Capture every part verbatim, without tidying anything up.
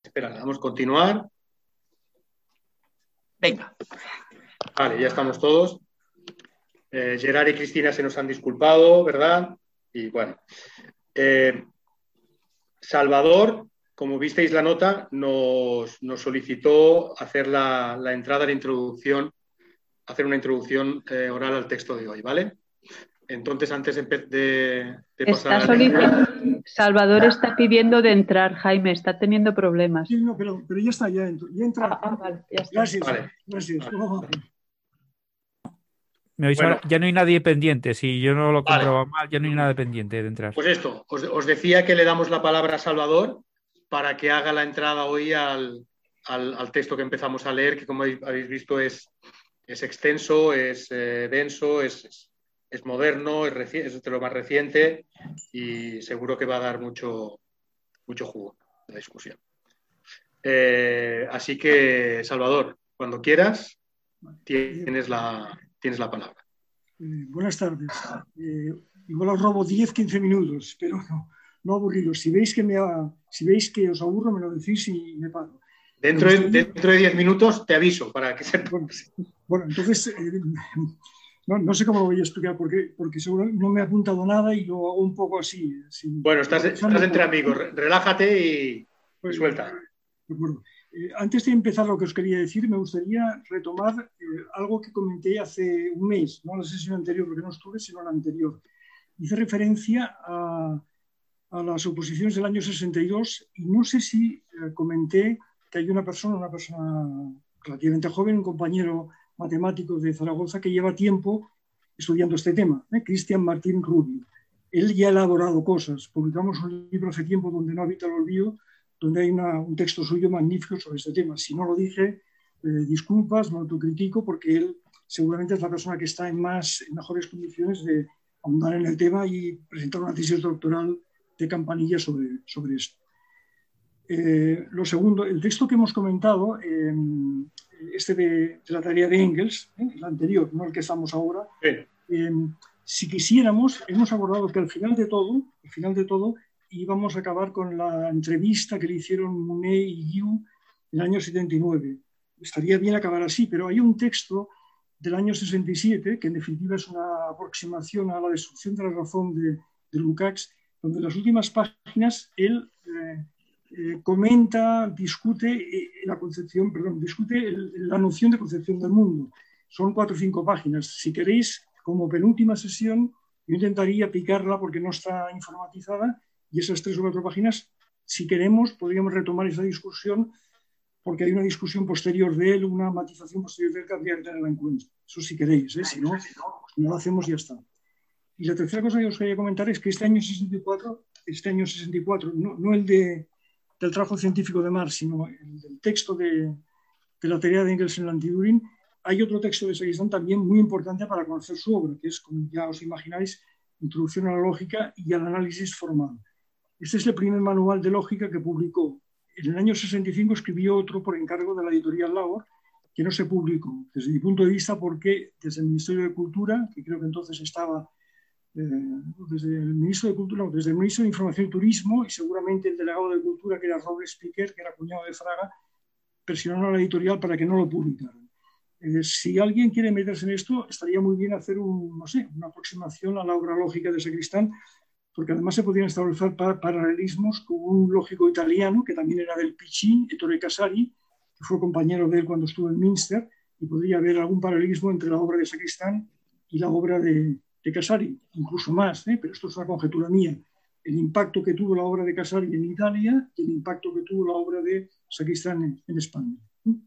Espera, le damos continuar. Venga. Vale, ya estamos todos. Eh, Gerard y Cristina se nos han disculpado, ¿verdad? Y bueno. Eh, Salvador, como visteis la nota, nos, nos solicitó hacer la, la entrada, la introducción, hacer una introducción eh, oral al texto de hoy, ¿vale? Entonces, antes de, de, de pasar Está a la lectura... Salvador está pidiendo de entrar, Jaime, está teniendo problemas. Sí, no, pero, pero ya está, ya entra. Ya entra. Ah, ah, vale, ya está. Gracias, Vale. gracias. Vale. ¿Me oís Bueno. ahora? Ya no hay nadie pendiente. Si yo no lo Vale. comprobaba mal, ya no hay nada pendiente de entrar. Pues esto, os, os decía que le damos la palabra a Salvador para que haga la entrada hoy al, al, al texto que empezamos a leer, que como habéis visto es, es extenso, es eh, denso, es, es, es moderno, es, reci- es de lo más reciente y seguro que va a dar mucho, mucho jugo a la discusión. Eh, así que, Salvador, cuando quieras, tienes la, tienes la palabra. Eh, buenas tardes. Eh, igual os robo diez, quince minutos, pero no, no aburriros. Si veis que me ha, si veis que os aburro, me lo decís y me paro. Dentro de, gustaría... dentro de diez minutos te aviso para que se... Bueno, bueno entonces, eh, no, no sé cómo lo voy a explicar porque, porque seguro no me he apuntado nada y lo hago un poco así. Sin, bueno, estás, estás entre amigos. Relájate y, pues, y suelta. De acuerdo. Eh, antes de empezar lo que os quería decir, me gustaría retomar eh, algo que comenté hace un mes, no la sesión anterior, porque no estuve, sino la anterior. Hice referencia a, a las oposiciones del año sesenta y dos y no sé si eh, comenté que hay una persona, una persona relativamente joven, un compañero matemático de Zaragoza que lleva tiempo estudiando este tema, ¿eh? Cristian Martín Rubio. Él ya ha elaborado cosas. Publicamos un libro hace tiempo donde no habita el olvido, donde hay una, un texto suyo magnífico sobre este tema. Si no lo dije, eh, disculpas, me autocritico, porque él seguramente es la persona que está en, más, en mejores condiciones de ahondar en el tema y presentar una tesis doctoral de campanilla sobre, sobre esto. Eh, lo segundo, el texto que hemos comentado, eh, este de, de la tarea de Engels, eh, el anterior, no el que estamos ahora, eh, si quisiéramos, hemos abordado que al final de todo, al final de todo, íbamos a acabar con la entrevista que le hicieron Monet y Guiu en el año setenta y nueve. Estaría bien acabar así, pero hay un texto del año sesenta y siete, que en definitiva es una aproximación a la destrucción de la razón de, de Lukács, donde en las últimas páginas él eh, eh, comenta, discute eh, la concepción, perdón, discute el, la noción de concepción del mundo. Son cuatro o cinco páginas. Si queréis, como penúltima sesión, yo intentaría picarla porque no está informatizada. Y esas tres o cuatro páginas, si queremos, podríamos retomar esa discusión porque hay una discusión posterior de él, una matización posterior de él que habría que tenerla en cuenta. Eso si queréis, ¿eh? Si no, no lo hacemos y ya está. Y la tercera cosa que os quería comentar es que este año sesenta y cuatro, este año sesenta y cuatro no, no el de, del trabajo científico de Marx, sino el del texto de, de la teoría de Engels en el Anti-Düring, hay otro texto de Sagristán también muy importante para conocer su obra, que es, como ya os imagináis, Introducción a la lógica y al análisis formal. Este es el primer manual de lógica que publicó. En el año sesenta y cinco escribió otro por encargo de la editorial Labor, que no se publicó, desde mi punto de vista, porque desde el Ministerio de Cultura, que creo que entonces estaba, eh, desde el Ministro de Cultura, no, desde el Ministro de Información y Turismo, y seguramente el delegado de Cultura, que era Robert Spiker, que era cuñado de Fraga, presionaron a la editorial para que no lo publicaran. Eh, si alguien quiere meterse en esto, estaría muy bien hacer un, no sé, una aproximación a la obra lógica de Sagristán, porque además se podrían establecer par paralelismos con un lógico italiano, que también era del P C I, Ettore Casari, que fue compañero de él cuando estuvo en Münster, y podría haber algún paralelismo entre la obra de Sagristán y la obra de, de Casari, incluso más, ¿eh? Pero esto es una conjetura mía. El impacto que tuvo la obra de Casari en Italia y el impacto que tuvo la obra de Sagristán en, en España.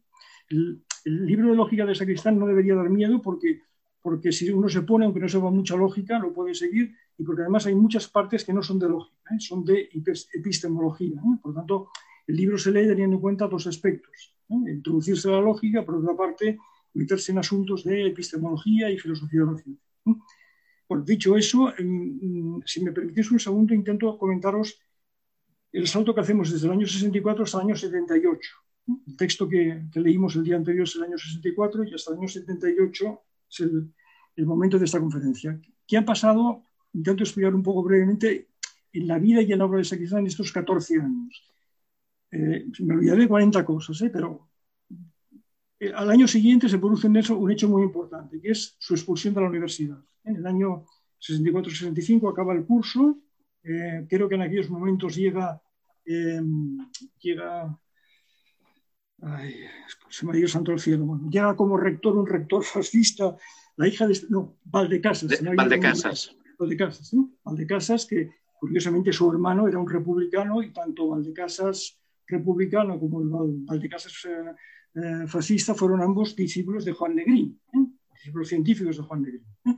El, el libro de lógica de Sagristán no debería dar miedo porque, porque si uno se pone, aunque no sepa mucha lógica, lo puede seguir, y porque además hay muchas partes que no son de lógica, ¿eh? Son de epistemología, ¿eh? Por lo tanto, el libro se lee teniendo en cuenta dos aspectos, ¿eh? Introducirse a la lógica, por otra parte, meterse en asuntos de epistemología y filosofía de la ciencia. ¿eh? Bueno, dicho eso, eh, si me permitís un segundo, intento comentaros el salto que hacemos desde el año sesenta y cuatro hasta el año setenta y ocho. ¿eh? El texto que, que leímos el día anterior es el año sesenta y cuatro y hasta el año setenta y ocho es el, el momento de esta conferencia. ¿Qué ha pasado? Intento explicar un poco brevemente en la vida y en la obra de Sagristán en estos catorce años. Eh, me olvidaré de cuarenta cosas, ¿eh? Pero eh, al año siguiente se produce un hecho, un hecho muy importante, que es su expulsión de la universidad. En el año sesenta y cuatro sesenta y cinco acaba el curso, eh, creo que en aquellos momentos llega, eh, llega ay, se me ha ido santo al cielo, bueno, llega como rector un rector fascista, la hija de, no, Valdecasas. De, Valdecasas. Valdecasas, ¿no? Valdecasas, que curiosamente su hermano era un republicano y tanto Valdecasas republicano como el Valdecasas eh, eh, fascista fueron ambos discípulos de Juan Negrín, ¿eh? discípulos científicos de Juan Negrín. ¿eh?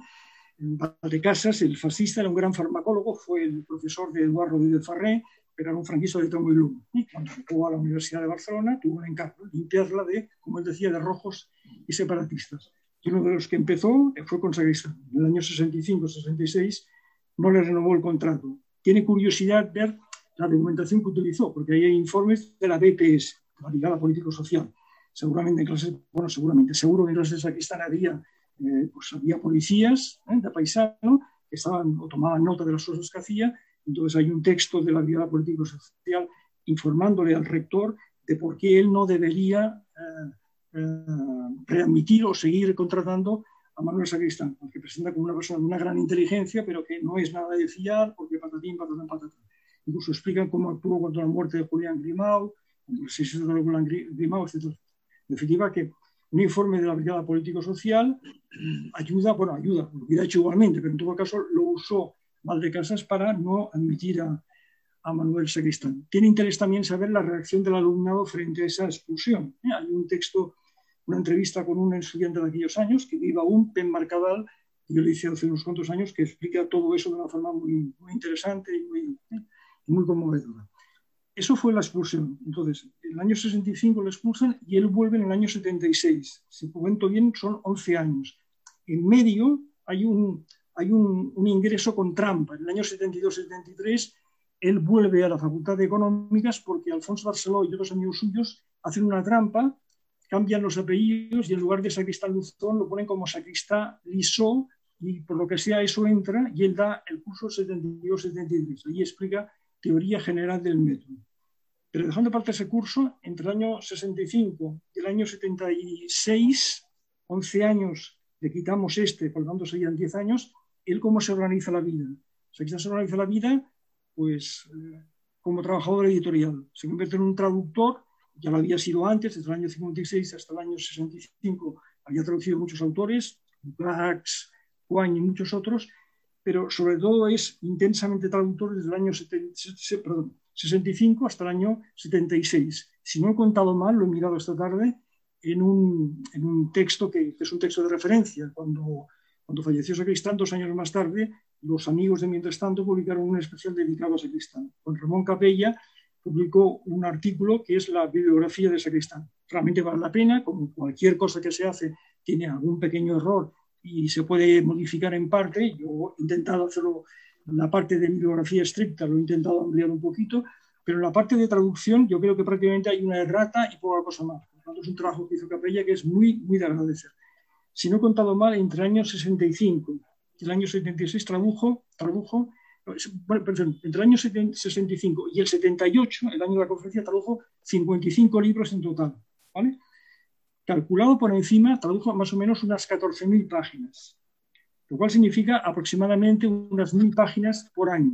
Valdecasas, el fascista, era un gran farmacólogo, fue el profesor de Eduardo Rodríguez Farré, pero era un franquista de tomo y lumo. Y cuando llegó a la Universidad de Barcelona, tuvo el encargo de limpiarla de, como él decía, de rojos y separatistas. Y uno de los que empezó fue con Sacristán. En el año sesenta y cinco sesenta y seis no le renovó el contrato. Tiene curiosidad ver la documentación que utilizó, porque ahí hay informes de la B P S, la Brigada Político-Social. Seguramente en clases, bueno, seguramente, seguro que en clases de Sacristán había, eh, pues había policías ¿eh? de paisano que estaban o tomaban nota de las cosas que hacía. Entonces hay un texto de la Brigada Político-Social informándole al rector de por qué él no debería eh, eh, readmitir o seguir contratando a Manuel Sacristán, que presenta como una persona de una gran inteligencia, pero que no es nada de fiar, porque patatín, patatán, patatán. Incluso explican cómo actuó contra la muerte de Julián Grimau, contra el asesinato de Julián Grimau, etcétera. En definitiva, que un informe de la Brigada Político-Social ayuda, bueno, ayuda, lo hubiera hecho igualmente, pero en todo caso lo usó Valdecasas para no admitir a, a Manuel Sacristán. Tiene interés también saber la reacción del alumnado frente a esa expulsión. ¿Eh? Hay un texto, una entrevista con un estudiante de aquellos años, que vive aún, Pen Marcadal, que yo le hice hace unos cuantos años, que explica todo eso de una forma muy, muy interesante y muy, ¿eh? muy conmovedora. Eso fue la expulsión. Entonces, en el año sesenta y cinco lo expulsan y él vuelve en el año setenta y seis. Si cuento bien, son once años. En medio hay un... hay un, un ingreso con trampa. En el año setenta y dos setenta y tres él vuelve a la Facultad de Económicas porque Alfonso Barceló y otros amigos suyos hacen una trampa, cambian los apellidos y en lugar de Sacristán Luzón lo ponen como Sacristán Lisó y por lo que sea eso entra y él da el curso setenta y dos setenta y tres. Allí explica teoría general del método. Pero dejando aparte ese curso, entre el año sesenta y cinco y el año setenta y seis, once años, le quitamos este, por lo tanto serían diez años, él cómo se organiza la vida. Sacristán se organiza la vida, pues, eh, como trabajador editorial. Se convierte en un traductor, ya lo había sido antes, desde el año cincuenta y seis hasta el año sesenta y cinco, había traducido muchos autores, Brax, Juan y muchos otros, pero sobre todo es intensamente traductor desde el año setenta, perdón, sesenta y cinco hasta el año setenta y seis. Si no he contado mal, lo he mirado esta tarde, en un, en un texto que, que es un texto de referencia. Cuando, cuando falleció Sacristán, dos años más tarde, los amigos de Mientras Tanto publicaron un especial dedicado a Sacristán. Con Ramón Capella publicó un artículo que es la bibliografía de Sacristán. Realmente vale la pena, como cualquier cosa que se hace tiene algún pequeño error y se puede modificar en parte. Yo he intentado hacerlo en la parte de bibliografía estricta, lo he intentado ampliar un poquito, pero en la parte de traducción yo creo que prácticamente hay una errata y poca cosa más. Por lo tanto, es un trabajo que hizo Capella que es muy, muy de agradecer. Si no he contado mal, entre el año sesenta y cinco y el año setenta y seis tradujo, tradujo bueno, perdón, entre el año sesenta y cinco y el setenta y ocho, el año de la conferencia, tradujo cincuenta y cinco libros en total, ¿vale? Calculado por encima, tradujo más o menos unas catorce mil páginas, lo cual significa aproximadamente unas mil páginas por año.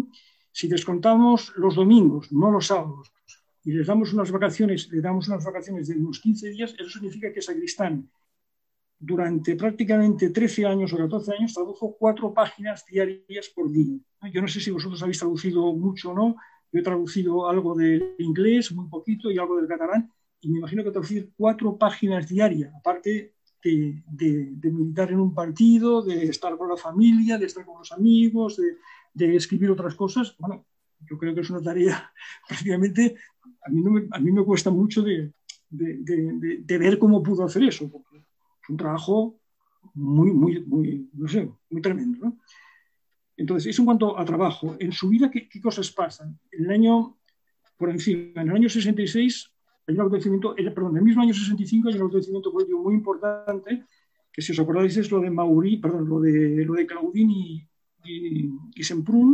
Si descontamos los domingos, no los sábados, y les damos unas vacaciones, le damos unas vacaciones de unos quince días, eso significa que Sacristán, durante prácticamente trece años o catorce años, tradujo cuatro páginas diarias por día. Yo no sé si vosotros habéis traducido mucho o no. Yo he traducido algo del inglés, muy poquito, y algo del catalán, y me imagino que traducir cuatro páginas diarias, aparte de, de, de militar en un partido, de estar con la familia, de estar con los amigos, de, de escribir otras cosas. Bueno, yo creo que es una tarea prácticamente, a mí, no me, a mí me cuesta mucho de, de, de, de, de ver cómo pudo hacer eso, porque es un trabajo muy, muy, muy, no sé, muy tremendo, ¿no? Entonces, eso en cuanto a trabajo. En su vida, ¿qué, qué cosas pasan? En el año, por encima, en el año sesenta y seis, hay un acontecimiento, perdón, en el mismo año sesenta y cinco hay un acontecimiento político muy importante, que si os acordáis es lo de Maurí, perdón, lo de, lo de Claudín y, y, y Semprún,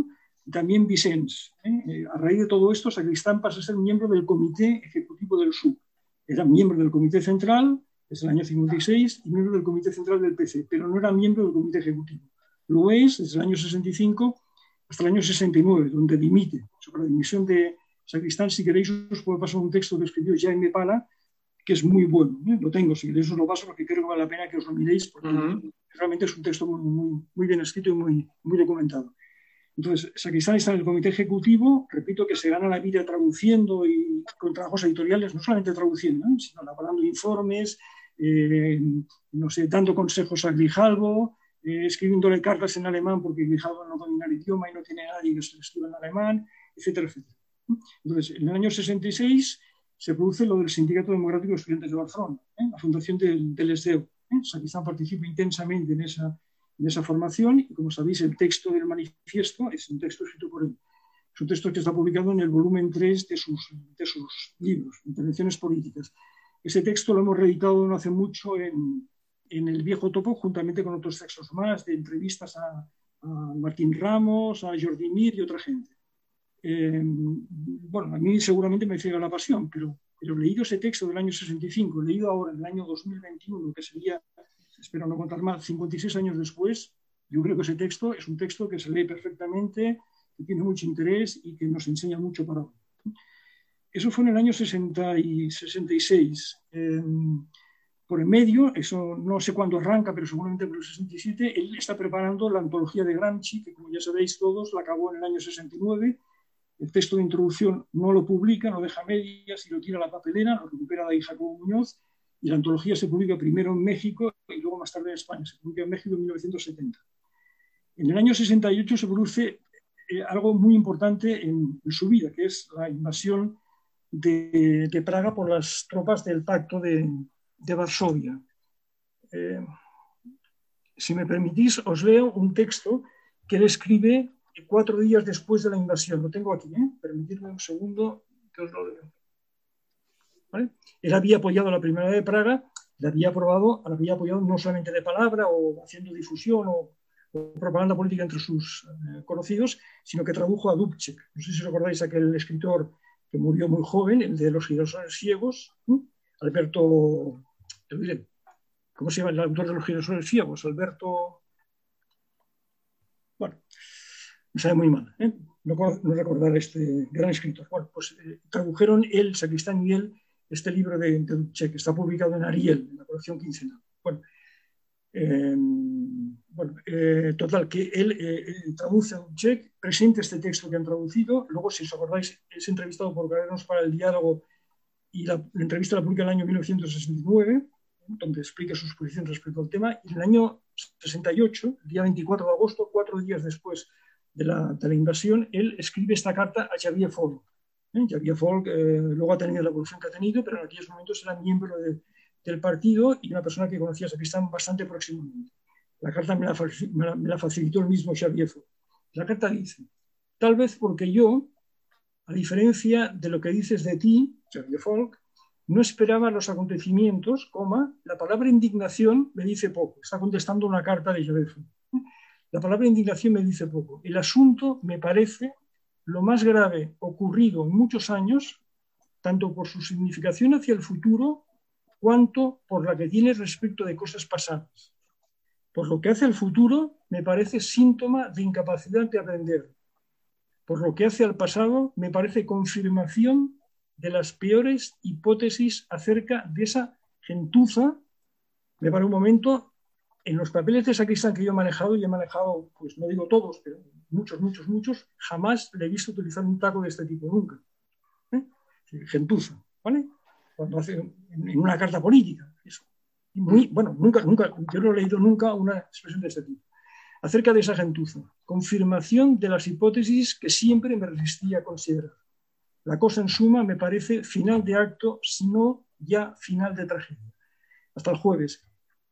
y también Vicens. ¿eh? A raíz de todo esto, Sacristán pasa a ser miembro del Comité Ejecutivo del S U B. Era miembro del Comité Central desde el año cincuenta y seis y miembro del Comité Central del P C, pero no era miembro del Comité Ejecutivo. Lo es desde el año sesenta y cinco hasta el año sesenta y nueve, donde dimite. Sobre la dimisión de Sacristán, si queréis, os puedo pasar un texto que escribió Jaime Pala, que es muy bueno. ¿eh? Lo tengo, si queréis os lo paso, porque creo que vale la pena que os lo miréis, porque uh-huh. realmente es un texto muy, muy, muy bien escrito y muy, muy documentado. Entonces, Sacristán está en el comité ejecutivo, repito, que se gana la vida traduciendo y con trabajos editoriales, no solamente traduciendo, ¿eh? sino elaborando informes, eh, no sé, dando consejos a Grijalbo, eh, escribiéndole cartas en alemán porque Grijalbo no domina el idioma y no tiene nadie que se le escriba en alemán, etcétera, etcétera. Entonces, en el año sesenta y seis se produce lo del Sindicato Democrático de Estudiantes de Barcelona, ¿eh? la fundación del, del S D E U. ¿eh? Sacristán participa intensamente en esa, en esa formación y, como sabéis, el texto del manifiesto es un texto escrito por él. Es un texto que está publicado en el volumen tres de sus, de sus libros, Intervenciones Políticas. Ese texto lo hemos reeditado no hace mucho en, en el Viejo Topo, juntamente con otros textos más, de entrevistas a, a Martín Ramos, a Jordi Mir y otra gente. Eh, bueno, a mí seguramente me ciega la pasión, pero, pero leído ese texto del año sesenta y cinco, leído ahora en el año dos mil veintiuno, que sería, espero no contar mal, cincuenta y seis años después, yo creo que ese texto es un texto que se lee perfectamente, que tiene mucho interés y que nos enseña mucho para hoy. Eso fue en el año sesenta y seis. Eh, por en medio, eso no sé cuándo arranca, pero seguramente por el sesenta y siete, él está preparando la antología de Gramsci, que como ya sabéis todos, la acabó en el año sesenta y nueve. El texto de introducción no lo publica, lo deja a medias y lo tira a la papelera, lo recupera de ahí Jacobo Muñoz, y la antología se publica primero en México y luego más tarde en España. Se publica en México en mil novecientos setenta. En el año sesenta y ocho se produce eh, algo muy importante en, en su vida, que es la invasión de, de Praga por las tropas del Pacto de, de Varsovia. Eh, si me permitís, os leo un texto que él escribe cuatro días después de la invasión. Lo tengo aquí, ¿eh? Permitidme un segundo que os lo leo. ¿Vale? Él había apoyado la Primera de Praga, la había aprobado, la había apoyado no solamente de palabra o haciendo difusión o, o propaganda política entre sus eh, conocidos, sino que tradujo a Dubček. No sé si recordáis aquel escritor que murió muy joven, el de los girasoles ciegos, ¿eh? Alberto, te diré, ¿cómo se llama el autor de los girasoles ciegos? Alberto, bueno, me sabe muy mal, ¿eh? no, no recordar este gran escritor. Bueno, pues eh, tradujeron él, Sacristán y él, este libro de, de Dubček, que está publicado en Ariel, en la colección quincenal. Bueno, eh, bueno eh, total, que él eh, traduce a Dubček, presenta este texto que han traducido, luego, si os acordáis, es entrevistado por Guerreros para el Diálogo y la, la entrevista la publica en el año mil novecientos sesenta y nueve, donde explica sus posiciones respecto al tema, y en el año sesenta y ocho, el día veinticuatro de agosto, cuatro días después de la, de la invasión, él escribe esta carta a Xavier Folk. ¿Eh? Xavier Folk eh, luego ha tenido la evolución que ha tenido, pero en aquellos momentos era miembro de, del partido y una persona que conocía a Sacristán bastante próximamente. La carta me la, me, la, me la facilitó el mismo Xavier Folk. La carta dice: tal vez porque yo, a diferencia de lo que dices de ti, Xavier Folk, no esperaba los acontecimientos, coma, la palabra indignación me dice poco. Está contestando una carta de Xavier Folk. La palabra indignación me dice poco. El asunto me parece lo más grave ocurrido en muchos años, tanto por su significación hacia el futuro, cuanto por la que tiene respecto de cosas pasadas. Por lo que hace al futuro, me parece síntoma de incapacidad de aprender. Por lo que hace al pasado, me parece confirmación de las peores hipótesis acerca de esa gentuza. Me para un momento, en los papeles de Sacristán que yo he manejado, y he manejado, pues no digo todos, pero muchos, muchos, muchos, jamás le he visto utilizar un taco de este tipo, nunca. ¿Eh? Gentuza, ¿vale? Cuando hace en una carta política, eso. Muy, bueno, nunca, nunca, yo no he leído nunca una expresión de este tipo. Acerca de esa gentuza, confirmación de las hipótesis que siempre me resistía a considerar. La cosa en suma me parece final de acto, sino ya final de tragedia. Hasta el jueves.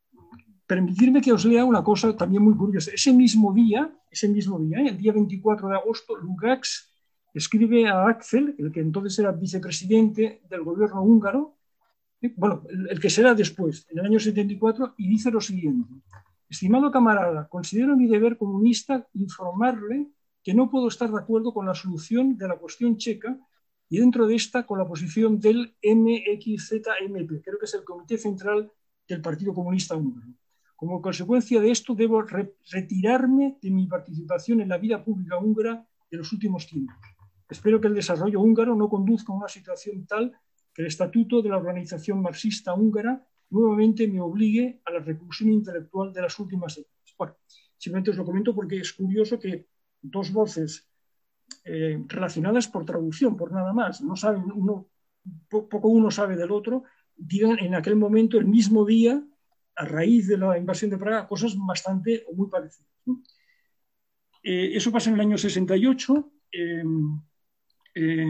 Permitirme que os lea una cosa también muy curiosa. Ese mismo día, ese mismo día, el día veinticuatro de agosto, Lukács escribe a Axel, el que entonces era vicepresidente del gobierno húngaro, bueno, el, el que será después, en el año setenta y cuatro, y dice lo siguiente: estimado camarada, considero mi deber comunista informarle que no puedo estar de acuerdo con la solución de la cuestión checa y dentro de esta con la posición del M X Z M P, creo que es el Comité Central del Partido Comunista Húngaro. Como consecuencia de esto, debo re retirarme de mi participación en la vida pública húngara de los últimos tiempos. Espero que el desarrollo húngaro no conduzca a una situación tal que el estatuto de la organización marxista húngara nuevamente me obligue a la reclusión intelectual de las últimas décadas. Bueno, simplemente os lo comento porque es curioso que dos voces eh, relacionadas por traducción, por nada más, no saben uno, poco uno sabe del otro, digan en aquel momento, el mismo día, a raíz de la invasión de Praga, cosas bastante o muy parecidas, ¿no? Eh, eso pasa en el año sesenta y ocho eh, eh,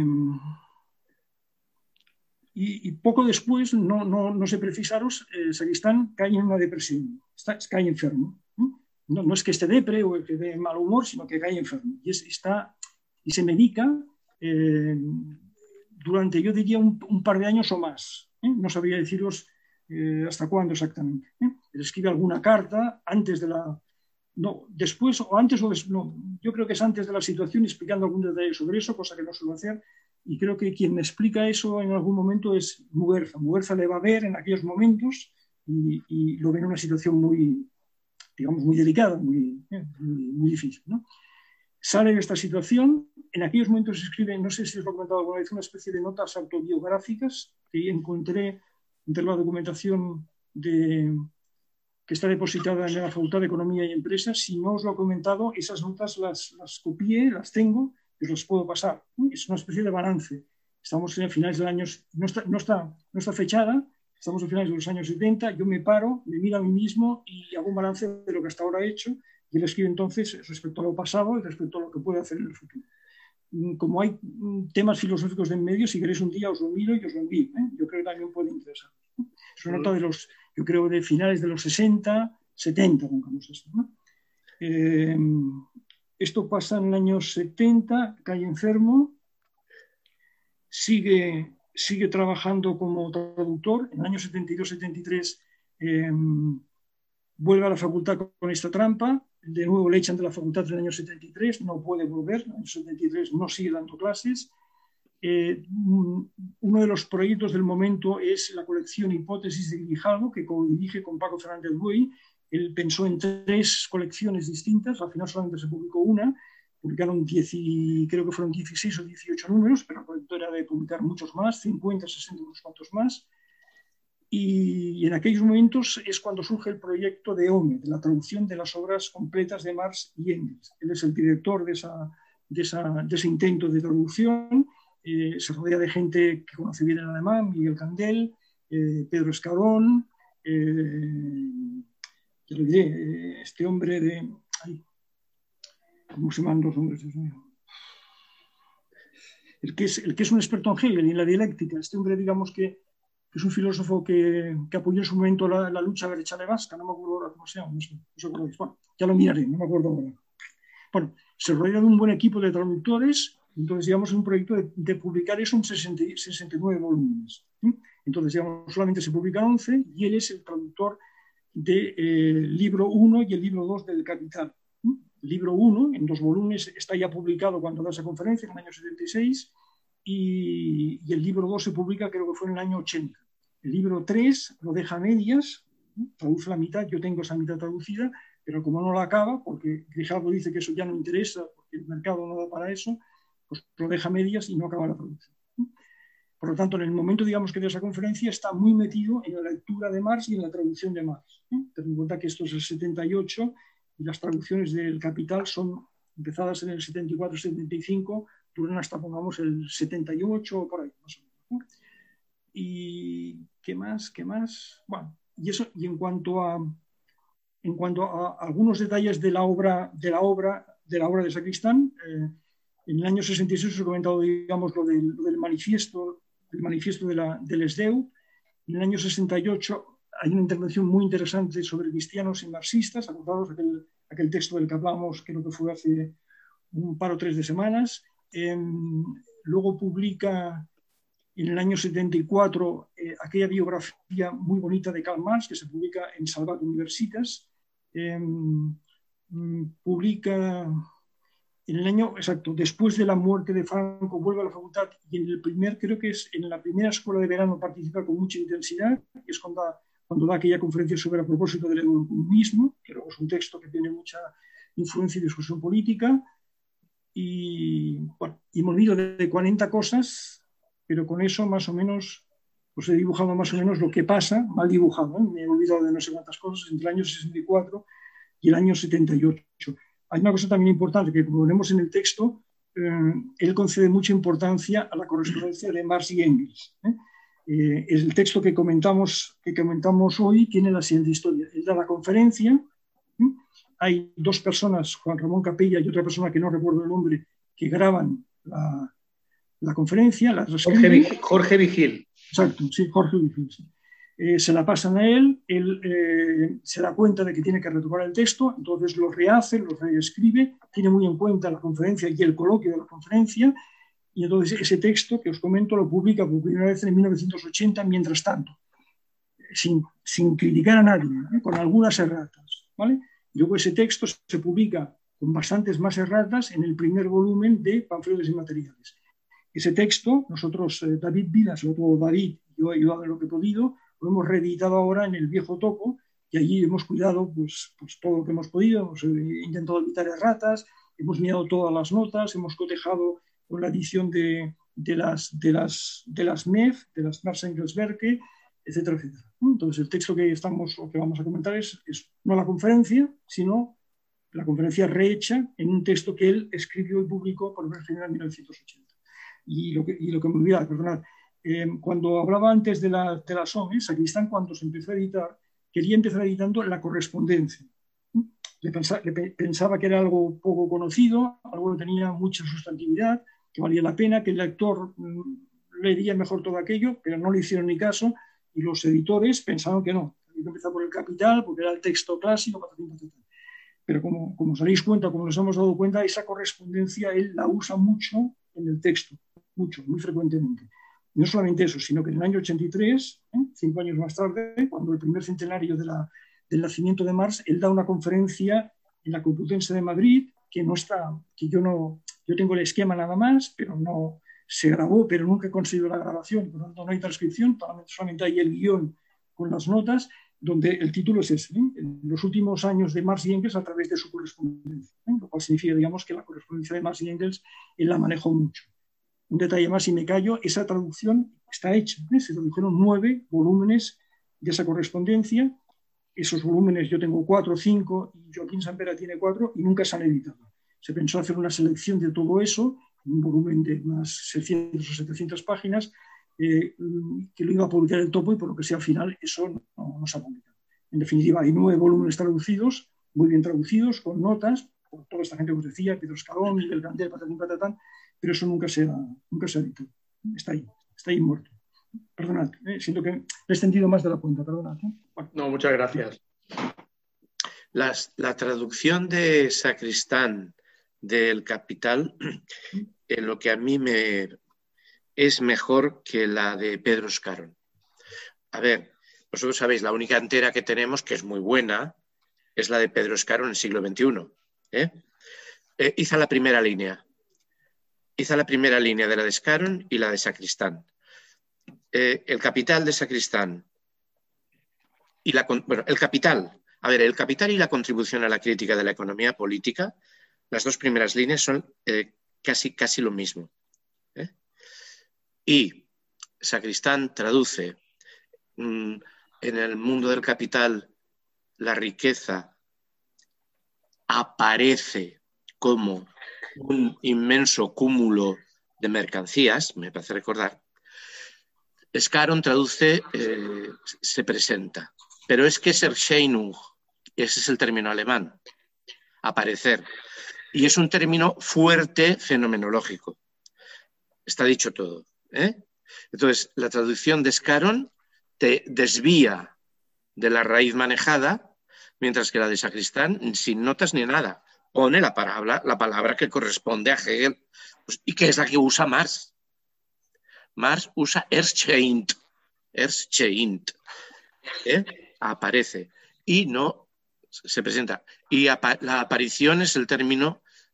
y, y poco después, no, no, no sé precisaros, eh, Sacristán cae en una depresión, está, cae enfermo. ¿no? No, no es que esté depre o que dé mal humor, sino que cae enfermo y, es, está, y se medica eh, durante, yo diría, un, un par de años o más. ¿eh? No sabría deciros Eh, hasta cuándo exactamente. ¿eh? Él escribe alguna carta antes de la... No, después o antes o después, no, yo creo que es antes de la situación explicando algún detalle sobre eso, cosa que no suelo hacer, y creo que quien me explica eso en algún momento es Muguerza. Muguerza le va a ver en aquellos momentos y, y lo ve en una situación muy, digamos, muy delicada, muy, eh, muy, muy difícil, ¿no? Sale de esta situación, en aquellos momentos escribe, no sé si os lo he comentado alguna vez, una especie de notas autobiográficas que encontré entre la documentación de, que está depositada en la Facultad de Economía y Empresas. Si no os lo he comentado, esas notas las, las copié, las tengo y os las puedo pasar. Es una especie de balance. Estamos en finales del año, no está, no, está, no está fechada, estamos en finales de los años setenta, yo me paro, me miro a mí mismo y hago un balance de lo que hasta ahora he hecho y él escribe entonces respecto a lo pasado y respecto a lo que puede hacer en el futuro. Como hay temas filosóficos de en medio, si queréis un día os lo miro y os lo envío. ¿eh? Yo creo que también puede interesar. ¿no? Es una nota de los, yo creo, de finales de los sesenta, setenta, pongamos esto. ¿no? Eh, esto pasa en el año setenta, cae enfermo, sigue, sigue trabajando como traductor. En el año setenta y dos setenta y tres eh, vuelve a la facultad con esta trampa. De nuevo le echan de la facultad en el año setenta y tres, no puede volver, en el año setenta y tres no sigue dando clases. Eh, uno de los proyectos del momento es la colección Hipótesis de Guijado, que co-dirige con Paco Fernández Buey. Él pensó en tres colecciones distintas, al final solamente se publicó una, publicaron diez, creo que fueron dieciséis o dieciocho números, pero el proyecto era de publicar muchos más, cincuenta, sesenta, unos cuantos más. Y en aquellos momentos es cuando surge el proyecto de O M E, de la traducción de las obras completas de Marx y Engels. Él es el director de, esa, de, esa, de ese intento de traducción. Eh, se rodea de gente que conoce bien el alemán, Miguel Candel, eh, Pedro Escarón, eh, ya lo diré, eh, este hombre de... Ay, ¿cómo se llaman los nombres? Dios mío? El que, es, el que es un experto en Hegel y en la dialéctica. Este hombre, digamos que que es un filósofo que, que apoyó en su momento la, la lucha derechale-vasca, no me acuerdo ahora cómo se llama, no sé, no sé, bueno, ya lo miraré, no me acuerdo ahora. Bueno, se rodea de un buen equipo de traductores, entonces digamos es un proyecto de, de publicar eso en sesenta, sesenta y nueve volúmenes. ¿sí? Entonces digamos solamente se publican once y él es el traductor del de, eh, libro uno y el libro dos del Capital. ¿sí? El libro uno, en dos volúmenes, está ya publicado cuando da esa conferencia, en el año setenta y seis, y, y el libro dos se publica creo que fue en el año ochenta. El libro tres lo deja a medias, ¿no? Traduce la mitad, yo tengo esa mitad traducida, pero como no la acaba, porque Grijalvo dice que eso ya no interesa, porque el mercado no da para eso, pues lo deja a medias y no acaba la traducción. Por lo tanto, en el momento, digamos, que de esa conferencia está muy metido en la lectura de Marx y en la traducción de Marx. ¿eh? Ten en cuenta que esto es el setenta y ocho y las traducciones del Capital son empezadas en el setenta y cuatro setenta y cinco, duran hasta, pongamos, el setenta y ocho o por ahí, más o menos. ¿no? Y qué más, qué más. Bueno, y eso, y en cuanto a en cuanto a algunos detalles de la obra de la obra de la obra de Sacristán, eh, en el año sesenta y seis os he comentado, digamos, lo del, lo del manifiesto, el manifiesto de la, del S D E U. En el año sesenta y ocho hay una intervención muy interesante sobre cristianos y marxistas, acordados aquel, aquel texto del que hablamos, creo que fue hace un par o tres de semanas. Eh, luego publica en el año setenta y cuatro eh, aquella biografía muy bonita de Karl Marx que se publica en Salvat Universitas. Eh, publica en el año, exacto, después de la muerte de Franco, vuelve a la facultad y en el primer, creo que es en la primera escuela de verano participa con mucha intensidad, que es cuando da, cuando da aquella conferencia sobre a propósito del comunismo, que luego es un texto que tiene mucha influencia y discusión política, y, bueno, y me olvido de, de cuarenta cosas, pero con eso más o menos, pues he dibujado más o menos lo que pasa, mal dibujado, ¿eh? Me he olvidado de no sé cuántas cosas, entre el año sesenta y cuatro y el año setenta y ocho. Hay una cosa también importante que, como vemos en el texto, eh, él concede mucha importancia a la correspondencia de Marx y Engels. ¿eh? Eh, el texto que comentamos, que comentamos hoy tiene la siguiente historia. Él da la conferencia, ¿eh? Hay dos personas, Juan Ramón Capella y otra persona que no recuerdo el nombre, que graban la, la conferencia, la Jorge, Vigil, Jorge Vigil. Exacto, sí, Jorge Vigil. Sí. Eh, se la pasan a él, él eh, se da cuenta de que tiene que retomar el texto, entonces lo rehace, lo reescribe, tiene muy en cuenta la conferencia y el coloquio de la conferencia, y entonces ese texto que os comento lo publica por primera vez en mil novecientos ochenta, mientras tanto, sin, sin criticar a nadie, ¿eh? Con algunas erratas, ¿vale? Y luego ese texto se publica con bastantes más erratas en el primer volumen de Panfletos y Materiales. Ese texto, nosotros, eh, David Vilas, sobre todo David, yo he ayudado en lo que he podido, lo hemos reeditado ahora en el viejo topo y allí hemos cuidado pues, pues todo lo que hemos podido, hemos intentado evitar erratas, hemos mirado todas las notas, hemos cotejado con la edición de, de las de las de las M E F, de las Marx Engels Werke, etcétera, etcétera. Entonces el texto que estamos o que vamos a comentar es, es no la conferencia, sino la conferencia rehecha en un texto que él escribió y publicó por vez primera en mil novecientos ochenta. Y lo que, y lo que me olvidaba, perdonad, eh, cuando hablaba antes de, la, de las O M E, Sacristán, cuando se empezó a editar, quería empezar editando la correspondencia. Le pensaba, le pensaba que era algo poco conocido, algo que tenía mucha sustantividad, que valía la pena, que el lector mmm, leería mejor todo aquello, pero no le hicieron ni caso, y los editores pensaron que no. Había que empezar por el Capital, porque era el texto clásico, patatín, patatín. Pero como, como os daréis cuenta, como nos hemos dado cuenta, esa correspondencia él la usa mucho en el texto, mucho, muy frecuentemente. No solamente eso, sino que en el año ochenta y tres, ¿eh? cinco años más tarde, cuando el primer centenario de la, del nacimiento de Marx, él da una conferencia en la Complutense de Madrid, que no está, que yo no, yo tengo el esquema nada más, pero no se grabó, pero nunca he conseguido la grabación, por lo tanto no hay transcripción, solamente hay el guión con las notas, donde el título es ese, ¿eh? En los últimos años de Marx y Engels a través de su correspondencia, ¿eh? Lo cual significa, digamos, que la correspondencia de Marx y Engels él la manejó mucho. Un detalle más y me callo, esa traducción está hecha, ¿eh? Se tradujeron nueve volúmenes de esa correspondencia, esos volúmenes yo tengo cuatro o cinco y Joaquín Sampera tiene cuatro y nunca se han editado. Se pensó hacer una selección de todo eso, un volumen de unas seiscientas o setecientas páginas, eh, que lo iba a publicar el topo y por lo que sea al final eso no, no, no se ha publicado. En definitiva, hay nueve volúmenes traducidos, muy bien traducidos, con notas, por toda esta gente que os decía, Pedro Escalón, Miguel Candel, patatín, patatán, pero eso nunca se ha, nunca se ha editado. Está ahí, está ahí muerto. Perdonad, eh, siento que he extendido más de la cuenta, perdonad. ¿eh? Bueno. No, muchas gracias. Las, la traducción de Sacristán del Capital, en lo que a mí me es mejor que la de Pedro Escarón. A ver, vosotros sabéis, la única entera que tenemos, que es muy buena, es la de Pedro Escarón en el siglo veintiuno. ¿eh? Eh, hizo la primera línea. Hizo la primera línea de la de Escarón y la de Sacristán. Eh, el Capital de Sacristán y la, bueno, el Capital, a ver, el Capital y la contribución a la crítica de la economía política, las dos primeras líneas son eh, casi, casi lo mismo. ¿eh? Y Sacristán traduce mmm, en el mundo del capital la riqueza aparece como un inmenso cúmulo de mercancías, me parece recordar. Escarón traduce, eh, se presenta, pero es que es Erscheinung, ese es el término alemán, aparecer, y es un término fuerte fenomenológico. Está dicho todo. ¿eh? Entonces, la traducción de Escarón te desvía de la raíz manejada, mientras que la de Sacristán, sin notas ni nada, pone la palabra, la palabra que corresponde a Hegel, pues, y que es la que usa Marx. Marx usa Erscheint, Erscheint, ¿eh? aparece, y no se presenta. Y apa la aparición es el término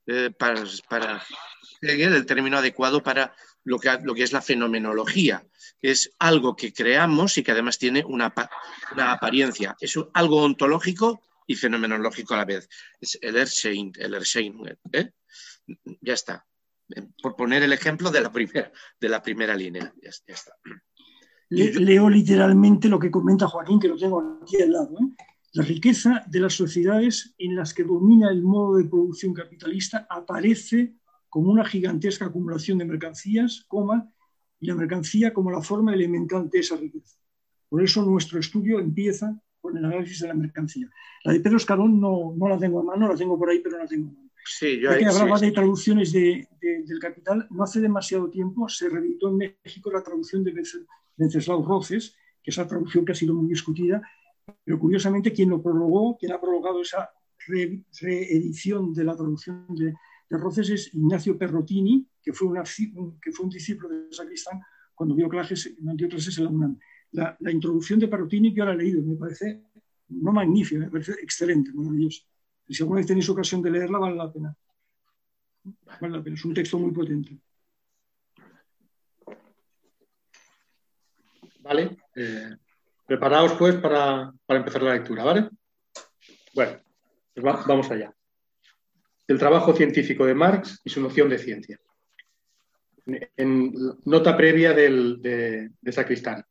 eh, para, para Hegel, el término adecuado para lo que, lo que es la fenomenología. Es algo que creamos y que además tiene una, una apariencia. Es algo ontológico y fenomenológico a la vez. Es el Erschein, el Erschein, ¿eh? Ya está. Por poner el ejemplo de la primera, de la primera línea. Ya, ya está. Le, leo literalmente lo que comenta Joaquín, que lo tengo aquí al lado. ¿eh? La riqueza de las sociedades en las que domina el modo de producción capitalista aparece como una gigantesca acumulación de mercancías, coma, y la mercancía como la forma elemental de esa riqueza. Por eso nuestro estudio empieza con el análisis de la mercancía. La de Pedro Escarón no, no la tengo a mano, la tengo por ahí, pero no la tengo a mano. Sí, yo ya que ahí, hablaba sí, de sí. traducciones de, de, del Capital, no hace demasiado tiempo se reeditó en México la traducción de Wenceslao Roces, que es una traducción que ha sido muy discutida, pero curiosamente quien lo prologó, quien ha prologado esa re, reedición de la traducción de, de Roces es Ignacio Perrotini, que fue, una, que fue un discípulo de Sacristán cuando dio clases, dio clases en la UNAM. La, la introducción de Perrotini yo la he leído, me parece no magnífica, me parece excelente, maravillosa. Y si alguna vez tenéis ocasión de leerla, vale la pena. Vale la pena. Es un texto muy potente. Vale. Eh, preparaos pues para, para empezar la lectura, ¿vale? Bueno, pues va, vamos allá. El trabajo científico de Marx y su noción de ciencia. En, en nota previa del, de, de Sacristán.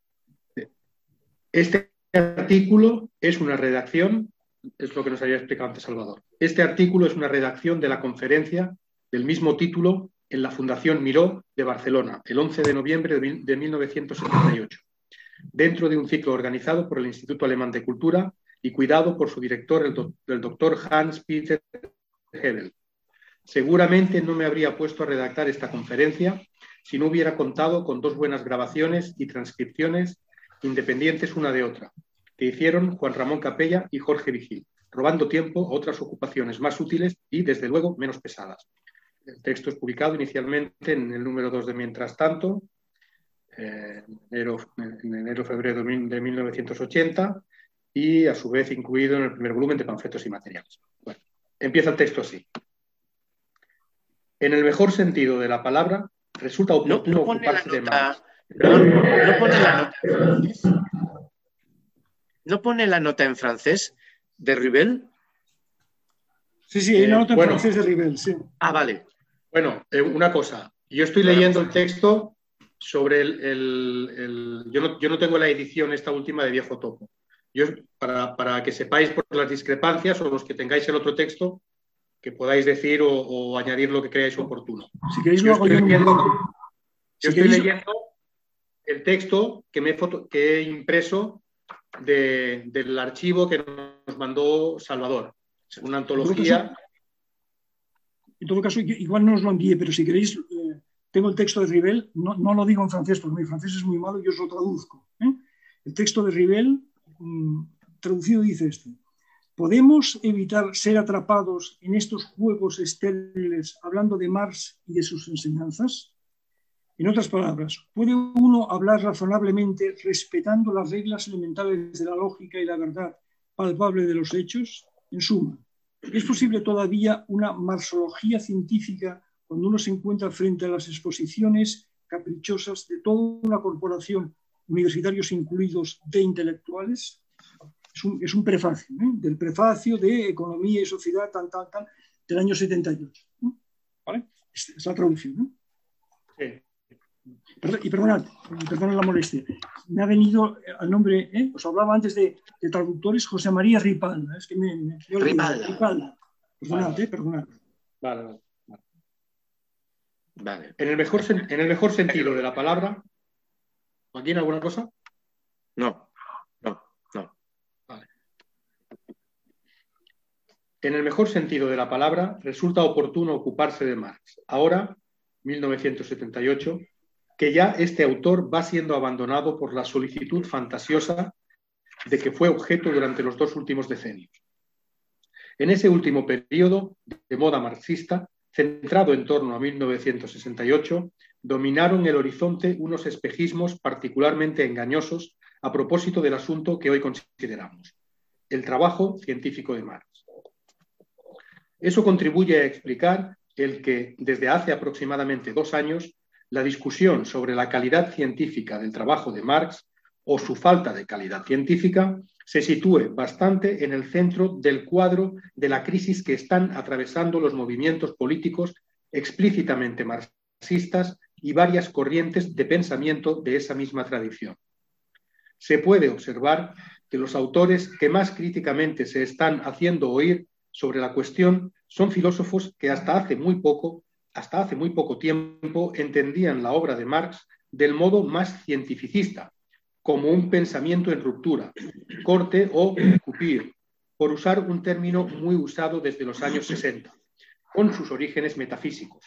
Este artículo es una redacción, es lo que nos había explicado antes Salvador. Este artículo es una redacción de la conferencia del mismo título en la Fundación Miró de Barcelona, el once de noviembre de mil novecientos setenta y ocho, dentro de un ciclo organizado por el Instituto Alemán de Cultura y cuidado por su director, el, do el doctor Hans-Peter Hebel. Seguramente no me habría puesto a redactar esta conferencia si no hubiera contado con dos buenas grabaciones y transcripciones independientes una de otra, que hicieron Juan Ramón Capella y Jorge Vigil, robando tiempo a otras ocupaciones más útiles y, desde luego, menos pesadas. El texto es publicado inicialmente en el número dos de Mientras Tanto, eh, en enero-febrero de mil novecientos ochenta, y, a su vez, incluido en el primer volumen de Panfletos y Materiales. Bueno, empieza el texto así. En el mejor sentido de la palabra, resulta oportuno no, no ocuparse de Marx. No, no pone la nota en francés. ¿No pone la nota en francés de Ribel? Sí, sí, hay una nota eh, bueno, en francés de Ribel, sí. Ah, vale. Bueno, eh, una cosa. Yo estoy Bueno, leyendo pues, el texto sobre el... el, el yo, no, yo no tengo la edición esta última de Viejo Topo. Yo, para, para que sepáis por las discrepancias o los que tengáis el otro texto, que podáis decir o, o añadir lo que creáis oportuno. Si queréis yo lo hago estoy, yo leyendo, un yo si estoy queréis... leyendo el texto que, me foto, que he impreso de, del archivo que nos mandó Salvador. Una antología... En todo caso, igual no os lo envié, pero si queréis, eh, tengo el texto de Ribel, no, no lo digo en francés porque mi francés es muy malo y os lo traduzco. ¿eh? El texto de Ribel, mmm, traducido, dice esto. ¿Podemos evitar ser atrapados en estos juegos estériles hablando de Marx y de sus enseñanzas? En otras palabras, ¿puede uno hablar razonablemente respetando las reglas elementales de la lógica y la verdad palpable de los hechos? En suma, ¿es posible todavía una marxología científica cuando uno se encuentra frente a las exposiciones caprichosas de toda una corporación, universitarios incluidos, de intelectuales? Es un, es un prefacio, ¿eh? Del prefacio de Economía y Sociedad, tal, tal, tal, del año setenta y ocho. ¿eh? ¿Vale? Es, es la traducción. ¿eh? Sí. Perdón, y perdonad, perdonad la molestia. Me ha venido al nombre, ¿eh? Os hablaba antes de, de traductores, José María Ripalda. Es que me, me, me Ripalda. Ripalda. Perdonad, vale. ¿eh? Perdonad. Vale, vale. Vale. En el mejor, en el mejor sentido de la palabra, ¿Joaquín, alguna cosa? No, no, no. Vale. En el mejor sentido de la palabra, resulta oportuno ocuparse de Marx. Ahora, mil novecientos setenta y ocho, que ya este autor va siendo abandonado por la solicitud fantasiosa de que fue objeto durante los dos últimos decenios. En ese último periodo de moda marxista, centrado en torno a mil novecientos sesenta y ocho, dominaron el horizonte unos espejismos particularmente engañosos a propósito del asunto que hoy consideramos, el trabajo científico de Marx. Eso contribuye a explicar el que, desde hace aproximadamente dos años, la discusión sobre la calidad científica del trabajo de Marx o su falta de calidad científica se sitúe bastante en el centro del cuadro de la crisis que están atravesando los movimientos políticos explícitamente marxistas y varias corrientes de pensamiento de esa misma tradición. Se puede observar que los autores que más críticamente se están haciendo oír sobre la cuestión son filósofos que hasta hace muy poco, hasta hace muy poco tiempo entendían la obra de Marx del modo más cientificista, como un pensamiento en ruptura, corte o coupure, por usar un término muy usado desde los años sesenta, con sus orígenes metafísicos.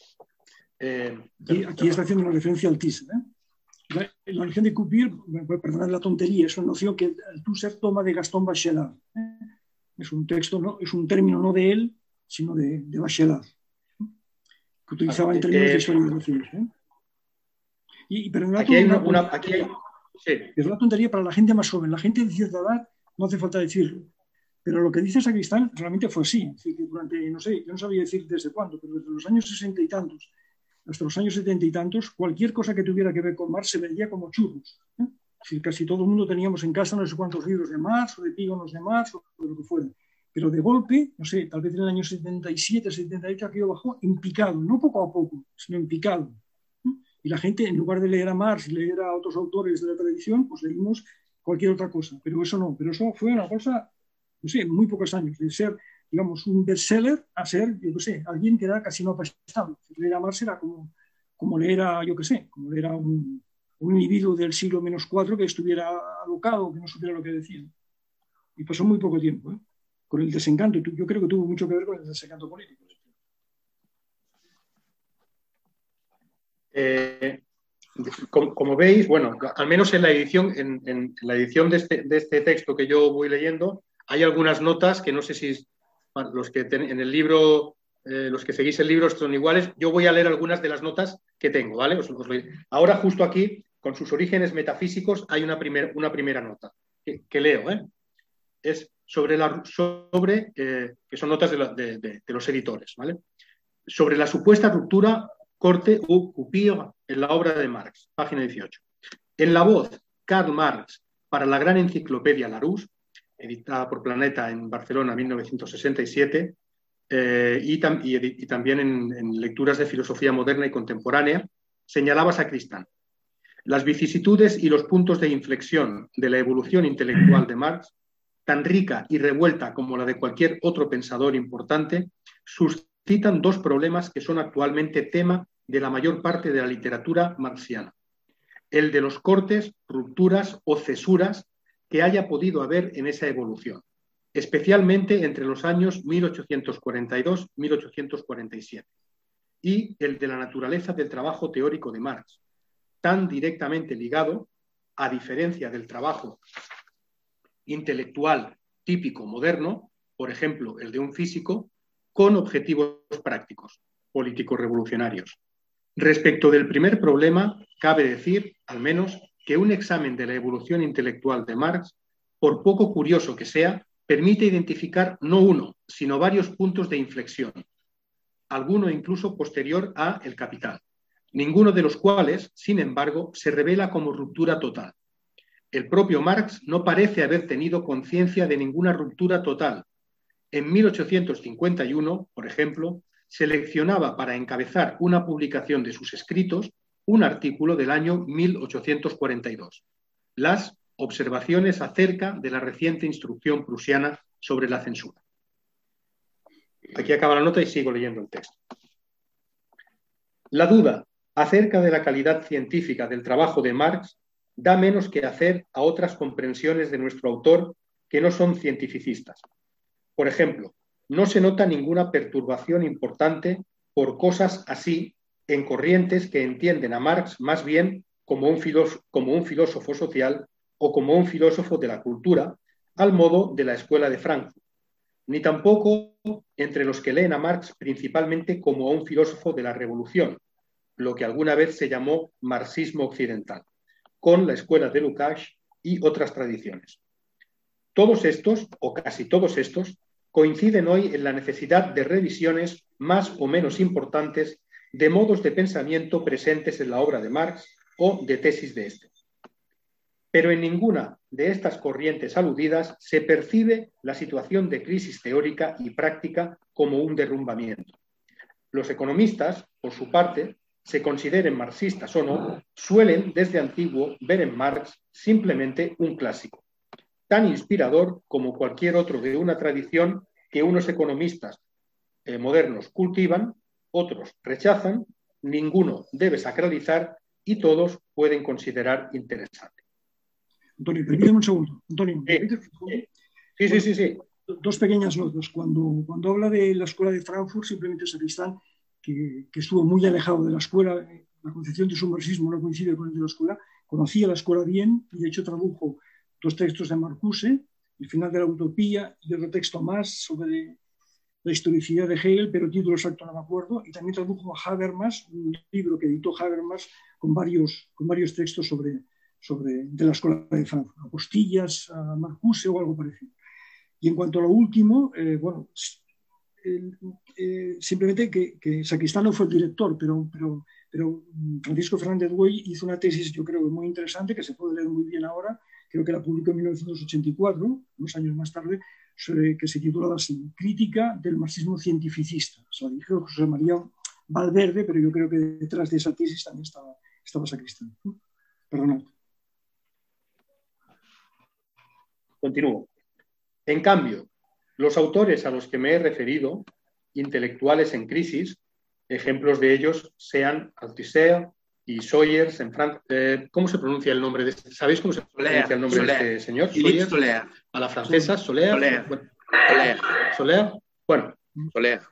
Eh, aquí, aquí está haciendo una referencia al Tusser, ¿eh? La, la origen de coupure, perdonad la tontería, es una noción que el Tusser toma de Gaston Bachelard. ¿eh? Es un texto, ¿no? Es un término no de él, sino de, de Bachelard, ¿eh? Que utilizaba en términos eh, de historia de la ciencia. ¿eh? Y, y perdonad, aquí hay una, una aquí hay, sí. Es una tontería para la gente más joven. La gente de cierta edad no hace falta decirlo. Pero lo que dice Sacristán realmente fue así. Es decir, que durante, no sé, yo no sabía decir desde cuándo, pero desde los años sesenta y tantos hasta los años setenta y tantos, cualquier cosa que tuviera que ver con Marx se vendía como churros. ¿eh? Es decir, casi todo el mundo teníamos en casa no sé cuántos libros de Marx, o de epígonos de Marx, o de lo que fuera. Pero de golpe, no sé, tal vez en el año setenta y siete, setenta y ocho, aquello bajó en picado, no poco a poco, sino en picado. ¿eh? Y la gente, en lugar de leer a Marx y leer a otros autores de la tradición, pues leímos cualquier otra cosa. Pero eso no, pero eso fue una cosa, no sé, en muy pocos años, de ser, digamos, un bestseller a ser, yo qué sé, alguien que era casi no apestable. Leer a Marx era como, como leer a, yo qué sé, como leer a un, un individuo del siglo menos cuatro que estuviera alocado, que no supiera lo que decía. Y pasó muy poco tiempo, ¿eh? Con el desencanto. Yo creo que tuvo mucho que ver con el desencanto político. Eh, como, como veis, bueno, al menos en la edición, en, en la edición de este, de este texto que yo voy leyendo, hay algunas notas que no sé si los que ten, en el libro, eh, los que seguís el libro son iguales. Yo voy a leer algunas de las notas que tengo, ¿vale? Os, os Ahora, justo aquí, con sus orígenes metafísicos, hay una, primer, una primera nota que, que leo, ¿eh? Es sobre, la, sobre eh, que son notas de, la, de, de, de los editores, ¿vale? Sobre la supuesta ruptura, corte u coupure en la obra de Marx, página dieciocho. En la voz, Karl Marx, para la gran enciclopedia Larousse, editada por Planeta en Barcelona en mil novecientos sesenta y siete, eh, y, tam y, y también en, en lecturas de filosofía moderna y contemporánea, señalaba Sacristán. Las vicisitudes y los puntos de inflexión de la evolución intelectual de Marx, tan rica y revuelta como la de cualquier otro pensador importante, suscitan dos problemas que son actualmente tema de la mayor parte de la literatura marxiana. El de los cortes, rupturas o cesuras que haya podido haber en esa evolución, especialmente entre los años mil ochocientos cuarenta y dos y mil ochocientos cuarenta y siete, y el de la naturaleza del trabajo teórico de Marx, tan directamente ligado, a diferencia del trabajo intelectual típico moderno, por ejemplo, el de un físico, con objetivos prácticos, políticos revolucionarios. Respecto del primer problema, cabe decir, al menos, que un examen de la evolución intelectual de Marx, por poco curioso que sea, permite identificar no uno, sino varios puntos de inflexión, alguno incluso posterior a El Capital, ninguno de los cuales, sin embargo, se revela como ruptura total. El propio Marx no parece haber tenido conciencia de ninguna ruptura total. En mil ochocientos cincuenta y uno, por ejemplo, seleccionaba para encabezar una publicación de sus escritos un artículo del año mil ochocientos cuarenta y dos, las observaciones acerca de la reciente instrucción prusiana sobre la censura. Aquí acaba la nota y sigo leyendo el texto. La duda acerca de la calidad científica del trabajo de Marx da menos que hacer a otras comprensiones de nuestro autor que no son cientificistas. Por ejemplo, no se nota ninguna perturbación importante por cosas así en corrientes que entienden a Marx más bien como un, como un filósofo social o como un filósofo de la cultura, al modo de la Escuela de Frankfurt, ni tampoco entre los que leen a Marx principalmente como a un filósofo de la revolución, lo que alguna vez se llamó marxismo occidental, con la Escuela de Lukács y otras tradiciones. Todos estos, o casi todos estos, coinciden hoy en la necesidad de revisiones más o menos importantes de modos de pensamiento presentes en la obra de Marx o de tesis de éste. Pero en ninguna de estas corrientes aludidas se percibe la situación de crisis teórica y práctica como un derrumbamiento. Los economistas, por su parte, se consideren marxistas o no, suelen desde antiguo ver en Marx simplemente un clásico, tan inspirador como cualquier otro de una tradición que unos economistas eh, modernos cultivan, otros rechazan, ninguno debe sacralizar y todos pueden considerar interesante. Antonio, permíteme un segundo. Antonio, sí, sí, sí, sí, sí. Dos pequeñas notas. Cuando, cuando habla de la escuela de Frankfurt, simplemente Sacristán, que, que estuvo muy alejado de la escuela, la concepción de su marxismo no coincide con el de la escuela, conocía la escuela bien y de hecho tradujo dos textos de Marcuse, El final de la utopía y otro texto más sobre la historicidad de Hegel, pero título exacto no me acuerdo, y también tradujo a Habermas, un libro que editó Habermas con varios, con varios textos sobre, sobre, de la escuela de Frankfurt, apostillas a Marcuse o algo parecido. Y en cuanto a lo último, eh, bueno, eh, eh, simplemente que, que Sacristán no fue el director, pero, pero, pero Francisco Fernández Güell hizo una tesis, yo creo, muy interesante, que se puede leer muy bien ahora, creo que la publicó en mil novecientos ochenta y cuatro, unos años más tarde, sobre, que se titulaba así, Crítica del marxismo cientificista. O sea, dijo José María Valverde, pero yo creo que detrás de esa tesis también estaba, estaba Sacristán. Perdonad. Continúo. En cambio, los autores a los que me he referido, intelectuales en crisis, ejemplos de ellos sean Althusser y Sawyers en Francia. Eh, ¿Cómo se pronuncia el nombre de este? ¿Sabéis cómo se pronuncia Soler, el nombre Soler. de este señor? Philippe Soler. A la francesa, Soler. Soler. Bueno, Soler. Soler. Bueno, Soler.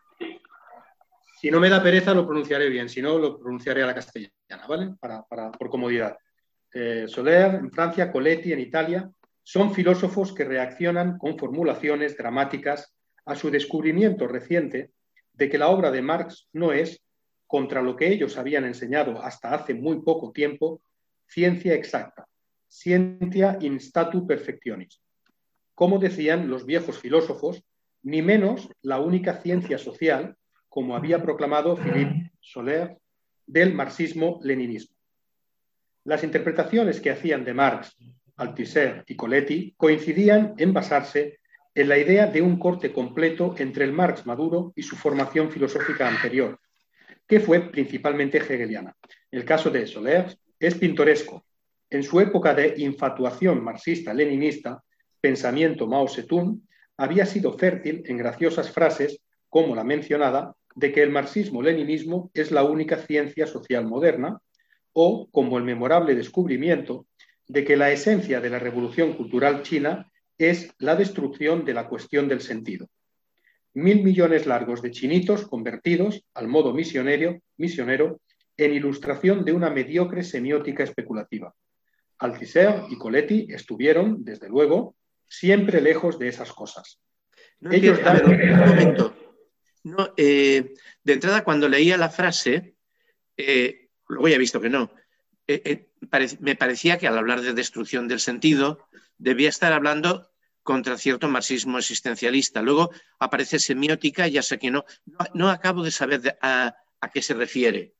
si no me da pereza lo pronunciaré bien, si no lo pronunciaré a la castellana, ¿vale? Para, para, por comodidad. Eh, Soler en Francia, Coletti en Italia, son filósofos que reaccionan con formulaciones dramáticas a su descubrimiento reciente de que la obra de Marx no es, contra lo que ellos habían enseñado hasta hace muy poco tiempo, ciencia exacta, scientia in statu perfectionis. Como decían los viejos filósofos, ni menos la única ciencia social, como había proclamado Philippe Soler, del marxismo-leninismo. Las interpretaciones que hacían de Marx, Althusser y Coletti coincidían en basarse en la idea de un corte completo entre el Marx maduro y su formación filosófica anterior, que fue principalmente hegeliana. El caso de Soler es pintoresco. En su época de infatuación marxista-leninista, pensamiento Mao Zedong había sido fértil en graciosas frases como la mencionada de que el marxismo-leninismo es la única ciencia social moderna, o como el memorable descubrimiento de que la esencia de la revolución cultural china es la destrucción de la cuestión del sentido. Mil millones largos de chinitos convertidos al modo misionero, misionero en ilustración de una mediocre semiótica especulativa. Althusser y Coletti estuvieron, desde luego, siempre lejos de esas cosas. No, Ellos que, dan... a ver, un momento. No, eh, de entrada, cuando leía la frase, eh, luego ya he visto que no, eh, eh, pare, me parecía que al hablar de destrucción del sentido debía estar hablando contra cierto marxismo existencialista. Luego aparece semiótica y ya sé que no. No, no acabo de saber de, a, a qué se refiere.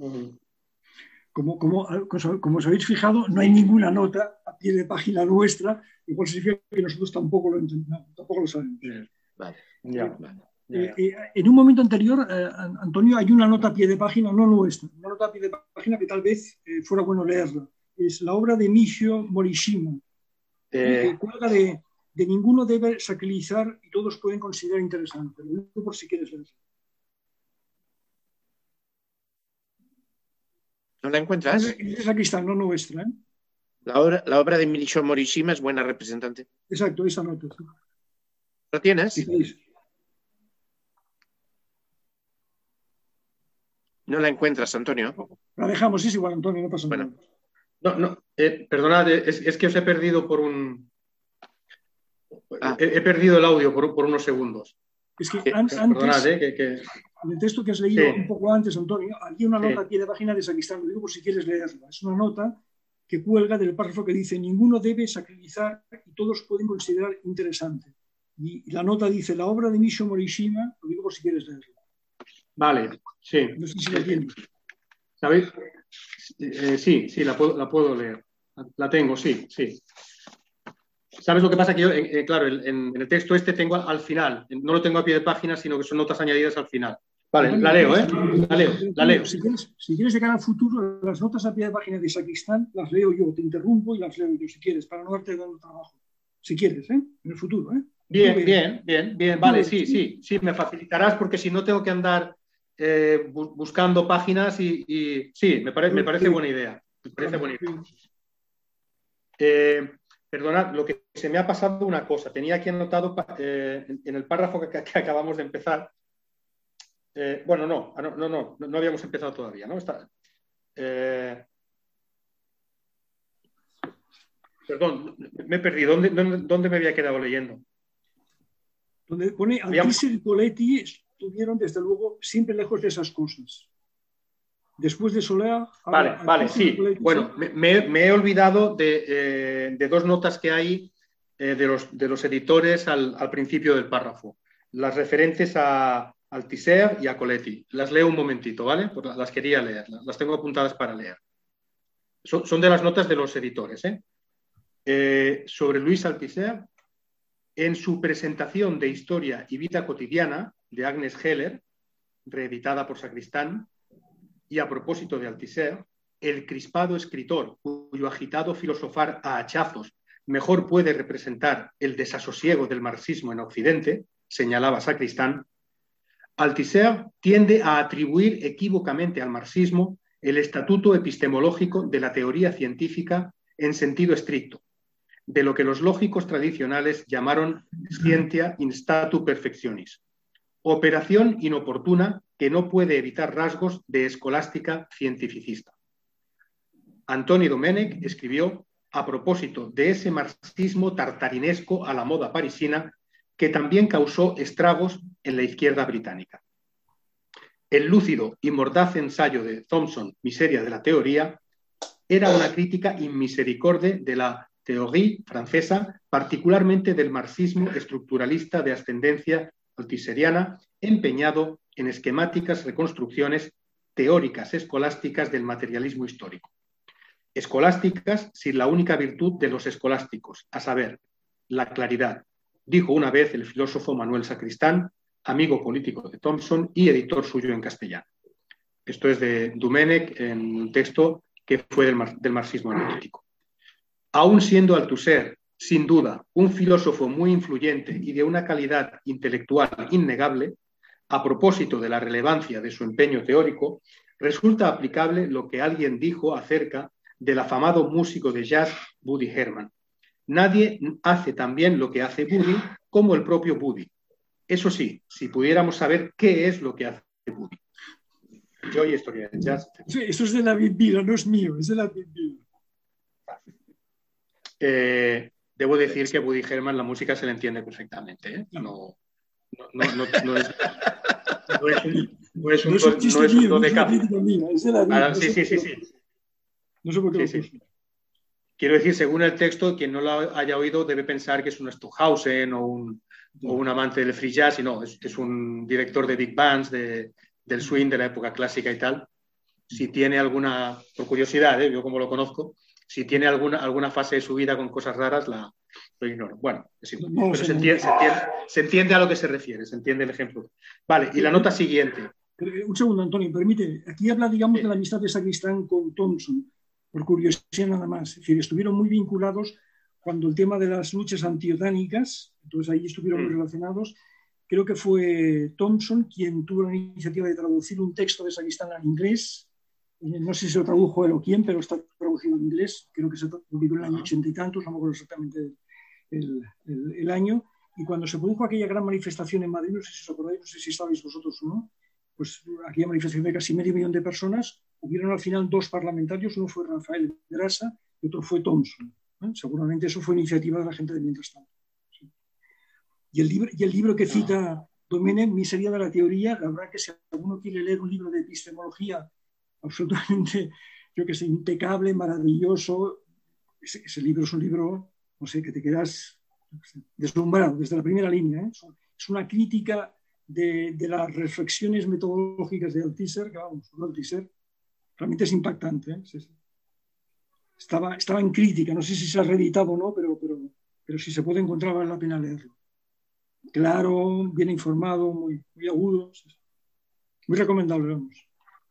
Como, como, como os habéis fijado, no hay ninguna nota a pie de página nuestra, igual significa que nosotros tampoco lo entendemos, tampoco lo sabemos. Vale, ya, vale. Eh, eh, en un momento anterior, eh, Antonio, hay una nota a pie de página, no nuestra, una nota a pie de página que tal vez eh, fuera bueno leerla. Es la obra de Michio Morishima, eh, que cuelga de, de ninguno debe sacralizar y todos pueden considerar interesante. Lo digo por si quieres leer. ¿No la encuentras? Es aquí está, no nuestra. ¿eh? La obra, la obra de Michio Morishima es buena representante. Exacto, esa nota. Sí. ¿Lo tienes? Sí. ¿No la encuentras, Antonio? La dejamos, es igual, Antonio, no pasa bueno. nada. No, no, eh, perdonad, es, es que os he perdido por un... Ah. He, he perdido el audio por, por unos segundos. Es que eh, an, perdonad, antes, eh, que, que... en el texto que has leído sí. un poco antes, Antonio, había una nota sí. a pie de página de Sacristán, lo digo por si quieres leerla. Es una nota que cuelga del párrafo que dice ninguno debe sacralizar y todos pueden considerar interesante. Y la nota dice, la obra de Misho Morishima, lo digo por si quieres leerlo. Vale, sí. No sé si la tienes. ¿Sabéis? Eh, sí, sí, la puedo, la puedo leer. La tengo, sí, sí. ¿Sabes lo que pasa? Que yo, eh, claro, en, en el texto este tengo al final, no lo tengo a pie de página, sino que son notas añadidas al final. Vale, vale, la leo, ¿eh? La leo, la leo. Si quieres, si quieres de cara al futuro, las notas a pie de página de Sacristán las leo yo, te interrumpo y las leo yo si quieres, para no darte dando trabajo. Si quieres, ¿eh? En el futuro, ¿eh? Bien, bien, bien, bien. Vale, sí, sí, sí, me facilitarás porque si no tengo que andar eh, bu buscando páginas y, y sí, me, pare me parece buena idea. Me parece buena idea. Eh, perdonad, lo que se me ha pasado una cosa. Tenía aquí anotado eh, en el párrafo que, que acabamos de empezar. Eh, bueno, no, no, no, no, no habíamos empezado todavía, ¿no? Está, eh, perdón, me he perdido. ¿Dónde, dónde, dónde me había quedado leyendo? Donde pone Althusser y Coletti estuvieron, desde luego, siempre lejos de esas cosas. Después de Soler... Vale, ahora, vale, sí. Coletti, bueno, me, me, me he olvidado de, eh, de dos notas que hay eh, de, los, de los editores al, al principio del párrafo. Las referentes a Althusser y a Coletti. Las leo un momentito, ¿vale? Pues las quería leer, las tengo apuntadas para leer. Son, son de las notas de los editores, ¿eh? Eh, sobre Louis Althusser, en su presentación de Historia y Vida Cotidiana de Agnes Heller, reeditada por Sacristán, y a propósito de Althusser, el crispado escritor cuyo agitado filosofar a hachazos mejor puede representar el desasosiego del marxismo en Occidente, señalaba Sacristán, Althusser tiende a atribuir equívocamente al marxismo el estatuto epistemológico de la teoría científica en sentido estricto, de lo que los lógicos tradicionales llamaron scientia in statu perfectionis, operación inoportuna que no puede evitar rasgos de escolástica cientificista. Antoni Domènech escribió a propósito de ese marxismo tartarinesco a la moda parisina que también causó estragos en la izquierda británica. El lúcido y mordaz ensayo de Thomson, Miseria de la teoría, era una crítica inmisericorde de la théorie francesa, particularmente del marxismo estructuralista de ascendencia althusseriana, empeñado en esquemáticas reconstrucciones teóricas escolásticas del materialismo histórico. Escolásticas sin la única virtud de los escolásticos, a saber, la claridad, dijo una vez el filósofo Manuel Sacristán, amigo político de Thomson y editor suyo en castellano. Esto es de Domènech en un texto que fue del, mar del marxismo analítico. Aún siendo Althusser, sin duda, un filósofo muy influyente y de una calidad intelectual innegable, a propósito de la relevancia de su empeño teórico, resulta aplicable lo que alguien dijo acerca del afamado músico de jazz Woody Herman. Nadie hace tan bien lo que hace Woody como el propio Woody. Eso sí, si pudiéramos saber qué es lo que hace Woody. Yo y historia del jazz. Sí, eso es de la Biblia, no es mío, es de la Biblia. Eh, debo decir que Woody Herman la música se le entiende perfectamente. ¿eh? No, no, no, no, no es, no es un, no es un, no es no es un do de campo. Ah, sí, sí, sí, sí. No sé por qué. Sí, sí. Quiero decir, según el texto, quien no lo haya oído debe pensar que es un Stockhausen o un, o un amante del free jazz, y no, es, es un director de big bands, de, del swing de la época clásica y tal. Si tiene alguna, por curiosidad, ¿eh? Yo como lo conozco, si tiene alguna, alguna fase de su vida con cosas raras, la, lo ignoro. Bueno, es igual. No, pero se entiende, se, entiende, se entiende a lo que se refiere, se entiende el ejemplo. Vale, y la nota siguiente. Un segundo, Antonio, permite. Aquí habla, digamos, sí. de la amistad de Sacristán con Thomson, por curiosidad nada más. Es decir, estuvieron muy vinculados cuando el tema de las luchas antiotánicas, entonces ahí estuvieron mm. muy relacionados. Creo que fue Thomson quien tuvo la iniciativa de traducir un texto de Sacristán al inglés. No sé si se lo tradujo él o quién, pero está traducido en inglés. Creo que se publicó en el año ochenta y tantos, no me acuerdo exactamente el, el, el año. Y cuando se produjo aquella gran manifestación en Madrid, no sé si os acordáis, no sé si estabais vosotros o no, pues aquella manifestación de casi medio millón de personas, hubieron al final dos parlamentarios, uno fue Rafael Grasa y otro fue Thomson. ¿eh? Seguramente eso fue iniciativa de la gente de mientras tanto. ¿sí? Y, el libro, y el libro que cita Domènech, Miseria de la teoría, la verdad que si alguno quiere leer un libro de epistemología absolutamente, yo que sé, impecable, maravilloso, ese, ese libro es un libro, no sé, que te quedas deslumbrado desde la primera línea. ¿eh? Es una crítica de, de las reflexiones metodológicas de Althusser, que vamos, Althusser, realmente es impactante. ¿eh? Sí, sí. Estaba, estaba en crítica, no sé si se ha reeditado o no, pero, pero, pero si se puede encontrar vale la pena leerlo. Claro, bien informado, muy, muy agudo. Sí, sí. Muy recomendable, vamos.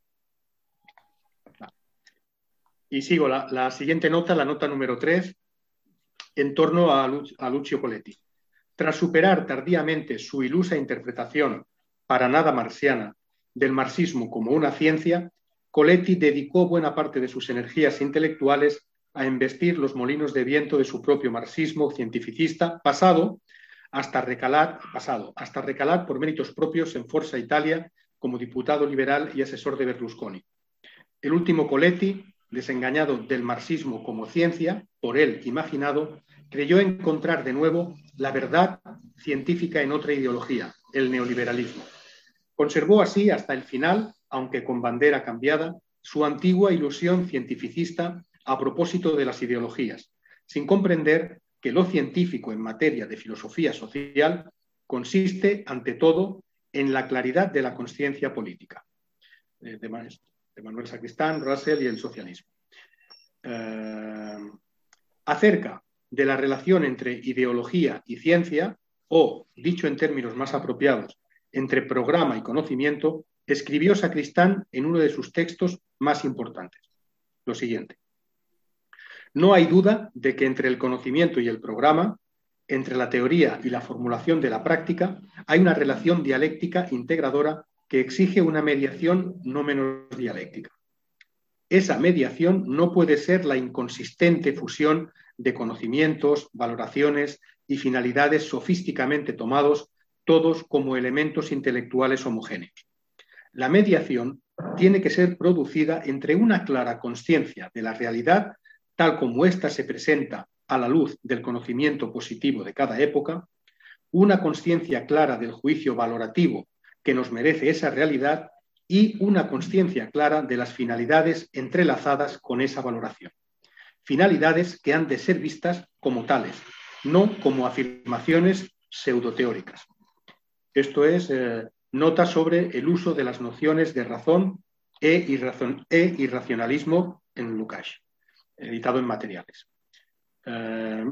Y sigo la, la siguiente nota, la nota número tres, en torno a, Lu, a Lucio Coletti. Tras superar tardíamente su ilusa interpretación, para nada marxiana, del marxismo como una ciencia, Coletti dedicó buena parte de sus energías intelectuales a embestir los molinos de viento de su propio marxismo cientificista, pasado hasta recalar, pasado hasta recalar por méritos propios en Forza Italia como diputado liberal y asesor de Berlusconi. El último Coletti, desengañado del marxismo como ciencia, por él imaginado, creyó encontrar de nuevo la verdad científica en otra ideología, el neoliberalismo. Conservó así hasta el final, aunque con bandera cambiada, su antigua ilusión cientificista a propósito de las ideologías, sin comprender que lo científico en materia de filosofía social consiste, ante todo, en la claridad de la conciencia política. Eh, de, de Manuel Sacristán, Russell y el socialismo. Eh, acerca de la relación entre ideología y ciencia, o, dicho en términos más apropiados, entre programa y conocimiento, escribió Sacristán en uno de sus textos más importantes. Lo siguiente. No hay duda de que entre el conocimiento y el programa, entre la teoría y la formulación de la práctica, hay una relación dialéctica integradora que exige una mediación no menos dialéctica. Esa mediación no puede ser la inconsistente fusión de conocimientos, valoraciones y finalidades sofísticamente tomados, todos como elementos intelectuales homogéneos. La mediación tiene que ser producida entre una clara conciencia de la realidad, tal como ésta se presenta a la luz del conocimiento positivo de cada época, una conciencia clara del juicio valorativo que nos merece esa realidad y una conciencia clara de las finalidades entrelazadas con esa valoración. Finalidades que han de ser vistas como tales, no como afirmaciones pseudoteóricas. Esto es eh, nota sobre el uso de las nociones de razón e, irracion e irracionalismo en Lukács, editado en Materiales. Eh,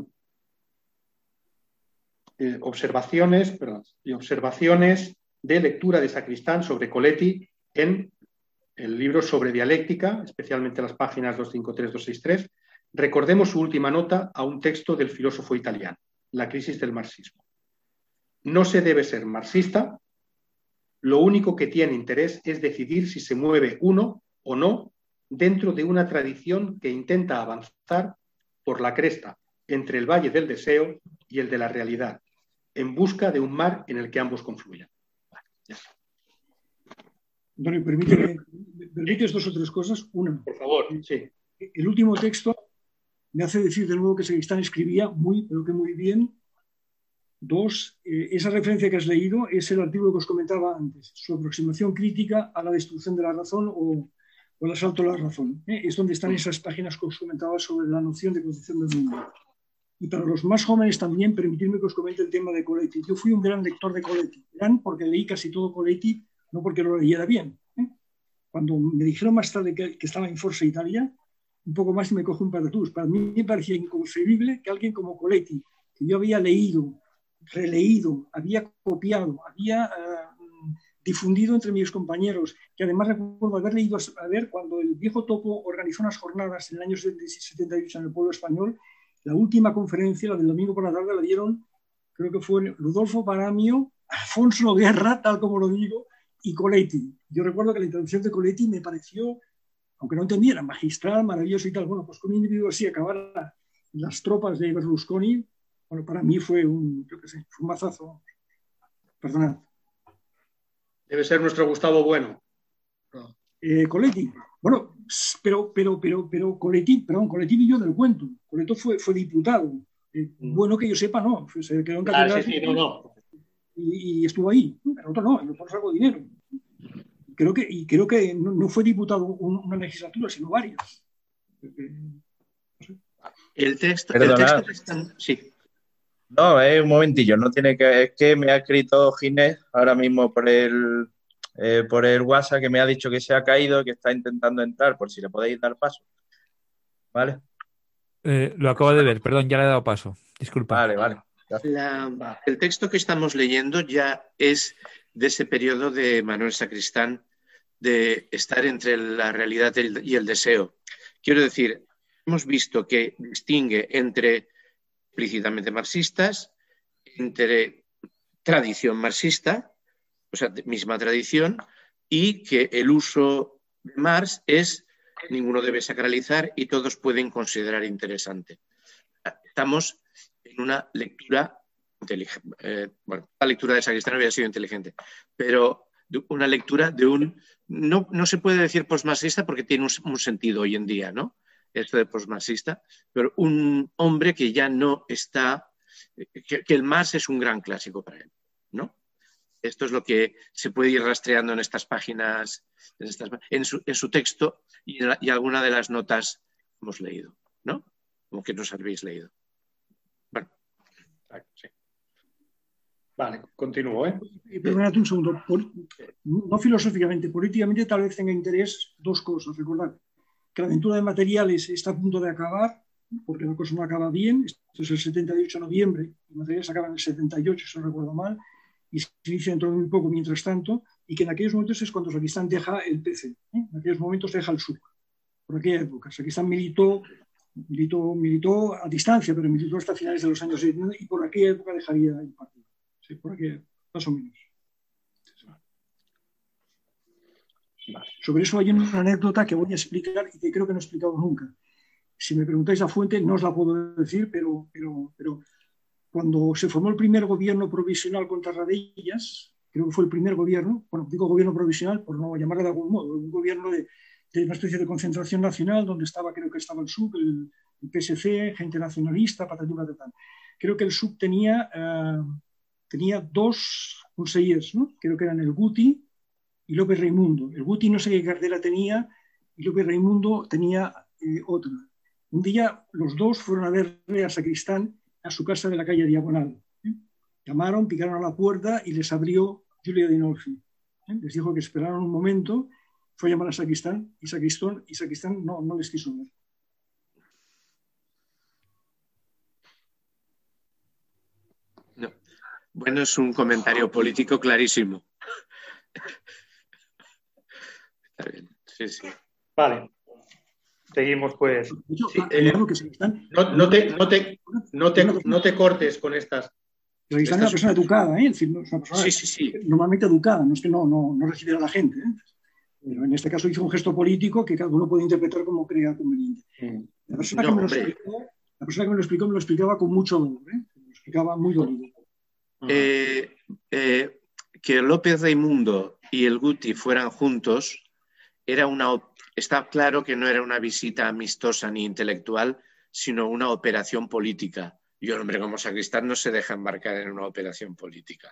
eh, observaciones, perdón, y observaciones de lectura de Sacristán sobre Coletti en el libro sobre dialéctica, especialmente las páginas doscientos cincuenta y tres a doscientos sesenta y tres. Recordemos su última nota a un texto del filósofo italiano, La crisis del marxismo. No se debe ser marxista, lo único que tiene interés es decidir si se mueve uno o no dentro de una tradición que intenta avanzar por la cresta entre el valle del deseo y el de la realidad, en busca de un mar en el que ambos confluyan. Vale, ya está. Antonio, permíteme, permites dos o tres cosas. Una, por favor, sí. El último texto me hace decir de nuevo que Sacristán escribía muy, pero que muy bien. Dos, eh, esa referencia que has leído es el artículo que os comentaba antes, su aproximación crítica a la destrucción de la razón o, o el asalto a la razón. ¿eh? Es donde están esas páginas que os comentaba sobre la noción de concepción del mundo. Y para los más jóvenes también, permitidme que os comente el tema de Coletti. Yo fui un gran lector de Coletti, gran porque leí casi todo Coletti, no porque lo leyera bien. ¿eh? Cuando me dijeron más tarde que, que estaba en Forza Italia, un poco más y me coge un patatús. Para mí me parecía inconcebible que alguien como Coletti, que yo había leído, releído, había copiado, había uh, difundido entre mis compañeros, que además recuerdo haber leído, a ver, cuando el viejo Topo organizó unas jornadas en el año setenta y ocho en el pueblo español, la última conferencia, la del domingo por la tarde, la dieron, creo que fue Rudolfo Paramio, Alfonso Guerra, tal como lo digo, y Coletti. Yo recuerdo que la introducción de Coletti me pareció, aunque no entendiera, magistral, maravilloso y tal. Bueno, pues con un individuo así acabar las tropas de Berlusconi, bueno, para mí fue un, yo qué sé, fue un mazazo. Perdonad. Debe ser nuestro Gustavo Bueno. Eh, Coletti. Bueno, pero, pero, pero, pero Coletti, perdón, Coletti vivió del cuento. Coletti fue, fue diputado. Eh, mm. Bueno, que yo sepa, no. Se quedó en catedral. Ah, sí, sí, no, no. Y, y estuvo ahí. Pero otro no, el otro sacó dinero. Creo que, y creo que no, no fue diputado un, una legislatura, sino varias. El texto, el texto que están, sí. No, es un momentillo, no tiene que... Es que me ha escrito Ginés ahora mismo por el, eh, por el WhatsApp que me ha dicho que se ha caído, que está intentando entrar, por si le podéis dar paso. ¿Vale? Eh, lo acabo de ver, perdón, ya le he dado paso. Disculpa. Vale, vale. La, el texto que estamos leyendo ya es de ese periodo de Manuel Sacristán, de estar entre la realidad y el deseo. Quiero decir, hemos visto que distingue entre explícitamente marxistas, entre tradición marxista, o sea, misma tradición, y que el uso de Marx es ninguno debe sacralizar y todos pueden considerar interesante. Estamos en una lectura inteligente. Eh, bueno, la lectura de Sacristán había sido inteligente, pero una lectura de un... No, no se puede decir postmarxista porque tiene un, un sentido hoy en día, ¿no? Esto de postmarxista, pero un hombre que ya no está... Que, que el Marx es un gran clásico para él, ¿no? Esto es lo que se puede ir rastreando en estas páginas, en, estas, en, su, en su texto y, en la, y alguna de las notas que hemos leído, ¿no? Como que nos habéis leído. Bueno, sí. Vale, continúo, ¿eh? Perdónate un segundo. Por, no filosóficamente, políticamente tal vez tenga interés dos cosas. Recordad que la aventura de materiales está a punto de acabar, porque la cosa no acaba bien. Esto es el setenta y ocho de noviembre, y materiales acaban en el setenta y ocho, si no recuerdo mal, y se inicia dentro de muy poco mientras tanto, y que en aquellos momentos es cuando Sacristán deja el P C, ¿eh? En aquellos momentos deja el S U C, por aquella época. Sacristán militó, militó, militó a distancia, pero militó hasta finales de los años setenta, y por aquella época dejaría el partido. Sí, por aquí, más o menos. Vale. Sobre eso hay una anécdota que voy a explicar y que creo que no he explicado nunca. Si me preguntáis la fuente, no os la puedo decir, pero, pero, pero cuando se formó el primer gobierno provisional contra Tarradellas, creo que fue el primer gobierno, bueno, digo gobierno provisional por no llamarlo de algún modo, un gobierno de, de una especie de concentración nacional donde estaba, creo que estaba el S U C, el, el P S C, gente nacionalista, patatín, patatán. Creo que el S U C tenía... Uh, tenía dos consellers, ¿no? Creo que eran el Guti y López Raimundo. El Guti no sé qué cartera tenía y López Raimundo tenía eh, otra. Un día los dos fueron a verle a Sacristán a su casa de la calle Diagonal. ¿eh? Llamaron, picaron a la puerta y les abrió Giulio Dinolfi. ¿eh? Les dijo que esperaron un momento, fue a llamar a Sacristán y Sacristán, y Sacristán no, no les quiso ver. No. Bueno, es un comentario político clarísimo. Está bien, sí, sí. Vale. Seguimos, pues. Yo, sí, eh, no, no, te, no, te, no, te, no te cortes con estas. Pero es una persona educada, ¿eh? Es una persona sí, sí, sí. normalmente educada, no es que no, no, no recibe a la gente. ¿eh? Pero en este caso hizo un gesto político que cada uno puede interpretar como crea conveniente. La persona, no, que, me lo explicó, la persona que me lo explicó me lo explicaba con mucho dolor, ¿eh? Me lo explicaba muy dolido. Eh, eh, que López Raimundo y el Guti fueran juntos era una, está claro que no era una visita amistosa ni intelectual, sino una operación política. Y un hombre como Sacristán no se deja embarcar en una operación política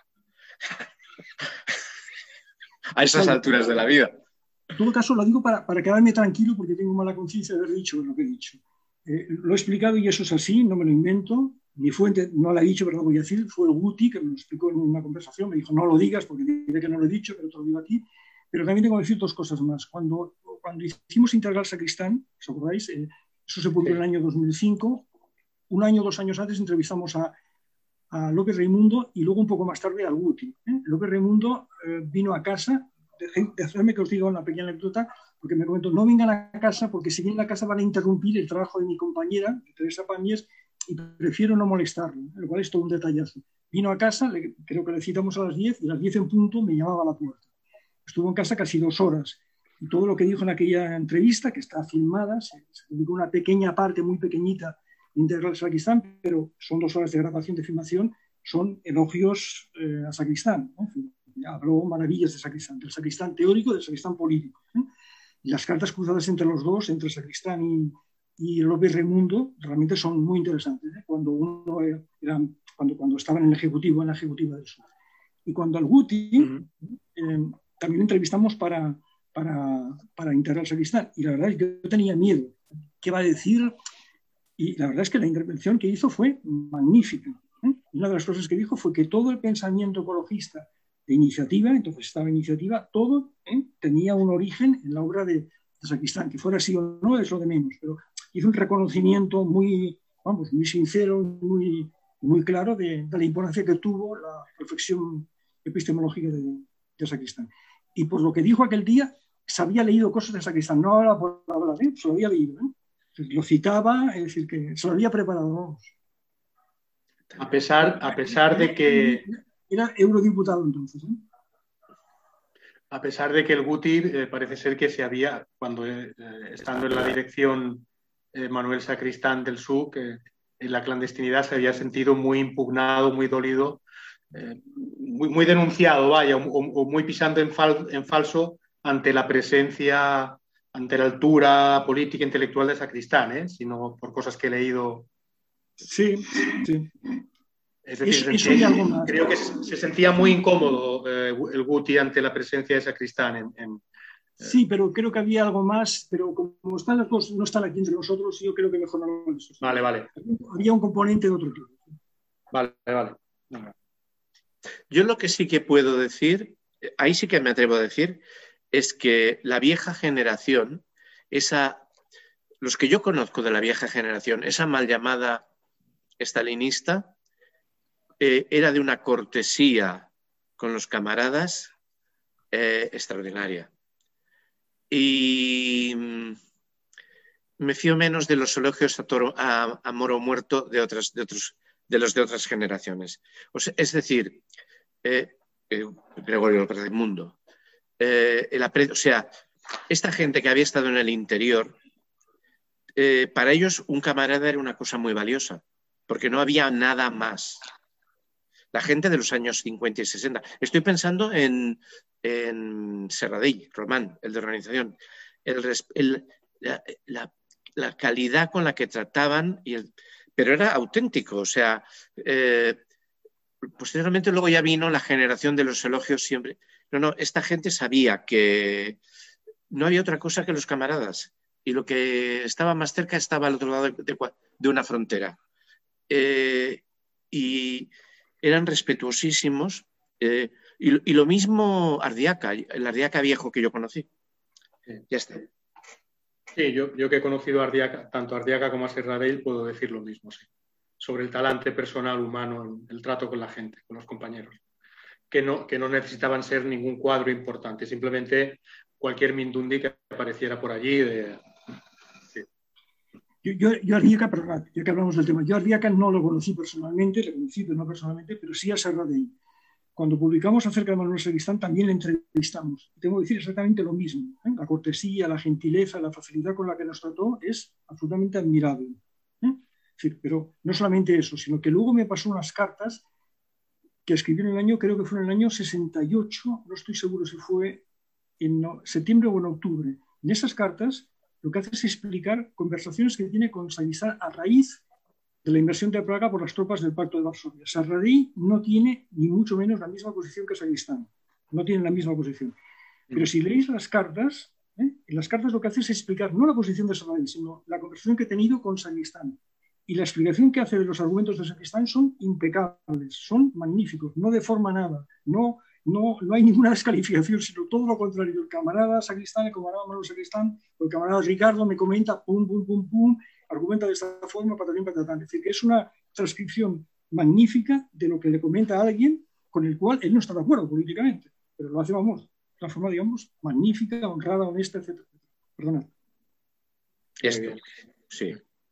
a esas claro, alturas de la vida. En todo caso, lo digo para, para quedarme tranquilo porque tengo mala conciencia de haber dicho lo que he dicho. Eh, lo he explicado y eso es así, no me lo invento. Mi fuente no la he dicho, pero lo voy a decir. Fue el Guti, que me lo explicó en una conversación. Me dijo, no lo digas porque diré que no lo he dicho, pero te lo digo aquí. Pero también tengo que decir dos cosas más. Cuando, cuando hicimos Integral Sacristán, ¿os acordáis? Eh, eso se publicó en el año dos mil cinco. Un año, dos años antes entrevistamos a, a López Raimundo y luego un poco más tarde al Guti. ¿eh? López Raimundo eh, vino a casa, dejadme que os diga una pequeña anécdota, porque me comentó, no vengan a casa porque si vienen a casa van a interrumpir el trabajo de mi compañera, Teresa Pamies, y prefiero no molestarlo, ¿eh? Lo cual es todo un detallazo. Vino a casa, le, creo que le citamos a las diez, y a las diez en punto me llamaba a la puerta. Estuvo en casa casi dos horas. Y todo lo que dijo en aquella entrevista, que está filmada, se, se publicó una pequeña parte, muy pequeñita, de Integral Sacristán, pero son dos horas de grabación, de filmación, son elogios eh, a Sacristán. ¿eh? Habló maravillas de Sacristán, del Sacristán teórico y del Sacristán político. ¿eh? Y las cartas cruzadas entre los dos, entre Sacristán y, y López Raimundo, realmente son muy interesantes. ¿eh? Cuando uno era, cuando, cuando estaba en el Ejecutivo, en la Ejecutiva del Sur. Y cuando al Guti, uh-huh. eh, también entrevistamos para, para, para Integral Sacristán. Y la verdad es que yo tenía miedo. ¿Qué va a decir? Y la verdad es que la intervención que hizo fue magnífica. ¿eh? una de las cosas que dijo fue que todo el pensamiento ecologista de Iniciativa, entonces estaba Iniciativa, todo ¿eh? tenía un origen en la obra de, de Sacristán, que fuera así o no es lo de menos, pero hizo un reconocimiento muy, vamos, muy sincero, muy, muy claro de, de la importancia que tuvo la reflexión epistemológica de, de Sacristán. Y por lo que dijo aquel día, se había leído cosas de Sacristán, no habla por hablar, ¿eh? Se lo había leído, ¿eh? Lo citaba, es decir, que se lo había preparado, vamos. A pesar, a pesar de que... Era eurodiputado entonces, ¿eh? A pesar de que el Guti eh, parece ser que se había, cuando eh, estando en la dirección eh, Manuel Sacristán del S U C, eh, en la clandestinidad se había sentido muy impugnado, muy dolido, eh, muy, muy denunciado, vaya, o, o muy pisando en, fal, en falso ante la presencia, ante la altura política e intelectual de Sacristán, ¿eh? Sino por cosas que he leído. Sí, sí. Es decir, eso, eso algo más. Creo que se sentía muy incómodo eh, el Guti ante la presencia de Sacristán. En, en, eh. Sí, pero creo que había algo más, pero como están las cosas, no están aquí entre nosotros, yo creo que mejor no lo eso. Vale, vale. Había un componente de otro tipo. Vale, vale. Yo lo que sí que puedo decir, ahí sí que me atrevo a decir, es que la vieja generación, esa, los que yo conozco de la vieja generación, esa mal llamada estalinista, Eh, era de una cortesía con los camaradas eh, extraordinaria. Y mm, me fío menos de los elogios a, toro, a, a Moro muerto de, otras, de, otros, de los de otras generaciones. O sea, es decir, eh, eh, Gregorio López del Mundo, eh, el apre, o sea, esta gente que había estado en el interior, eh, para ellos un camarada era una cosa muy valiosa, porque no había nada más. La gente de los años cincuenta y sesenta. Estoy pensando en, en Serradell, Román, el de organización. El, el, la, la, la calidad con la que trataban, y el, pero era auténtico. O sea, eh, posteriormente luego ya vino la generación de los elogios siempre. No, no, esta gente sabía que no había otra cosa que los camaradas. Y lo que estaba más cerca estaba al otro lado de, de, de una frontera. Eh, y... eran respetuosísimos, eh, y, y lo mismo Ardiaca, el Ardiaca viejo que yo conocí. Sí. Ya está. Sí, yo, yo que he conocido a Ardiaca, tanto a Ardiaca como a Serradell, puedo decir lo mismo, sí. Sobre el talante personal humano, el trato con la gente, con los compañeros, que no, que no necesitaban ser ningún cuadro importante, simplemente cualquier mindundi que apareciera por allí. De... Sí. Yo, yo, yo a Ardiaca, perdón, ya que hablamos del tema, yo a Ardiaca no lo conocí personalmente, le conocí, pero no personalmente, pero sí a Serradell. Cuando publicamos acerca de Manuel Sacristán también le entrevistamos. Tengo que decir exactamente lo mismo. ¿eh? La cortesía, la gentileza, la facilidad con la que nos trató es absolutamente admirable. ¿eh? Sí, pero no solamente eso, sino que luego me pasó unas cartas que escribió en el año, creo que fue en el año sesenta y ocho, no estoy seguro si fue en septiembre o en octubre. En esas cartas lo que hace es explicar conversaciones que tiene con Sacristán a raíz de la invasión de Praga por las tropas del Pacto de Varsovia. Serradell no tiene ni mucho menos la misma posición que Sacristán. No tiene la misma posición. Pero si leéis las cartas, ¿eh? en las cartas lo que hace es explicar no la posición de Serradell, sino la conversación que he tenido con Sacristán. Y la explicación que hace de los argumentos de Sacristán son impecables, son magníficos, no deforma nada, no, no, no hay ninguna descalificación, sino todo lo contrario. El camarada Sacristán, el camarada Manuel Sacristán, o el camarada Ricardo me comenta, pum, pum, pum, pum, argumenta de esta forma, patatín, patatán. Es decir, que es una transcripción magnífica de lo que le comenta a alguien con el cual él no está de acuerdo políticamente, pero lo hace, vamos, de una forma, digamos, magnífica, honrada, honesta, etcétera. Perdonad. Esto, sí.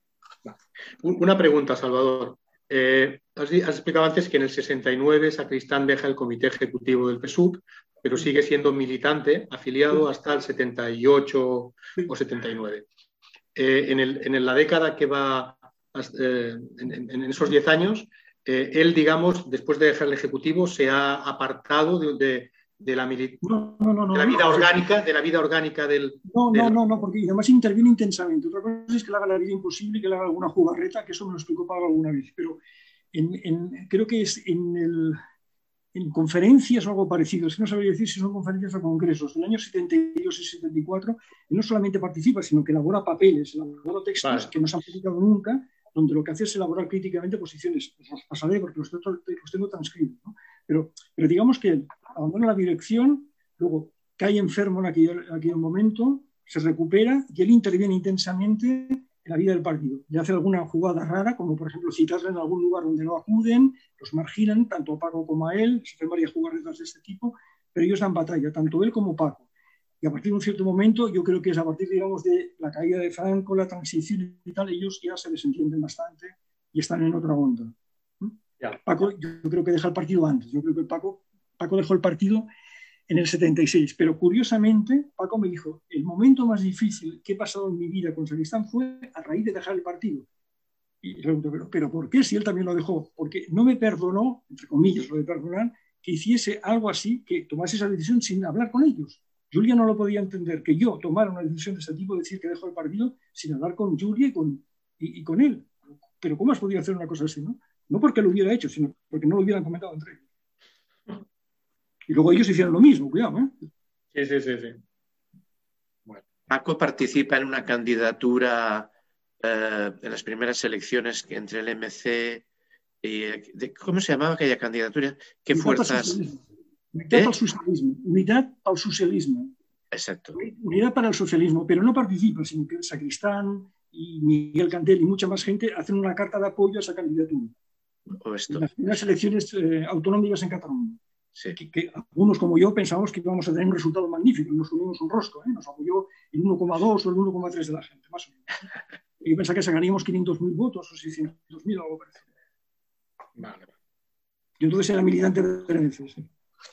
Una pregunta, Salvador. Eh, has, has explicado antes que en el sesenta y nueve Sacristán deja el comité ejecutivo del P S U C, pero sigue siendo militante, afiliado hasta el setenta y ocho o setenta y nueve. Eh, en, el, en la década que va, eh, en, en esos diez años, eh, él, digamos, después de dejar el Ejecutivo, se ha apartado de, de, de, la, no, no, no, de la vida no, orgánica, de la vida orgánica del... No, del... no, no, no, porque además interviene intensamente. Otra cosa es que le haga la vida imposible y que le haga alguna jugarreta, que eso me lo explicó Pablo alguna vez, pero en, en, creo que es en el... en conferencias o algo parecido, es que no sabría decir si son conferencias o congresos, del año setenta y dos y setenta y cuatro, él no solamente participa, sino que elabora papeles, elabora textos vale. que no se han publicado nunca, donde lo que hace es elaborar críticamente posiciones. Pues los pasaré porque los, los tengo transcritos, ¿no? Pero, pero digamos que él abandona la dirección, luego cae enfermo en aquel, en aquel momento, se recupera y él interviene intensamente en la vida del partido. Le hace alguna jugada rara, como por ejemplo citarle en algún lugar donde no acuden, los marginan, tanto a Paco como a él, se hacen varias jugadas de este tipo, pero ellos dan batalla, tanto él como Paco. Y a partir de un cierto momento, yo creo que es a partir, digamos, de la caída de Franco, la transición y tal, ellos ya se desentienden bastante y están en otra onda. Ya. Paco, yo creo que deja el partido antes. Yo creo que Paco, Paco dejó el partido en el setenta y seis, pero curiosamente, Paco me dijo, el momento más difícil que he pasado en mi vida con Sacristán fue a raíz de dejar el partido. Y le pregunto, ¿pero, pero por qué si él también lo dejó? Porque no me perdonó, entre comillas, lo de perdonar, que hiciese algo así, que tomase esa decisión sin hablar con ellos. Julia no lo podía entender, que yo tomara una decisión de ese tipo, decir que dejo el partido sin hablar con Julia y con, y, y con él. Pero ¿cómo has podido hacer una cosa así? No, no porque lo hubiera hecho, sino porque no lo hubieran comentado entre ellos. Y luego ellos hicieron lo mismo, cuidado, ¿eh? Sí, sí, sí, sí. Bueno. Paco participa en una candidatura eh, en las primeras elecciones entre el M C y... De, ¿cómo se llamaba aquella candidatura? ¿Qué Unidad fuerzas...? Unidad para el socialismo. Unidad para el socialismo. Exacto. Unidad para el socialismo, pero no participa, sino que Sacristán y Miguel Candel y mucha más gente hacen una carta de apoyo a esa candidatura. O esto. En las primeras elecciones eh, autonómicas en Cataluña. Sí. Que, que algunos como yo pensamos que íbamos a tener un resultado magnífico, nos unimos un rosco, ¿eh? Nos apoyó el uno coma dos o el uno coma tres de la gente, más o menos. Y yo pensaba que sacaríamos quinientos mil votos o seiscientos mil o algo parecido. Vale. Yo entonces era militante de N C, sí.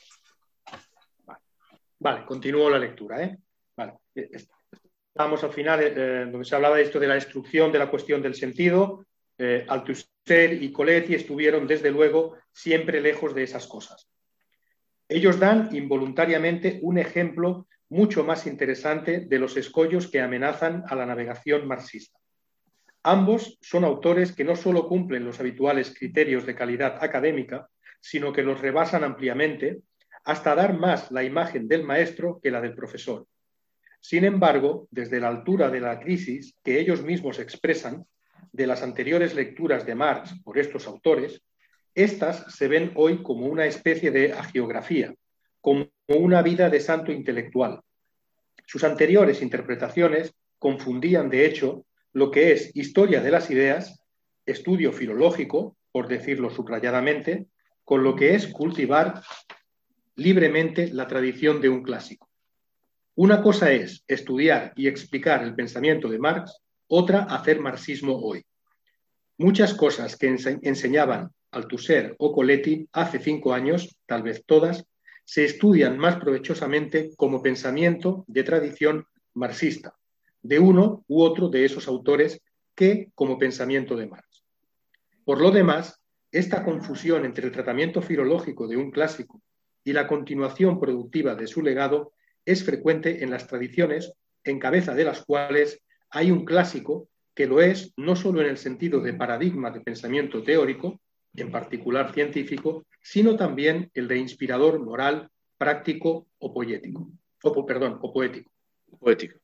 Vale. Vale, continúo la lectura, ¿eh? Vale. Estamos al final, eh, donde se hablaba de esto de la destrucción de la cuestión del sentido. Eh, Althusser y Coletti estuvieron, desde luego, siempre lejos de esas cosas. Ellos dan involuntariamente un ejemplo mucho más interesante de los escollos que amenazan a la navegación marxista. Ambos son autores que no solo cumplen los habituales criterios de calidad académica, sino que los rebasan ampliamente hasta dar más la imagen del maestro que la del profesor. Sin embargo, desde la altura de la crisis que ellos mismos expresan de las anteriores lecturas de Marx por estos autores, estas se ven hoy como una especie de hagiografía, como una vida de santo intelectual. Sus anteriores interpretaciones confundían, de hecho, lo que es historia de las ideas, estudio filológico, por decirlo subrayadamente, con lo que es cultivar libremente la tradición de un clásico. Una cosa es estudiar y explicar el pensamiento de Marx, otra hacer marxismo hoy. Muchas cosas que ense- enseñaban Althusser o Coletti hace cinco años, tal vez todas, se estudian más provechosamente como pensamiento de tradición marxista, de uno u otro de esos autores que como pensamiento de Marx. Por lo demás, esta confusión entre el tratamiento filológico de un clásico y la continuación productiva de su legado es frecuente en las tradiciones, en cabeza de las cuales hay un clásico que lo es no solo en el sentido de paradigma de pensamiento teórico, en particular científico, sino también el de inspirador moral, práctico o poético. O, perdón, o poético. Poético.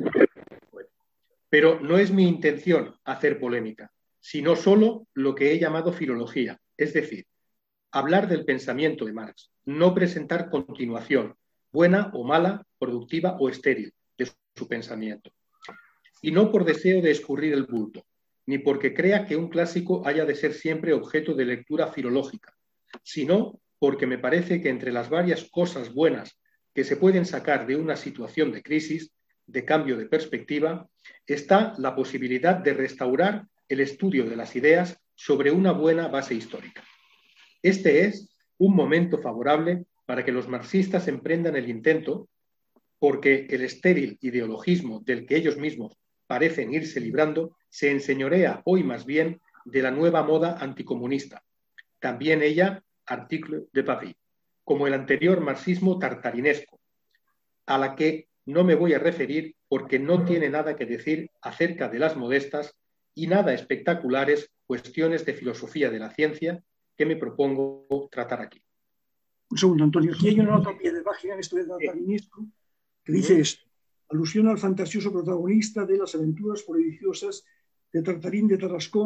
Pero no es mi intención hacer polémica, sino solo lo que he llamado filología, es decir, hablar del pensamiento de Marx, no presentar continuación, buena o mala, productiva o estéril, de su pensamiento. Y no por deseo de escurrir el bulto, ni porque crea que un clásico haya de ser siempre objeto de lectura filológica, sino porque me parece que entre las varias cosas buenas que se pueden sacar de una situación de crisis, de cambio de perspectiva, está la posibilidad de restaurar el estudio de las ideas sobre una buena base histórica. Este es un momento favorable para que los marxistas emprendan el intento, porque el estéril ideologismo del que ellos mismos parecen irse librando se enseñorea hoy más bien de la nueva moda anticomunista, también ella article de Paris, como el anterior marxismo tartarinesco, a la que no me voy a referir porque no tiene nada que decir acerca de las modestas y nada espectaculares cuestiones de filosofía de la ciencia que me propongo tratar aquí. Un segundo, Antonio. Aquí hay una nota a pie de página en esto de tartarinesco que dice esto: alusión al fantasioso protagonista de las aventuras prodigiosas de Tartarín de Tarascón,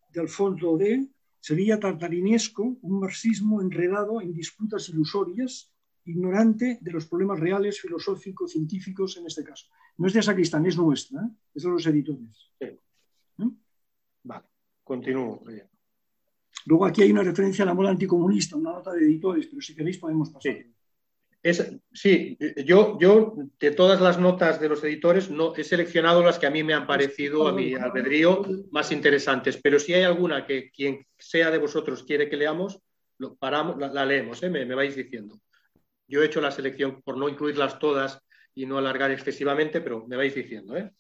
de Alphonse Daudet sería tartarinesco, un marxismo enredado en disputas ilusorias, ignorante de los problemas reales, filosóficos, científicos en este caso. No es de Sacristán, es nuestra, ¿eh? Es de los editores. Sí. ¿Eh? Vale, continúo. Luego aquí hay una referencia a la moda anticomunista, una nota de editores, pero si queréis podemos pasar. Sí. Es, sí, yo, yo de todas las notas de los editores no he seleccionado las que a mí me han parecido, a mi albedrío, más interesantes, pero si hay alguna que quien sea de vosotros quiere que leamos, lo paramos, la, la leemos, ¿eh? me, me vais diciendo. Yo he hecho la selección por no incluirlas todas y no alargar excesivamente, pero me vais diciendo. ¿eh?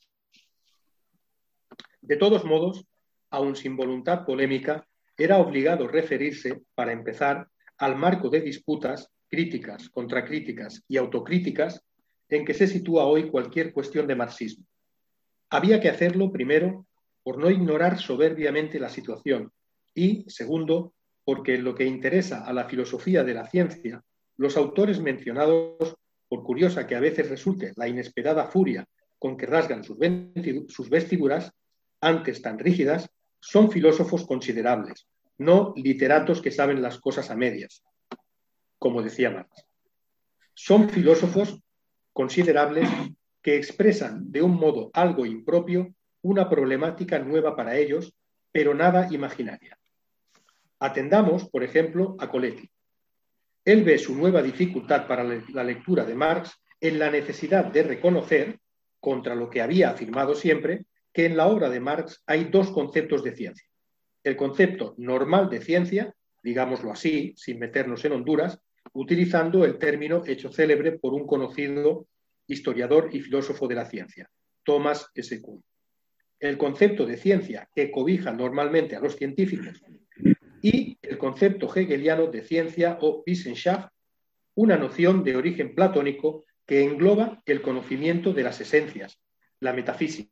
De todos modos, aun sin voluntad polémica, era obligado referirse, para empezar, al marco de disputas críticas, contracríticas y autocríticas en que se sitúa hoy cualquier cuestión de marxismo. Había que hacerlo, primero, por no ignorar soberbiamente la situación y, segundo, porque en lo que interesa a la filosofía de la ciencia, los autores mencionados, por curiosa que a veces resulte la inesperada furia con que rasgan sus vestiduras, antes tan rígidas, son filósofos considerables, no literatos que saben las cosas a medias, como decía Marx. Son filósofos considerables que expresan de un modo algo impropio una problemática nueva para ellos, pero nada imaginaria. Atendamos, por ejemplo, a Coletti. Él ve su nueva dificultad para la lectura de Marx en la necesidad de reconocer, contra lo que había afirmado siempre, que en la obra de Marx hay dos conceptos de ciencia. El concepto normal de ciencia, digámoslo así, sin meternos en Honduras, utilizando el término hecho célebre por un conocido historiador y filósofo de la ciencia, Thomas S. Kuhn. El concepto de ciencia que cobija normalmente a los científicos y el concepto hegeliano de ciencia o Wissenschaft, una noción de origen platónico que engloba el conocimiento de las esencias, la metafísica.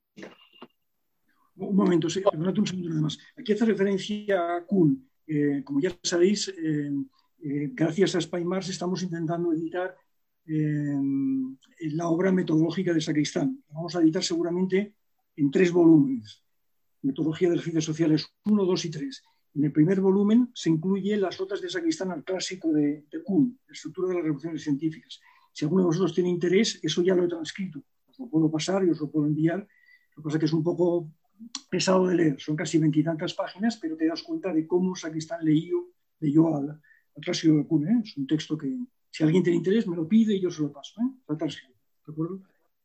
Un momento, sí, perdónate un segundo nada más. Aquí hace referencia a Kuhn. Eh, como ya sabéis, eh, eh, gracias a Spy Marx estamos intentando editar eh, la obra metodológica de Sacristán. La vamos a editar seguramente en tres volúmenes. Metodología de las ciencias sociales uno, dos y tres. En el primer volumen se incluye las notas de Sacristán al clásico de, de Kuhn, la estructura de las revoluciones científicas. Si alguno de vosotros tiene interés, eso ya lo he transcrito. Os lo puedo pasar y os lo puedo enviar. Lo que pasa es que es un poco pesado de leer. Son casi veintitantas páginas, pero te das cuenta de cómo Sacristán leyó, leyó al, al clásico de Kuhn. ¿eh? Es un texto que, si alguien tiene interés, me lo pide y yo se lo paso. ¿eh? Está transcrito. ¿De acuerdo?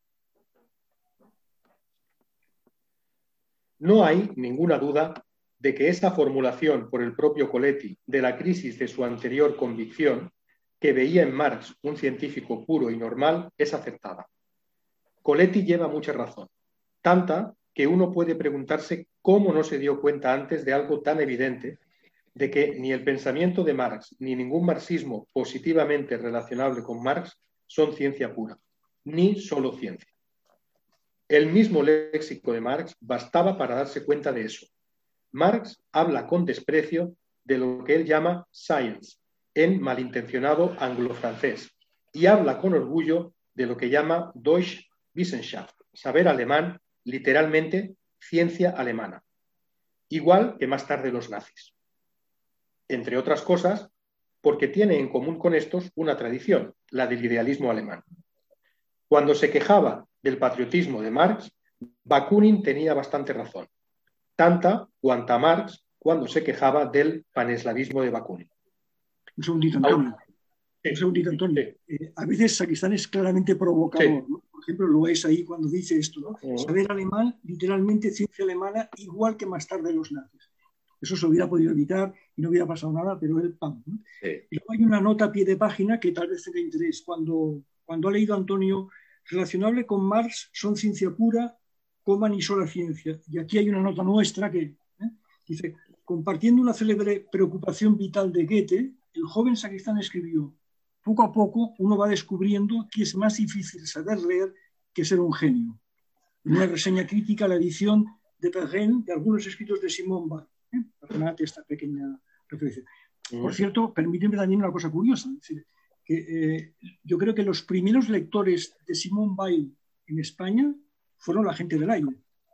No hay ninguna duda de que esta formulación por el propio Coletti de la crisis de su anterior convicción, que veía en Marx un científico puro y normal, es acertada. Coletti lleva mucha razón, tanta que uno puede preguntarse cómo no se dio cuenta antes de algo tan evidente, de que ni el pensamiento de Marx ni ningún marxismo positivamente relacionable con Marx son ciencia pura, ni solo ciencia. El mismo léxico de Marx bastaba para darse cuenta de eso. Marx habla con desprecio de lo que él llama science, en malintencionado anglo-francés, y habla con orgullo de lo que llama Deutsche Wissenschaft, saber alemán, literalmente ciencia alemana, igual que más tarde los nazis. Entre otras cosas, porque tiene en común con estos una tradición, la del idealismo alemán. Cuando se quejaba del patriotismo de Marx, Bakunin tenía bastante razón, tanta cuanta Marx cuando se quejaba del paneslavismo de Bakunin. Un segundito, Antonio. Un segundito, Antonio. Eh, a veces Sacristán es claramente provocador. Sí. ¿no? Por ejemplo, lo es ahí cuando dice esto, ¿no? Uh-huh. Saber alemán, literalmente ciencia alemana, igual que más tarde los nazis. Eso se hubiera podido evitar y no hubiera pasado nada, pero él, pam. ¿no? Sí. Y luego hay una nota a pie de página que tal vez tenga interés. Cuando, cuando ha leído Antonio, relacionable con Marx son ciencia pura, coma ni sola ciencia. Y aquí hay una nota nuestra que ¿eh? dice, compartiendo una célebre preocupación vital de Goethe, el joven Sacristán escribió, poco a poco uno va descubriendo que es más difícil saber leer que ser un genio. En una reseña crítica a la edición de Perrin de algunos escritos de Simone Weil. ¿eh? Perdonad esta pequeña referencia. Mm. Por cierto, permíteme también una cosa curiosa. Es decir, que, eh, yo creo que los primeros lectores de Simone Weil en España fueron la gente del aire. ¿eh?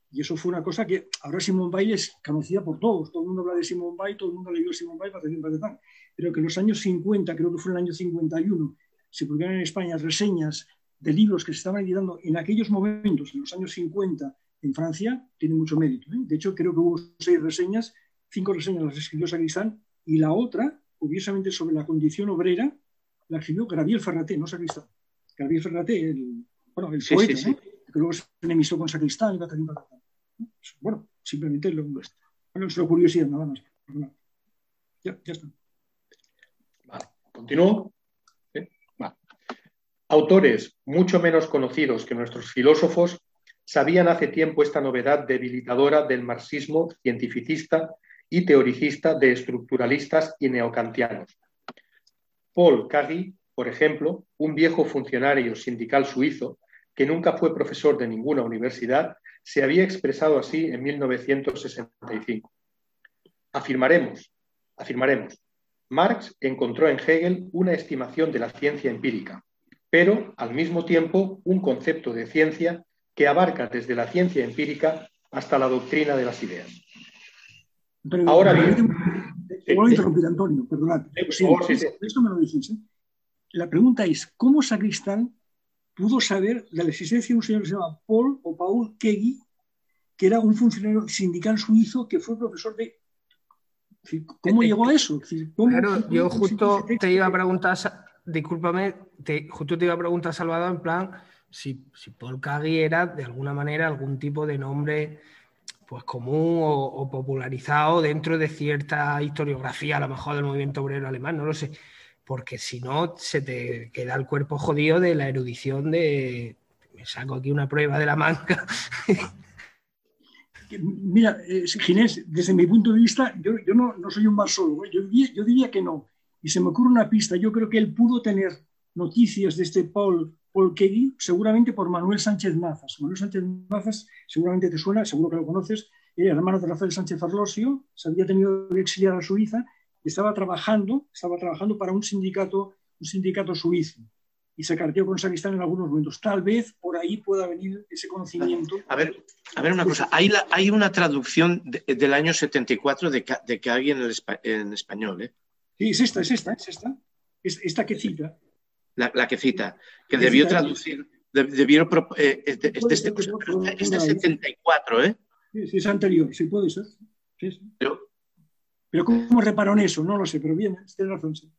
Y eso fue una cosa que ahora Simone Weil es conocida por todos. Todo el mundo habla de Simone Weil, todo el mundo leyó Simone Weil, pero que en los años cincuenta, creo que fue en el año cincuenta y uno, se publicaron en España reseñas de libros que se estaban editando en aquellos momentos, en los años cincuenta, en Francia, tiene mucho mérito, ¿eh? De hecho, creo que hubo seis reseñas, cinco reseñas las escribió Sacristán, y la otra, curiosamente, sobre la condición obrera, la escribió Gabriel Ferraté, no Sacristán. Gabriel Ferraté, el, bueno, el sí, poeta, sí, sí. ¿eh? Que luego se enemistó con Sacristán y Catalín Patatán. Bueno, simplemente lo, bueno, es una curiosidad, nada más. Ya, ya está. Vale, continúo. ¿Sí? Vale. Autores mucho menos conocidos que nuestros filósofos sabían hace tiempo esta novedad debilitadora del marxismo cientificista y teoricista de estructuralistas y neocantianos. Paul Kagi, por ejemplo, un viejo funcionario sindical suizo que nunca fue profesor de ninguna universidad, se había expresado así en mil novecientos sesenta y cinco. Afirmaremos, afirmaremos, Marx encontró en Hegel una estimación de la ciencia empírica, pero al mismo tiempo un concepto de ciencia que abarca desde la ciencia empírica hasta la doctrina de las ideas. Pero, Ahora pero, bien, te voy a interrumpir, Antonio, perdonad. Sí, por favor, sí, sí. Esto me lo decís, ¿eh? La pregunta es, ¿cómo Sacristán pudo saber de la existencia de un señor que se llama Paul o Paul Kegi, que era un funcionario sindical suizo que fue profesor de... ¿Cómo llegó a eso? ¿Cómo, claro, cómo, yo justo te iba a que... preguntar, discúlpame, te, justo te iba a preguntar, Salvador, en plan, si, si Paul Kagi era de alguna manera algún tipo de nombre pues común o, o popularizado dentro de cierta historiografía, a lo mejor del movimiento obrero alemán, no lo sé. Porque si no, se te queda el cuerpo jodido de la erudición de... Me saco aquí una prueba de la manga. Mira, eh, Ginés, desde mi punto de vista, yo, yo no, no soy un marsólogo, ¿eh? yo, diría, yo diría que no. Y se me ocurre una pista. Yo creo que él pudo tener noticias de este Paul, Paul Kegi, seguramente por Manuel Sánchez Mazas. Manuel Sánchez Mazas, seguramente te suena, seguro que lo conoces, era hermano de Rafael Sánchez Farlosio, se había tenido que exiliar a Suiza, estaba trabajando, estaba trabajando para un sindicato, un sindicato suizo y se carteó con Sacristán en algunos momentos. Tal vez por ahí pueda venir ese conocimiento. A ver, a ver una cosa. Hay, la, hay una traducción de, del año setenta y cuatro de, de Kagi en, el, en español, ¿eh? Sí, es esta, es esta, es esta. Es esta que cita. La, la que cita, que debió cita, traducir, de, debió, eh, es de, es de este, es de setenta y cuatro, ¿eh? Sí, sí, es anterior, sí puede ser. Sí, sí. Pero, Pero ¿cómo reparó en eso? No lo sé, pero bien, tienes razón. Sí.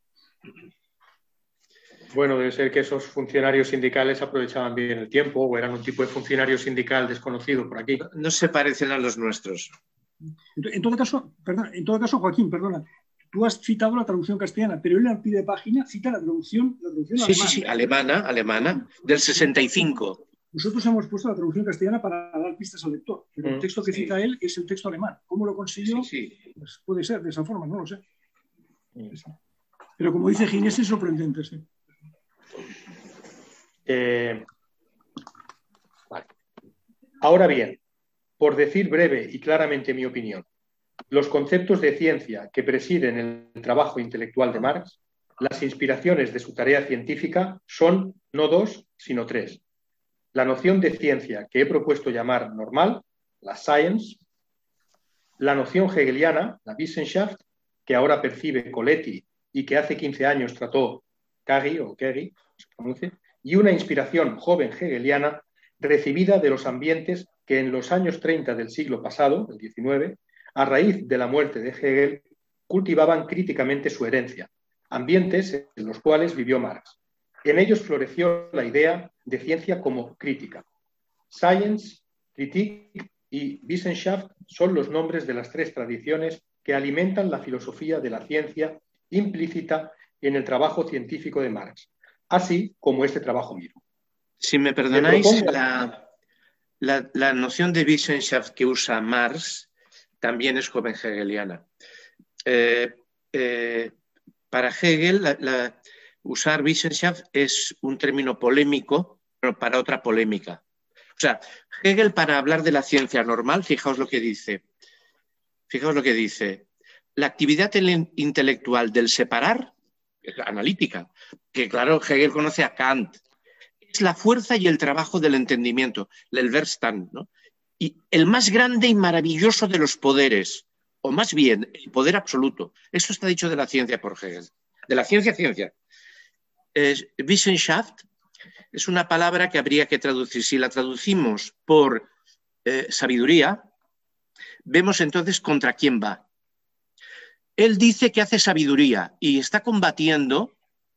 Bueno, debe ser que esos funcionarios sindicales aprovechaban bien el tiempo o eran un tipo de funcionario sindical desconocido por aquí. No se parecen a los nuestros. En todo caso, perdón, en todo caso, Joaquín, perdona, tú has citado la traducción castellana, pero él al pie de página cita la traducción, la traducción sí, alemana. Sí, sí, alemana, alemana, del sesenta y cinco. Nosotros hemos puesto la traducción castellana para dar pistas al lector, pero el texto que sí. cita él es el texto alemán. ¿Cómo lo consiguió? Sí, sí. Pues puede ser de esa forma, no lo sé. Pero como dice Ginés, es sorprendente, sí. Eh, vale. Ahora bien, por decir breve y claramente mi opinión, los conceptos de ciencia que presiden el trabajo intelectual de Marx, las inspiraciones de su tarea científica son no dos, sino tres. La noción de ciencia que he propuesto llamar normal, la science, la noción hegeliana, la Wissenschaft, que ahora percibe Coletti y que hace quince años trató Kagi o Kegi, se pronuncia, y una inspiración joven hegeliana recibida de los ambientes que en los años treinta del siglo pasado, el diecinueve, a raíz de la muerte de Hegel, cultivaban críticamente su herencia, ambientes en los cuales vivió Marx. En ellos floreció la idea de ciencia como crítica. Science, Kritik y Wissenschaft son los nombres de las tres tradiciones que alimentan la filosofía de la ciencia implícita en el trabajo científico de Marx, así como este trabajo mismo. Si me perdonáis, propongo... la, la, la noción de Wissenschaft que usa Marx también es joven hegeliana. Eh, eh, para Hegel, la, la, usar Wissenschaft es un término polémico, pero para otra polémica. O sea, Hegel, para hablar de la ciencia normal, fijaos lo que dice. Fijaos lo que dice. La actividad intelectual del separar, analítica, que claro, Hegel conoce a Kant, es la fuerza y el trabajo del entendimiento, el Verstand, ¿no? y el más grande y maravilloso de los poderes, o más bien, el poder absoluto. Eso está dicho de la ciencia por Hegel. De la ciencia, ciencia. Eh, Wissenschaft es una palabra que habría que traducir. Si la traducimos por eh, sabiduría, vemos entonces contra quién va. Él dice que hace sabiduría y está combatiendo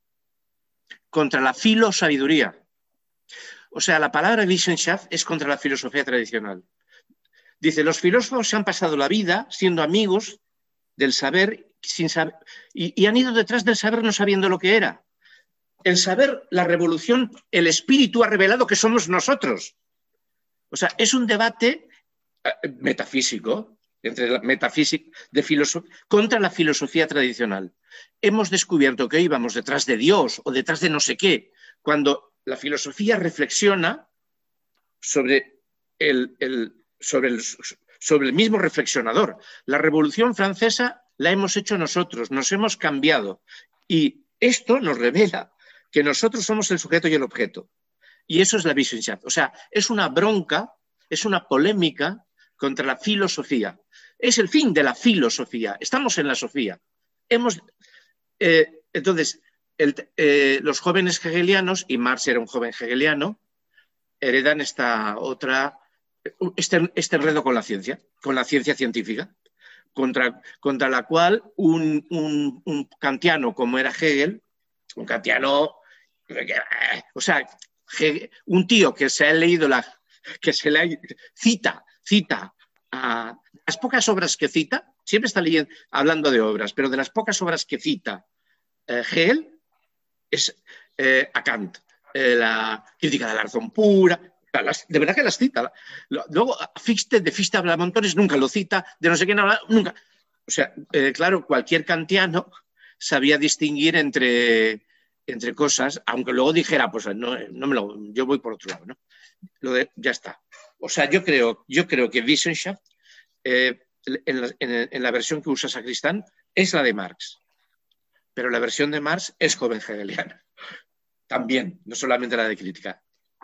contra la filosabiduría. O sea, la palabra Wissenschaft es contra la filosofía tradicional. Dice, los filósofos se han pasado la vida siendo amigos del saber, sin saber y, y han ido detrás del saber no sabiendo lo que era. El saber, la revolución, el espíritu ha revelado que somos nosotros. O sea, es un debate eh, metafísico, entre la metafísica de filoso- contra la filosofía tradicional. Hemos descubierto que íbamos detrás de Dios o detrás de no sé qué, cuando la filosofía reflexiona sobre el, el, sobre el, sobre el mismo reflexionador. La Revolución Francesa la hemos hecho nosotros, nos hemos cambiado. Y esto nos revela que nosotros somos el sujeto y el objeto. Y eso es la Wissenschaft. O sea, es una bronca, es una polémica contra la filosofía. Es el fin de la filosofía. Estamos en la sofía. Hemos, eh, entonces, el, eh, los jóvenes hegelianos, y Marx era un joven hegeliano, heredan esta otra, este, este enredo con la ciencia, con la ciencia científica, contra, contra la cual un, un, un kantiano como era Hegel, un kantiano, o sea, un tío que se ha leído la, que se le cita, cita a las pocas obras que cita, siempre está leyendo, hablando de obras, pero de las pocas obras que cita eh, Hegel es eh, a Kant, eh, la crítica de la razón pura, las, de verdad que las cita. Luego Fichte, de Fichte habla montones, nunca lo cita, de no sé quién habla, nunca. O sea, eh, claro, cualquier kantiano sabía distinguir entre, entre cosas, aunque luego dijera, pues no, no me lo, yo voy por otro lado, ¿no? Lo de, ya está. O sea, yo creo, yo creo que Wissenschaft, eh, en, la, en, en la versión que usa Sacristán, es la de Marx. Pero la versión de Marx es joven hegeliana. También, no solamente la de crítica.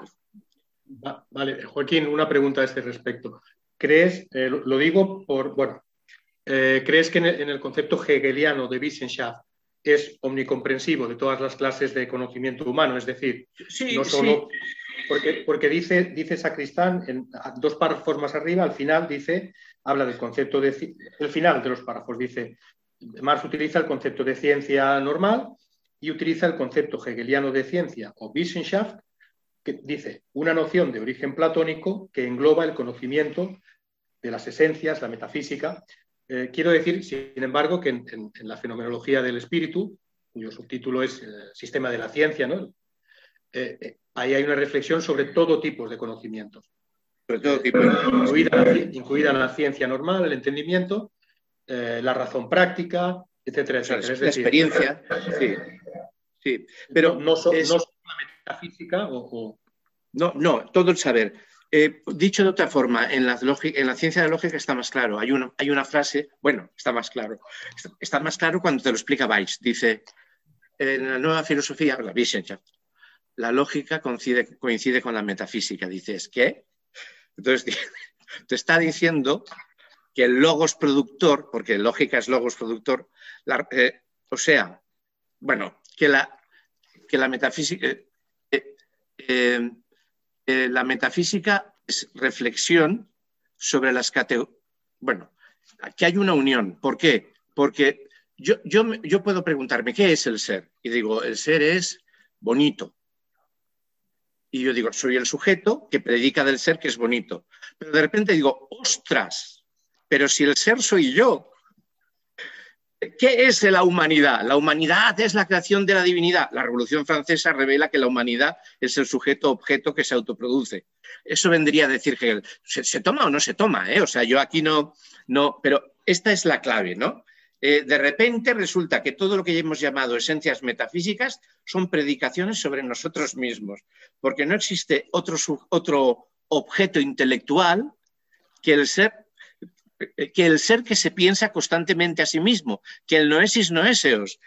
Va, vale, Joaquín, una pregunta a este respecto. ¿Crees, eh, lo, lo digo por, bueno, eh, ¿crees que en el, en el concepto hegeliano de Wissenschaft es omnicomprensivo de todas las clases de conocimiento humano? Es decir, sí, no solo... Sí. Porque, porque dice, dice Sacristán, en dos párrafos más arriba, al final dice, habla del concepto de... El final de los párrafos dice, Marx utiliza el concepto de ciencia normal y utiliza el concepto hegeliano de ciencia o Wissenschaft, que dice una noción de origen platónico que engloba el conocimiento de las esencias, la metafísica. Eh, quiero decir, sin embargo, que en, en, en la fenomenología del espíritu, cuyo subtítulo es eh, Sistema de la Ciencia, ¿no? Eh, eh, ahí hay una reflexión sobre todo tipo de conocimientos. Sobre todo tipo. Incluida, la, incluida la ciencia normal, el entendimiento, eh, la razón práctica, etcétera, etcétera. O sea, es la decir, experiencia, sí. sí. Pero no, no, so, es... no solo la metafísica o, o... No, no, todo el saber. Eh, dicho de otra forma, en la, lógica, en la ciencia de la lógica está más claro. Hay una, hay una frase, bueno, está más claro. Está, está más claro cuando te lo explica Weiss. Dice, en la nueva filosofía, la Wissenschaft, la lógica coincide, coincide con la metafísica. Dices, ¿qué? Entonces, te está diciendo que el logos productor, porque lógica es logos productor, la, eh, o sea, bueno, que la, que la metafísica... Eh, eh, eh, la metafísica es reflexión sobre las categorías. Bueno, aquí hay una unión. ¿Por qué? Porque yo, yo, yo puedo preguntarme, ¿qué es el ser? Y digo, el ser es bonito. Y yo digo, soy el sujeto que predica del ser que es bonito. Pero de repente digo, ostras, pero si el ser soy yo. ¿Qué es la humanidad? La humanidad es la creación de la divinidad. La Revolución Francesa revela que la humanidad es el sujeto-objeto que se autoproduce. Eso vendría a decir que se, se toma o no se toma, ¿eh? O sea, yo aquí no, no, pero esta es la clave, ¿no? Eh, de repente resulta que todo lo que hemos llamado esencias metafísicas son predicaciones sobre nosotros mismos, porque no existe otro, otro objeto intelectual que el ser que el ser que se piensa constantemente a sí mismo, que el noesis noéseos.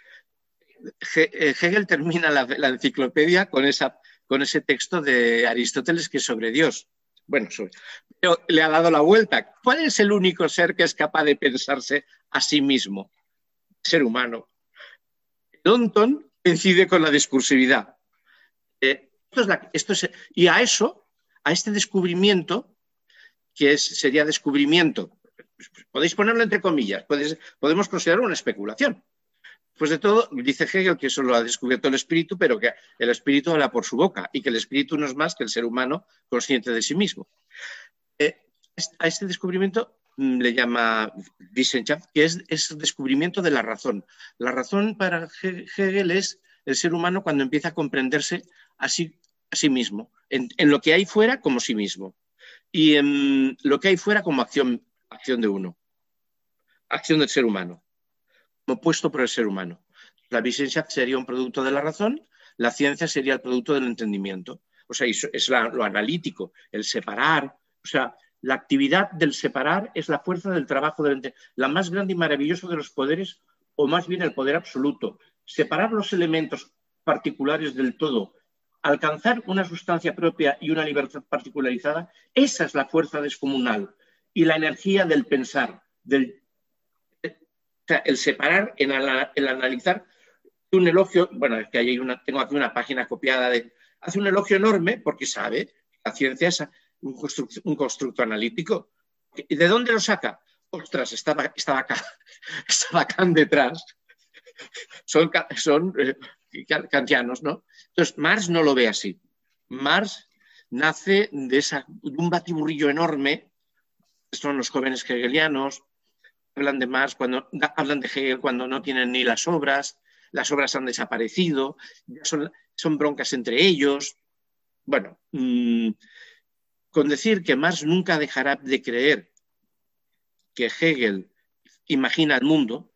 Hegel termina la, la enciclopedia con, esa, con ese texto de Aristóteles que es sobre Dios. Bueno, sobre, pero le ha dado la vuelta. ¿Cuál es el único ser que es capaz de pensarse a sí mismo? Ser humano. Danton coincide con la discursividad. Eh, esto es la, esto es, y a eso, a este descubrimiento, que es, sería descubrimiento, podéis ponerlo entre comillas, podéis, podemos considerarlo una especulación. Pues de todo, dice Hegel que eso lo ha descubierto el espíritu, pero que el espíritu habla por su boca y que el espíritu no es más que el ser humano consciente de sí mismo. Eh, a este descubrimiento le llama Wissenschaft, que es, es descubrimiento de la razón. La razón para Hegel es el ser humano cuando empieza a comprenderse a sí, a sí mismo, en, en lo que hay fuera como sí mismo y en lo que hay fuera como acción, acción de uno, acción del ser humano, como puesto por el ser humano. La Wissenschaft sería un producto de la razón, la ciencia sería el producto del entendimiento. O sea, es la, lo analítico, el separar, o sea, la actividad del separar es la fuerza del trabajo, del, la más grande y maravillosa de los poderes, o más bien el poder absoluto. Separar los elementos particulares del todo, alcanzar una sustancia propia y una libertad particularizada, esa es la fuerza descomunal y la energía del pensar, del, o sea, el separar, en el, el analizar. Un elogio, bueno, es que hay una, tengo aquí una página copiada de, hace un elogio enorme porque sabe que la ciencia es un constructo, un constructo analítico. ¿Y de dónde lo saca? Ostras, estaba, estaba acá, estaba acá detrás. Son, son eh, kantianos, ¿no? Entonces, Marx no lo ve así. Marx nace de, esa, de un batiburrillo enorme. Son los jóvenes hegelianos, hablan de Marx, cuando, hablan de Hegel cuando no tienen ni las obras, las obras han desaparecido, son, son broncas entre ellos. Bueno, mmm, con decir que Marx nunca dejará de creer que Hegel imagina el mundo,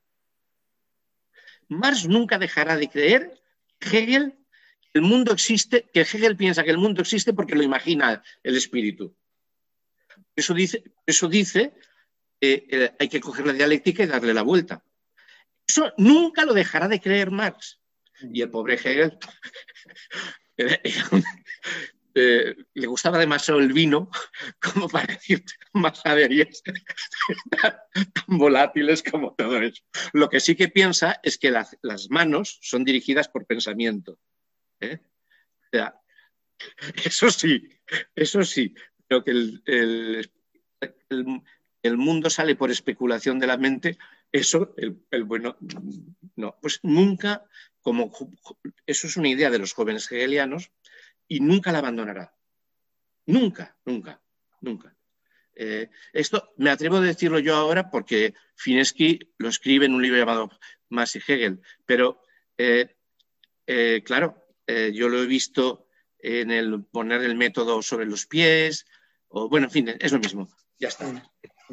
Marx nunca dejará de creer que Hegel, el mundo existe, que Hegel piensa que el mundo existe porque lo imagina el espíritu. Eso dice, eso dice eh, eh, hay que coger la dialéctica y darle la vuelta. Eso nunca lo dejará de creer Marx. Y el pobre Hegel eh, le gustaba demasiado el vino como para decir majaderías tan volátiles como todo eso. Lo que sí que piensa es que la, las manos son dirigidas por pensamiento. ¿eh? O sea, eso sí, eso sí, pero que el, el, el, el mundo sale por especulación de la mente, eso, el, el bueno, no, pues nunca, como eso es una idea de los jóvenes hegelianos y nunca la abandonará. Nunca, nunca, nunca. Eh, esto me atrevo a decirlo yo ahora porque Fineschi lo escribe en un libro llamado Marx y Hegel, pero eh, eh, claro, eh, yo lo he visto en el poner el método sobre los pies, o bueno, en fin, es lo mismo. Ya está.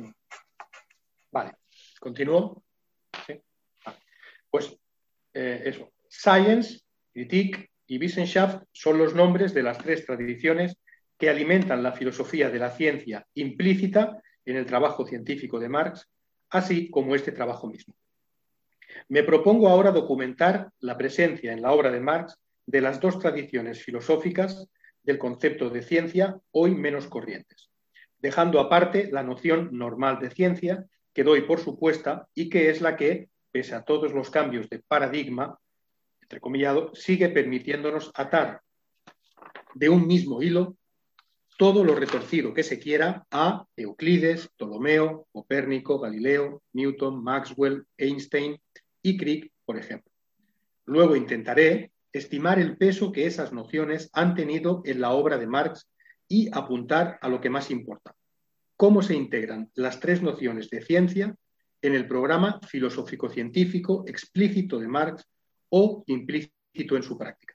Vale, continúo. ¿Sí? Vale. Pues eh, eso. Science, Kritik y Wissenschaft son los nombres de las tres tradiciones que alimentan la filosofía de la ciencia implícita en el trabajo científico de Marx, así como este trabajo mismo. Me propongo ahora documentar la presencia en la obra de Marx de las dos tradiciones filosóficas del concepto de ciencia hoy menos corrientes, dejando aparte la noción normal de ciencia que doy por supuesta y que es la que, pese a todos los cambios de paradigma, entrecomillado, sigue permitiéndonos atar de un mismo hilo todo lo retorcido que se quiera a Euclides, Ptolomeo, Copérnico, Galileo, Newton, Maxwell, Einstein y Crick, por ejemplo. Luego intentaré estimar el peso que esas nociones han tenido en la obra de Marx y apuntar a lo que más importa: cómo se integran las tres nociones de ciencia en el programa filosófico-científico explícito de Marx o implícito en su práctica.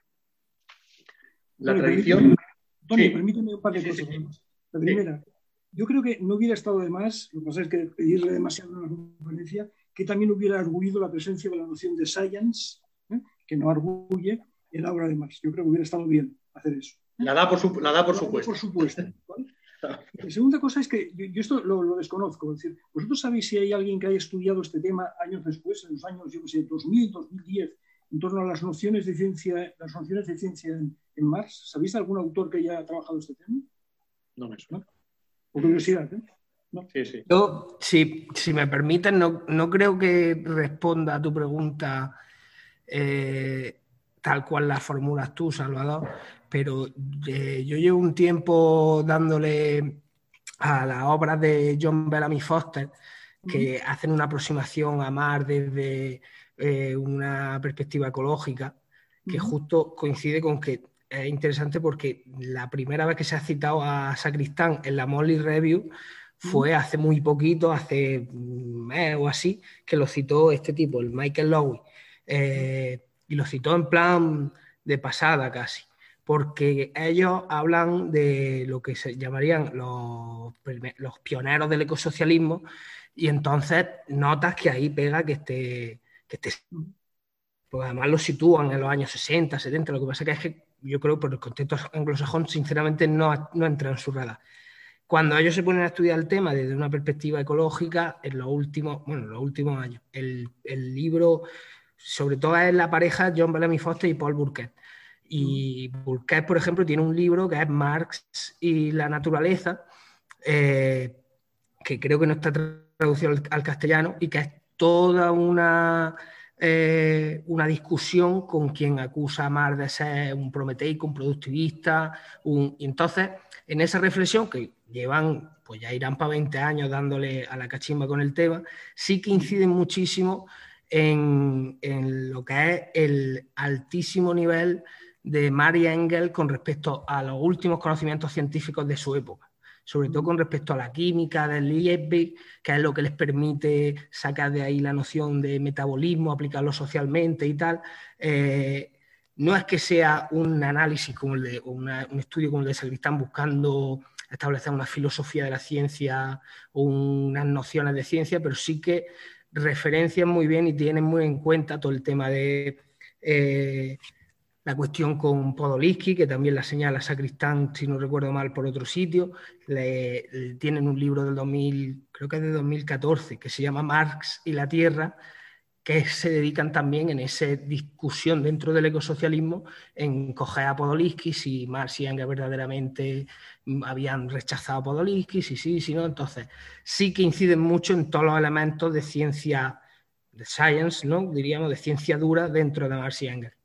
La bueno, tradición... Tony, sí. permíteme un par de sí, cosas. sí, sí. La primera, sí. Yo creo que no hubiera estado de más, lo que pasa es que pedirle demasiado en la conferencia, que también hubiera arguido la presencia de la noción de science, ¿eh? que no arguye en la obra de Marx. Yo creo que hubiera estado bien hacer eso. ¿eh? La da por, su, la da por la supuesto. Por supuesto. ¿vale? La segunda cosa es que yo, yo esto lo, lo desconozco. Es decir, ¿vosotros sabéis si hay alguien que haya estudiado este tema años después, en los años, yo que sé, dos mil, dos mil diez, en torno a las nociones de ciencia, las nociones de ciencia en, en Marx? ¿Sabéis de algún autor que haya trabajado este tema? No me suena. por curiosidad, ¿eh? ¿No? Sí, sí. Yo, si, si me permiten, no, no creo que responda a tu pregunta eh, tal cual la formulas tú, Salvador, pero eh, yo llevo un tiempo dándole a las obras de John Bellamy Foster, que uh-huh. hacen una aproximación a Mar desde eh, una perspectiva ecológica, que uh-huh. justo coincide con que es interesante porque la primera vez que se ha citado a Sacristán en la Motley Review fue hace muy poquito, hace un mes o así, que lo citó este tipo, el Michael Lowy, eh, y lo citó en plan de pasada casi, porque ellos hablan de lo que se llamarían los, los pioneros del ecosocialismo, y entonces notas que ahí pega que esté, que esté, pues además lo sitúan en los años sesenta, setenta, lo que pasa que es que yo creo que por el contexto anglosajón sinceramente no, no entra en su radar. Cuando ellos se ponen a estudiar el tema desde una perspectiva ecológica, en los últimos, bueno, en los últimos años, el, el libro, sobre todo es la pareja John Bellamy Foster y Paul Burkett. Y Burkett, por ejemplo, tiene un libro que es Marx y la naturaleza, eh, que creo que no está traducido al, al castellano, y que es toda una, eh, una discusión con quien acusa a Marx de ser un prometeico, un productivista, un, y entonces en esa reflexión que llevan, pues ya irán para veinte años dándole a la cachimba con el tema, sí que inciden muchísimo en, en lo que es el altísimo nivel de Marx y Engels con respecto a los últimos conocimientos científicos de su época, sobre todo con respecto a la química del Liebig, que es lo que les permite sacar de ahí la noción de metabolismo, aplicarlo socialmente y tal. Eh, no es que sea un análisis como el de, una, un estudio como el de Sacristán buscando establecer una filosofía de la ciencia o unas nociones de ciencia, pero sí que referencian muy bien y tienen muy en cuenta todo el tema de eh, la cuestión con Podolsky, que también la señala Sacristán, si no recuerdo mal, por otro sitio. Le, le, tienen un libro del dos mil, creo que es de dos mil catorce, que se llama Marx y la Tierra, que se dedican también en esa discusión dentro del ecosocialismo en coger a Podolsky, si Marx y Engels verdaderamente habían rechazado a Podolsky, si sí, si no. Entonces, sí que inciden mucho en todos los elementos de ciencia, de science, ¿no? Diríamos, de ciencia dura dentro de Marx y Engels.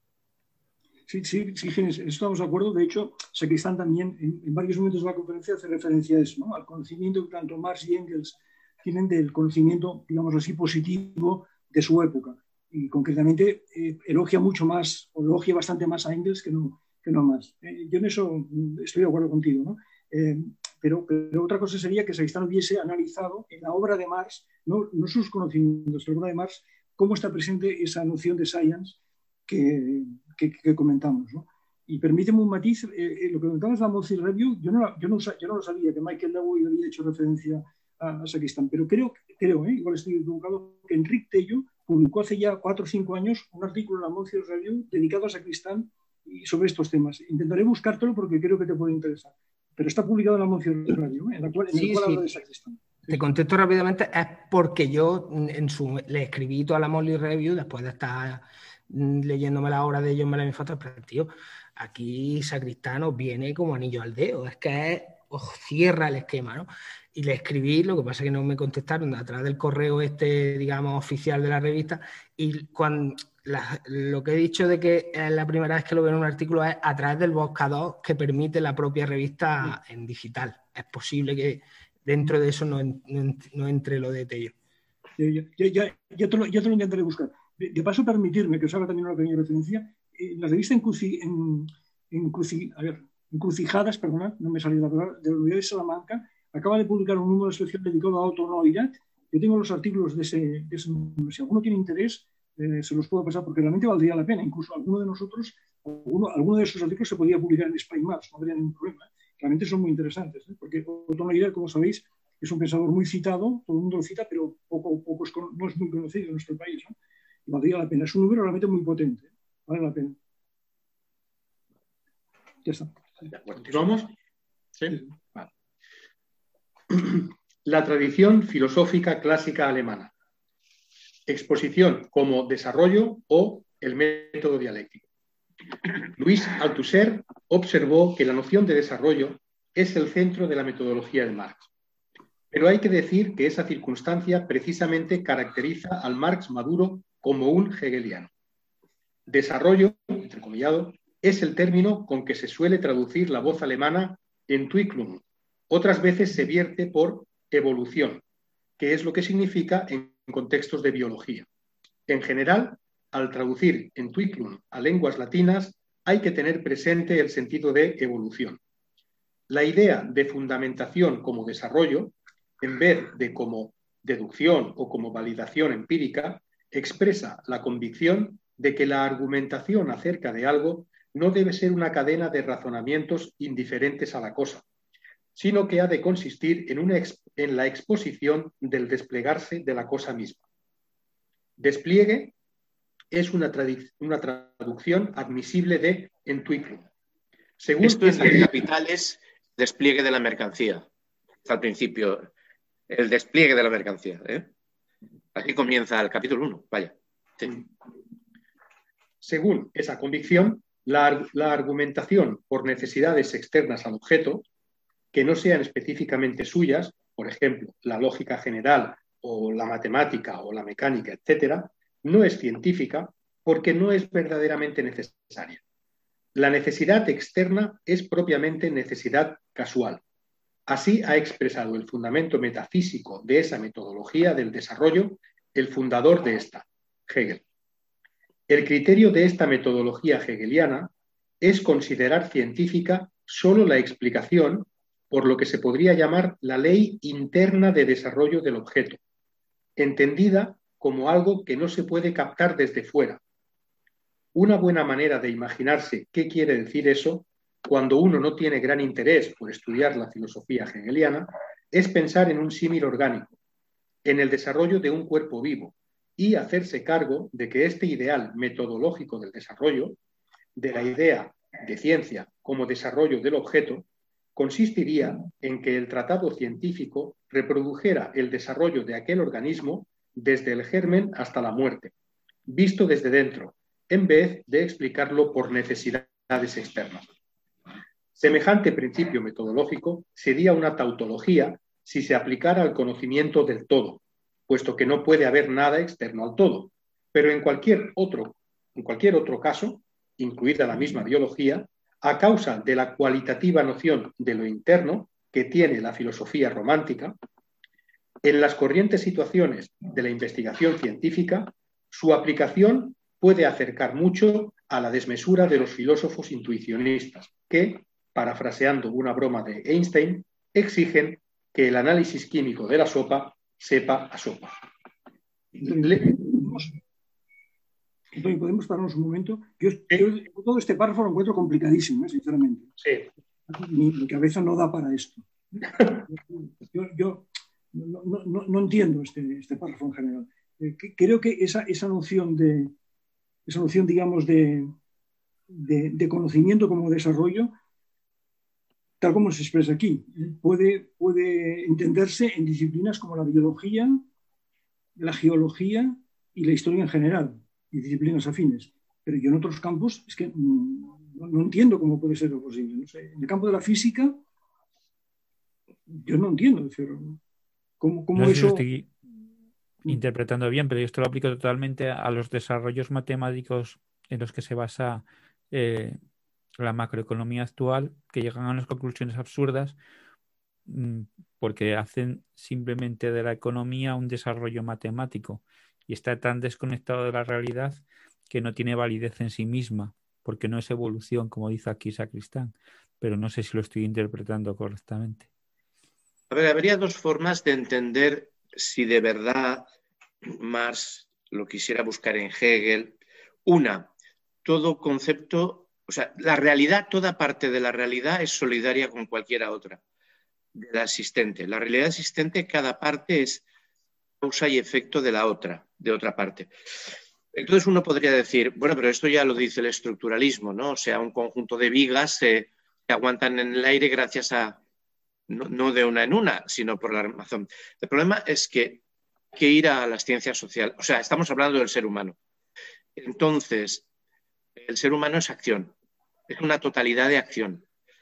Sí, sí, sí, estamos de acuerdo. De hecho, Sacristán también en, en varios momentos de la conferencia hace referencia a eso, ¿no? Al conocimiento que tanto Marx y Engels tienen del conocimiento, digamos así, positivo de su época. Y concretamente eh, elogia mucho más, o elogia bastante más a Engels que no, que no a Marx. Eh, yo en eso estoy de acuerdo contigo, ¿no? Eh, pero, pero otra cosa sería que Sacristán hubiese analizado en la obra de Marx, no, no sus conocimientos, la obra de Marx, cómo está presente esa noción de science que, que, que comentamos, ¿no? Y permíteme un matiz, eh, lo que comentabas en la Motley Review, yo no, yo, no, yo no lo sabía, que Michael Lowy había hecho referencia a, a Sacristán, pero creo, creo eh, igual estoy equivocado, que Enrique Tello publicó hace ya cuatro o cinco años un artículo en la Motley Review dedicado a Sacristán y sobre estos temas. Intentaré buscártelo porque creo que te puede interesar, pero está publicado en la Motley Review, ¿eh? en la cual, en sí, el cual sí. habla de Sacristán. Te contesto rápidamente, es porque yo en su, le escribí toda la Motley Review después de estar leyéndome la obra de John Bellamy Foster, pero tío, aquí Sacristán os viene como anillo al dedo, es que es, os cierra el esquema, ¿no? Y le escribí, lo que pasa es que no me contestaron a través del correo este, digamos, oficial de la revista, y cuando la, lo que he dicho de que es la primera vez que lo veo en un artículo es a través del buscador que permite la propia revista sí. en digital. Es posible que dentro de eso no, no, no entre lo de Tello. Ya, ya, ya, ya, te lo, ya te lo intentaré buscar. De, de paso, permitirme que os haga también una pequeña referencia. En la revista Encruci, en, Encruci, a ver, Encrucijadas, perdona, no me salió la palabra, de la Universidad de Salamanca, acaba de publicar un número de selección dedicado a autonomidad. Yo tengo los artículos de ese, de ese número. Si alguno tiene interés, eh, se los puedo pasar porque realmente valdría la pena. Incluso alguno de nosotros, alguno, alguno de esos artículos se podría publicar en Spain Maps, no habría ningún problema. Realmente son muy interesantes, ¿eh? Porque autonomidad, como sabéis, es un pensador muy citado, todo el mundo lo cita, pero poco, poco es, no es muy conocido en nuestro país, ¿no? Y valdría la pena. Es un número realmente muy potente. Vale la pena. Ya está. ¿Continuamos? Sí. Sí. Vale. La tradición filosófica clásica alemana. Exposición como desarrollo o el método dialéctico. Louis Althusser observó que la noción de desarrollo es el centro de la metodología de Marx. Pero hay que decir que esa circunstancia precisamente caracteriza al Marx maduro como un hegeliano. Desarrollo, entrecomillado, es el término con que se suele traducir la voz alemana Entwicklung. Otras veces se vierte por evolución, que es lo que significa en contextos de biología. En general, al traducir Entwicklung a lenguas latinas, hay que tener presente el sentido de evolución. La idea de fundamentación como desarrollo, en vez de como deducción o como validación empírica, expresa la convicción de que la argumentación acerca de algo no debe ser una cadena de razonamientos indiferentes a la cosa, sino que ha de consistir en, una exp- en la exposición del desplegarse de la cosa misma. Despliegue es una, tradu- una traducción admisible de Entwicklung. Según Esto en esa- el Capital es despliegue de la mercancía. Al principio, el despliegue de la mercancía. ¿eh? Así comienza el capítulo uno. Vaya. Sí. Según esa convicción, la, la argumentación por necesidades externas al objeto, que no sean específicamente suyas, por ejemplo, la lógica general o la matemática o la mecánica, etcétera, no es científica porque no es verdaderamente necesaria. La necesidad externa es propiamente necesidad casual. Así ha expresado el fundamento metafísico de esa metodología del desarrollo el fundador de esta, Hegel. El criterio de esta metodología hegeliana es considerar científica solo la explicación por lo que se podría llamar la ley interna de desarrollo del objeto, entendida como algo que no se puede captar desde fuera. Una buena manera de imaginarse qué quiere decir eso, cuando uno no tiene gran interés por estudiar la filosofía hegeliana, es pensar en un símil orgánico, en el desarrollo de un cuerpo vivo, y hacerse cargo de que este ideal metodológico del desarrollo, de la idea de ciencia como desarrollo del objeto, consistiría en que el tratado científico reprodujera el desarrollo de aquel organismo desde el germen hasta la muerte, visto desde dentro, en vez de explicarlo por necesidades externas. Semejante principio metodológico sería una tautología si se aplicara al conocimiento del todo, puesto que no puede haber nada externo al todo, pero en cualquier otro, en cualquier otro caso, incluida la misma biología, a causa de la cualitativa noción de lo interno que tiene la filosofía romántica, en las corrientes situaciones de la investigación científica, su aplicación puede acercar mucho a la desmesura de los filósofos intuicionistas que, parafraseando una broma de Einstein, exigen que el análisis químico de la sopa sepa a sopa. Le... Antonio, ¿podemos pararnos un momento? Yo, yo todo este párrafo lo encuentro complicadísimo, ¿eh? Sinceramente. Sí. Mi, mi cabeza no da para esto. Yo, yo no, no, no, no entiendo este, este párrafo en general. Eh, que, creo que esa, esa noción de, esa noción, digamos, de, de, de conocimiento como desarrollo, tal como se expresa aquí, puede, puede entenderse en disciplinas como la biología, la geología y la historia en general, y disciplinas afines. Pero yo en otros campos es que no, no entiendo cómo puede ser lo posible. No sé, en el campo de la física, yo no entiendo. Decir, ¿cómo, cómo no sé eso... si lo estoy interpretando bien, pero yo esto lo aplico totalmente a los desarrollos matemáticos en los que se basa eh, la macroeconomía actual, que llegan a unas conclusiones absurdas mmm, porque hacen simplemente de la economía un desarrollo matemático y está tan desconectado de la realidad que no tiene validez en sí misma, porque no es evolución, como dice aquí Sacristán, pero no sé si lo estoy interpretando correctamente. A ver, habría dos formas de entender si de verdad Marx lo quisiera buscar en Hegel. Una, todo concepto, o sea, la realidad, toda parte de la realidad es solidaria con cualquiera otra, de la existente. La realidad existente, cada parte es causa y efecto de la otra, de otra parte. Entonces uno podría decir, bueno, pero esto ya lo dice el estructuralismo, ¿no? O sea, un conjunto de vigas eh, que aguantan en el aire gracias a, no, no de una en una, sino por la razón. El problema es que hay que ir a las ciencias sociales, o sea, estamos hablando del ser humano. Entonces, el ser humano es acción, es una totalidad de acción.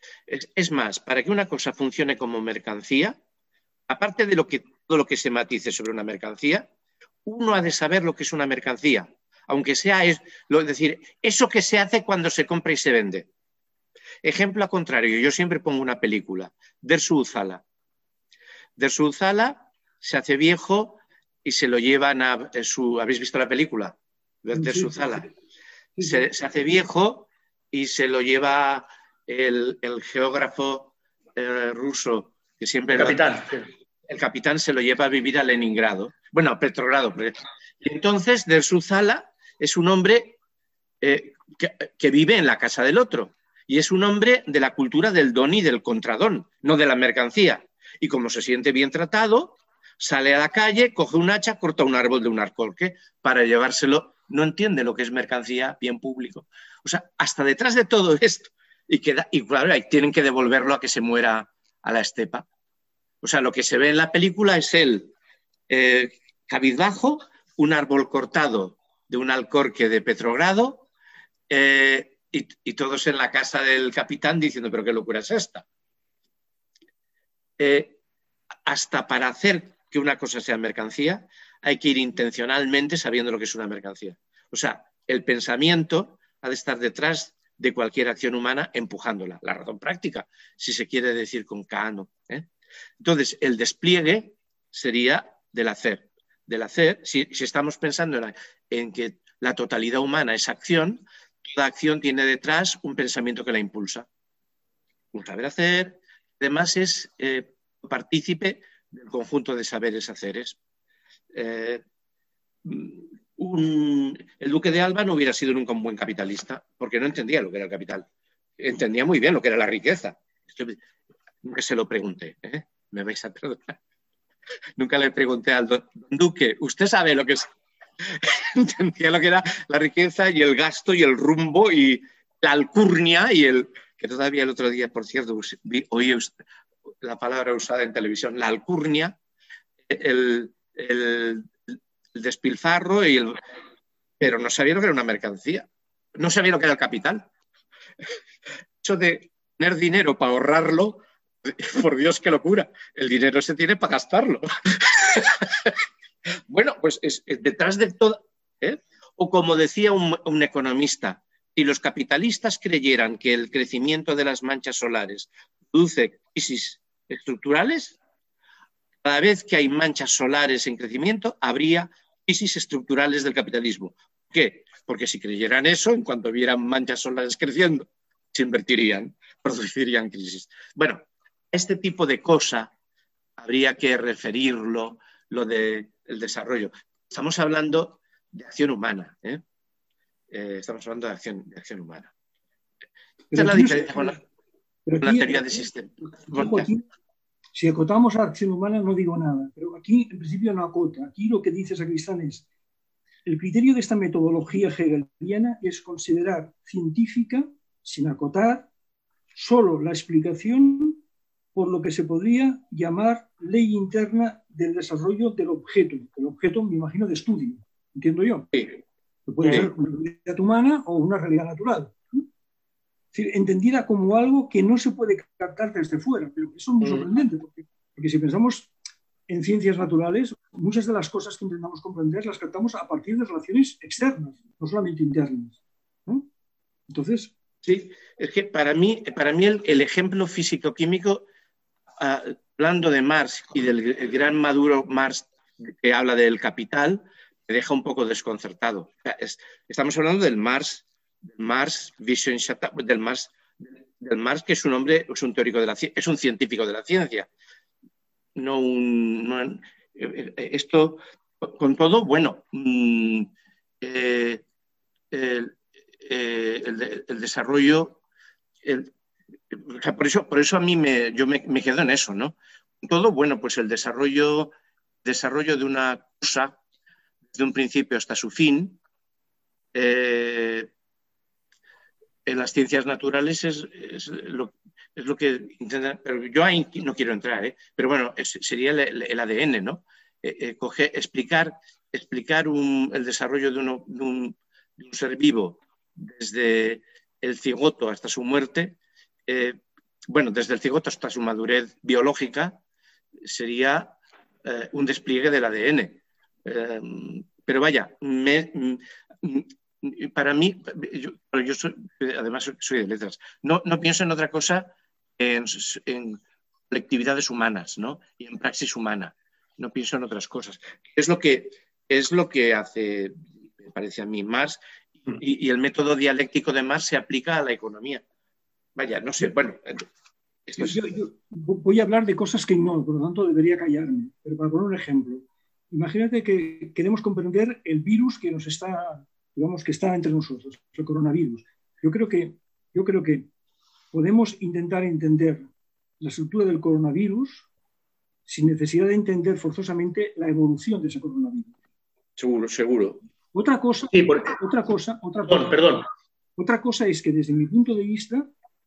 Es, es más, para que una cosa funcione como mercancía, aparte de lo que, todo lo que se matice sobre una mercancía, uno ha de saber lo que es una mercancía, aunque sea, es, lo, es decir, eso que se hace cuando se compra y se vende. Ejemplo a contrario, yo siempre pongo una película, Dersu Uzala. Dersu Uzala se hace viejo y se lo llevan a su... ¿Habéis visto la película? Dersu Uzala. Se, se hace viejo y se lo lleva el, el geógrafo eh, ruso, que siempre... El capitán. El capitán se lo lleva a vivir a Leningrado. Bueno, a Petrogrado. Y entonces Dersu Uzala es un hombre eh, que, que vive en la casa del otro. Y es un hombre de la cultura del don y del contradón, no de la mercancía. Y como se siente bien tratado, sale a la calle, coge un hacha, corta un árbol de un alcorque para llevárselo. No entiende lo que es mercancía, bien público. O sea, hasta detrás de todo esto. Y, queda, y claro, ahí tienen que devolverlo a que se muera a la estepa. O sea, lo que se ve en la película es él, eh, cabizbajo, un árbol cortado de un alcorque de Petrogrado, eh, y, y todos en la casa del capitán diciendo, pero qué locura es esta. Eh, hasta para hacer que una cosa sea mercancía, hay que ir intencionalmente sabiendo lo que es una mercancía. O sea, el pensamiento ha de estar detrás de cualquier acción humana empujándola. La razón práctica, si se quiere decir con Kano. ¿eh? Entonces, el despliegue sería del hacer. Del hacer, si, si estamos pensando en, la, en que la totalidad humana es acción, toda acción tiene detrás un pensamiento que la impulsa. Un saber hacer, además es eh, partícipe del conjunto de saberes haceres. Eh, un, el duque de Alba no hubiera sido nunca un buen capitalista, porque no entendía lo que era el capital. Entendía muy bien lo que era la riqueza. Nunca se lo pregunté, ¿eh? Me vais a perdonar. Nunca le pregunté al don duque, ¿usted sabe lo que es? Entendía lo que era la riqueza y el gasto y el rumbo y la alcurnia y el... Que todavía el otro día, por cierto, oí la palabra usada en televisión, la alcurnia, el, el, el despilfarro, y el, pero no sabía lo que era una mercancía. No sabía lo que era el capital. Eso de tener dinero para ahorrarlo, por Dios, qué locura. El dinero se tiene para gastarlo. Bueno, pues es, es detrás de todo. ¿eh? O como decía un, un economista, si los capitalistas creyeran que el crecimiento de las manchas solares produce crisis estructurales, cada vez que hay manchas solares en crecimiento, habría crisis estructurales del capitalismo. ¿Por qué? Porque si creyeran eso, en cuanto vieran manchas solares creciendo, se invertirían, producirían crisis. Bueno, este tipo de cosa habría que referirlo, lo del desarrollo. Estamos hablando de acción humana, ¿eh? Eh, estamos hablando de acción, de acción humana. Esta es la diferencia con la, con la teoría de sistemas. Si acotamos a acción humana no digo nada, pero aquí en principio no acota. Aquí lo que dice Sacristán es, el criterio de esta metodología hegeliana es considerar científica, sin acotar, solo la explicación por lo que se podría llamar ley interna del desarrollo del objeto. El objeto, me imagino, de estudio, entiendo yo. Sí. Que puede ser una realidad humana o una realidad natural. Es decir, entendida como algo que no se puede captar desde fuera. Pero eso es muy sorprendente, porque, porque si pensamos en ciencias naturales, muchas de las cosas que intentamos comprender las captamos a partir de relaciones externas, no solamente internas. ¿no? Entonces... Sí, es que para mí, para mí el, el ejemplo físico-químico, uh, hablando de Marx y del gran Maduro Marx que habla del capital, me deja un poco desconcertado. O sea, es, estamos hablando del Marx, del Marx, Vision, del Marx, del Marx, que es un hombre, es un teórico de la ciencia, es un científico de la ciencia. No un, no, esto, con todo, bueno, mmm, eh, el, eh, el, el desarrollo, el, o sea, por eso, por eso a mí me, yo me, me quedo en eso, ¿no? Con todo, bueno, pues el desarrollo, desarrollo de una cosa, desde un principio hasta su fin, eh, en las ciencias naturales es, es, lo, es lo que intentan, pero yo ahí no quiero entrar, ¿eh? Pero bueno, es, sería el, el A D N, ¿no? Eh, eh, coger, explicar, explicar un, el desarrollo de, uno, de, un, de un ser vivo desde el cigoto hasta su muerte, eh, bueno, desde el cigoto hasta su madurez biológica, sería eh, un despliegue del A D N. Eh, pero vaya, me, para mí, yo, yo soy, además soy de letras, no, no pienso en otra cosa en, en colectividades humanas, ¿no? Y en praxis humana. No pienso en otras cosas. Es lo que, es lo que hace, me parece a mí, Marx, y, y el método dialéctico de Marx se aplica a la economía. Vaya, no sé, bueno... Esto es... yo, yo voy a hablar de cosas que ignoro, por lo tanto debería callarme. Pero para poner un ejemplo, imagínate que queremos comprender el virus que nos está, digamos, que está entre nosotros, el coronavirus. Yo creo que, yo creo que podemos intentar entender la estructura del coronavirus sin necesidad de entender forzosamente la evolución de ese coronavirus. Seguro, seguro. Otra cosa, sí, porque... otra cosa, otra perdón, cosa, perdón. Otra cosa es que desde mi punto de vista,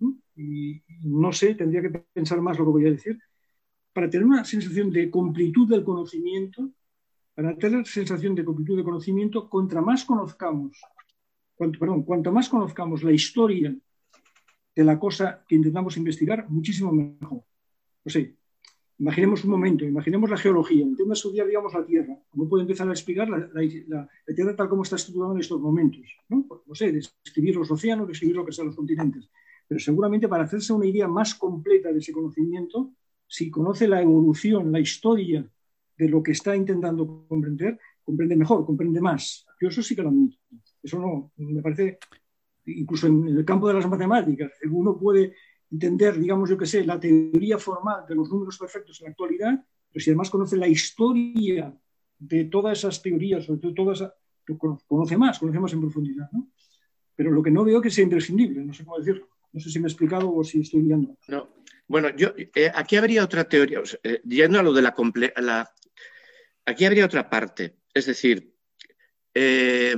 y no sé, tendría que pensar más lo que voy a decir, para tener una sensación de completud del conocimiento, para tener sensación de completud de conocimiento, contra más conozcamos, cuanto, perdón, cuanto más conozcamos la historia de la cosa que intentamos investigar, muchísimo mejor. O sea, imaginemos un momento, imaginemos la geología, intenta estudiar, digamos, la Tierra. ¿Cómo puede empezar a explicar la, la, la, la Tierra tal como está estructurada en estos momentos? ¿No? No sé, describir los océanos, describir lo que son los continentes. Pero seguramente para hacerse una idea más completa de ese conocimiento, si conoce la evolución, la historia de lo que está intentando comprender, comprende mejor, comprende más. Yo eso sí que lo admito. Eso no, me parece, incluso en el campo de las matemáticas, uno puede entender, digamos, yo que sé, la teoría formal de los números perfectos en la actualidad, pero si además conoce la historia de todas esas teorías, o de todas esas, conoce más, conoce más en profundidad, ¿no? Pero lo que no veo que sea imprescindible, no sé cómo decirlo. No sé si me he explicado o si estoy guiando. No. Bueno, yo, eh, aquí habría otra teoría, o sea, eh, yendo a lo de la, comple la... Aquí habría otra parte, es decir, eh,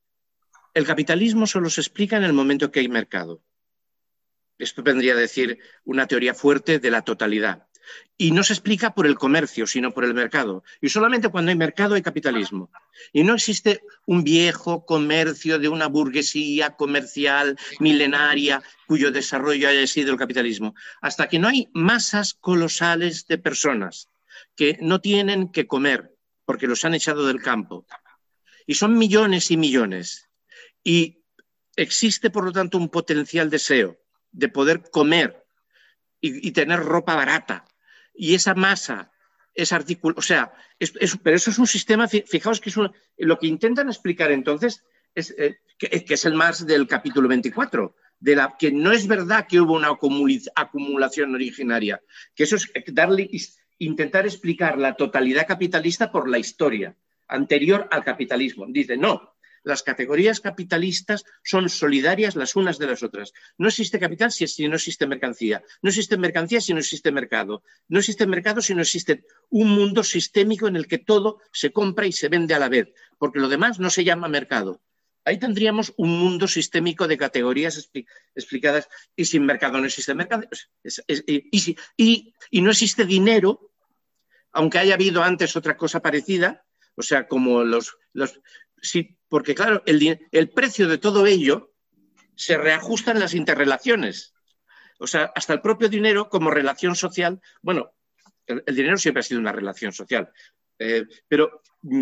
el capitalismo solo se explica en el momento que hay mercado. Esto vendría a decir una teoría fuerte de la totalidad. Y no se explica por el comercio, sino por el mercado. Y solamente cuando hay mercado hay capitalismo. Y no existe un viejo comercio de una burguesía comercial milenaria cuyo desarrollo haya sido el capitalismo. Hasta que no hay masas colosales de personas que no tienen que comer porque los han echado del campo. Y son millones y millones. Y existe, por lo tanto, un potencial deseo de poder comer y, y tener ropa barata. Y esa masa es articulada, o sea, es, es, pero eso es un sistema, fijaos que es un, lo que intentan explicar entonces es eh, que, que es el Marx del capítulo veinticuatro, de la que no es verdad que hubo una acumulación originaria, que eso es darle, intentar explicar la totalidad capitalista por la historia anterior al capitalismo. Dice, no, las categorías capitalistas son solidarias las unas de las otras. No existe capital si, si no existe mercancía. No existe mercancía si no existe mercado. No existe mercado si no existe un mundo sistémico en el que todo se compra y se vende a la vez, porque lo demás no se llama mercado. Ahí tendríamos un mundo sistémico de categorías expli explicadas y sin mercado no existe mercado. Es, es, y, y, y, y no existe dinero, aunque haya habido antes otra cosa parecida, o sea, como los... los sí, porque claro, el, el precio de todo ello se reajusta en las interrelaciones. O sea, hasta el propio dinero como relación social, bueno, el, el dinero siempre ha sido una relación social, eh, pero,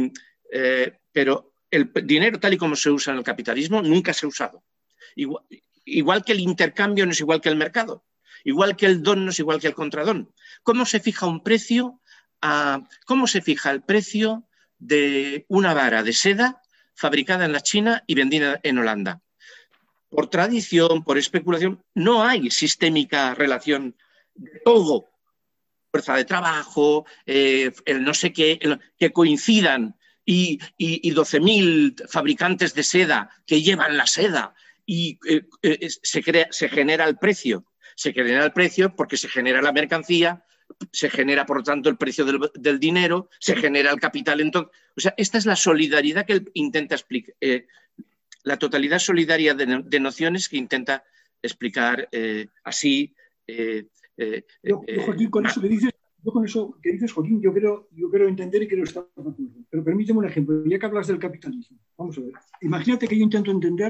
eh, pero el dinero tal y como se usa en el capitalismo nunca se ha usado. Igual, igual que el intercambio no es igual que el mercado, igual que el don no es igual que el contradón. ¿Cómo se fija un precio? A, ¿Cómo se fija el precio de una vara de seda fabricada en la China y vendida en Holanda? Por tradición, por especulación, no hay sistémica relación de todo, fuerza de trabajo, eh, el no sé qué, el, que coincidan y, y, y doce mil fabricantes de seda que llevan la seda y eh, eh, se, crea, se genera el precio. Se genera el precio porque se genera la mercancía, se genera, por lo tanto, el precio del, del dinero, se genera el capital. Entonces, o sea, esta es la solidaridad que él intenta explicar, eh, la totalidad solidaria de, de nociones que intenta explicar eh, así. Eh, eh, yo, yo, Joaquín, con eso que dices, yo con eso que dices, Joaquín, yo quiero, yo quiero entender y quiero estar de acuerdo. Pero permíteme un ejemplo, ya que hablas del capitalismo. Vamos a ver. Imagínate que yo intento entender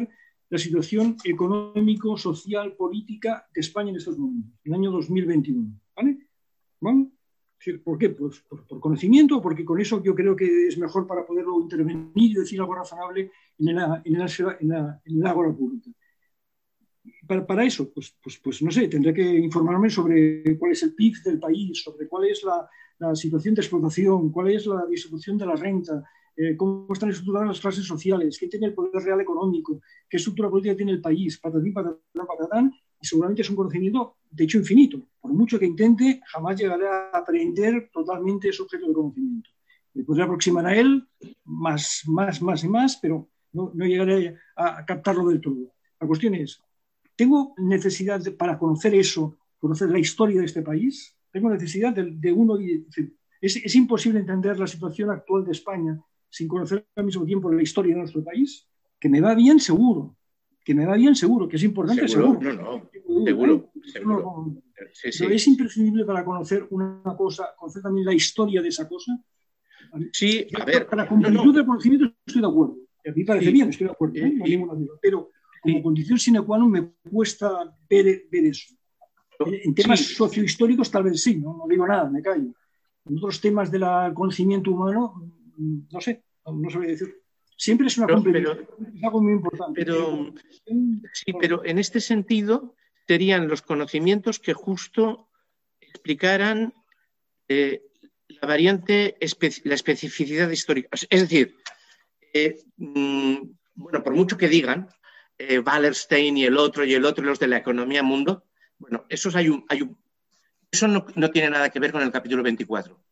la situación económico, social, política de España en estos momentos, en el año dos mil veintiuno. ¿Vale? ¿Vale? ¿Por qué? Pues por, por conocimiento, porque con eso yo creo que es mejor para poderlo intervenir y decir algo razonable en el, en el, en la, en el ágora pública. Para, para eso, pues, pues, pues no sé, tendré que informarme sobre cuál es el P I B del país, sobre cuál es la, la situación de explotación, cuál es la distribución de la renta, eh, cómo están estructuradas las clases sociales, quién tiene el poder real económico, qué estructura política tiene el país, patatín, patatán, patatán, y seguramente es un conocimiento de hecho infinito. Por mucho que intente, jamás llegaré a aprender totalmente ese objeto de conocimiento. Me podré aproximar a él más, más, más y más, pero no, no llegaré a, a captarlo del todo. La cuestión es, ¿tengo necesidad de, para conocer eso, conocer la historia de este país? ¿Tengo necesidad de, de uno? Y, es, es imposible entender la situación actual de España sin conocer al mismo tiempo la historia de nuestro país. Que me va bien, seguro. Que me va bien, seguro. Que es importante, seguro. Seguro, no, no. Seguro, seguro. No, sí, sí. Pero es imprescindible para conocer una cosa, conocer también la historia de esa cosa. Sí, Yo, a ver. para la completitud no, no. del conocimiento estoy de acuerdo. A mí me parece Sí. bien, estoy de acuerdo. ¿eh? No hay ninguna duda. Pero como Sí. condición sine qua non me cuesta ver, ver eso. En temas Sí. sociohistóricos tal vez sí, ¿no? No digo nada, me callo. En otros temas del conocimiento humano, no sé, no, no sabría decir. Siempre es una Pero- completitud, pero- es algo muy importante. pero- Sí, pero en este sentido serían los conocimientos que justo explicaran eh, la variante, espe- la especificidad histórica. Es decir, eh, mm, bueno, por mucho que digan, eh, Wallerstein y el otro y el otro y los de la economía mundo, bueno, esos hay un, hay un, eso no, no tiene nada que ver con el capítulo veinticuatro.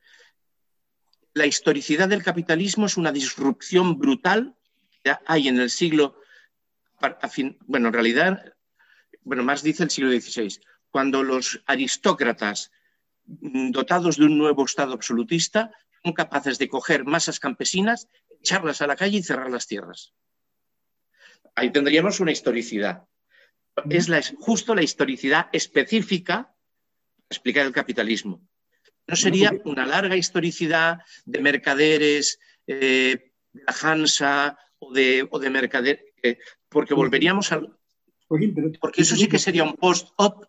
La historicidad del capitalismo es una disrupción brutal que hay en el siglo, a fin, bueno, en realidad, bueno, más dice el siglo dieciséis, cuando los aristócratas dotados de un nuevo Estado absolutista son capaces de coger masas campesinas, echarlas a la calle y cerrar las tierras. Ahí tendríamos una historicidad. Es la, justo la historicidad específica para explicar el capitalismo. No sería una larga historicidad de mercaderes, eh, de la Hansa o de, o de mercaderes, eh, porque volveríamos al... Porque eso sí que sería un post-op,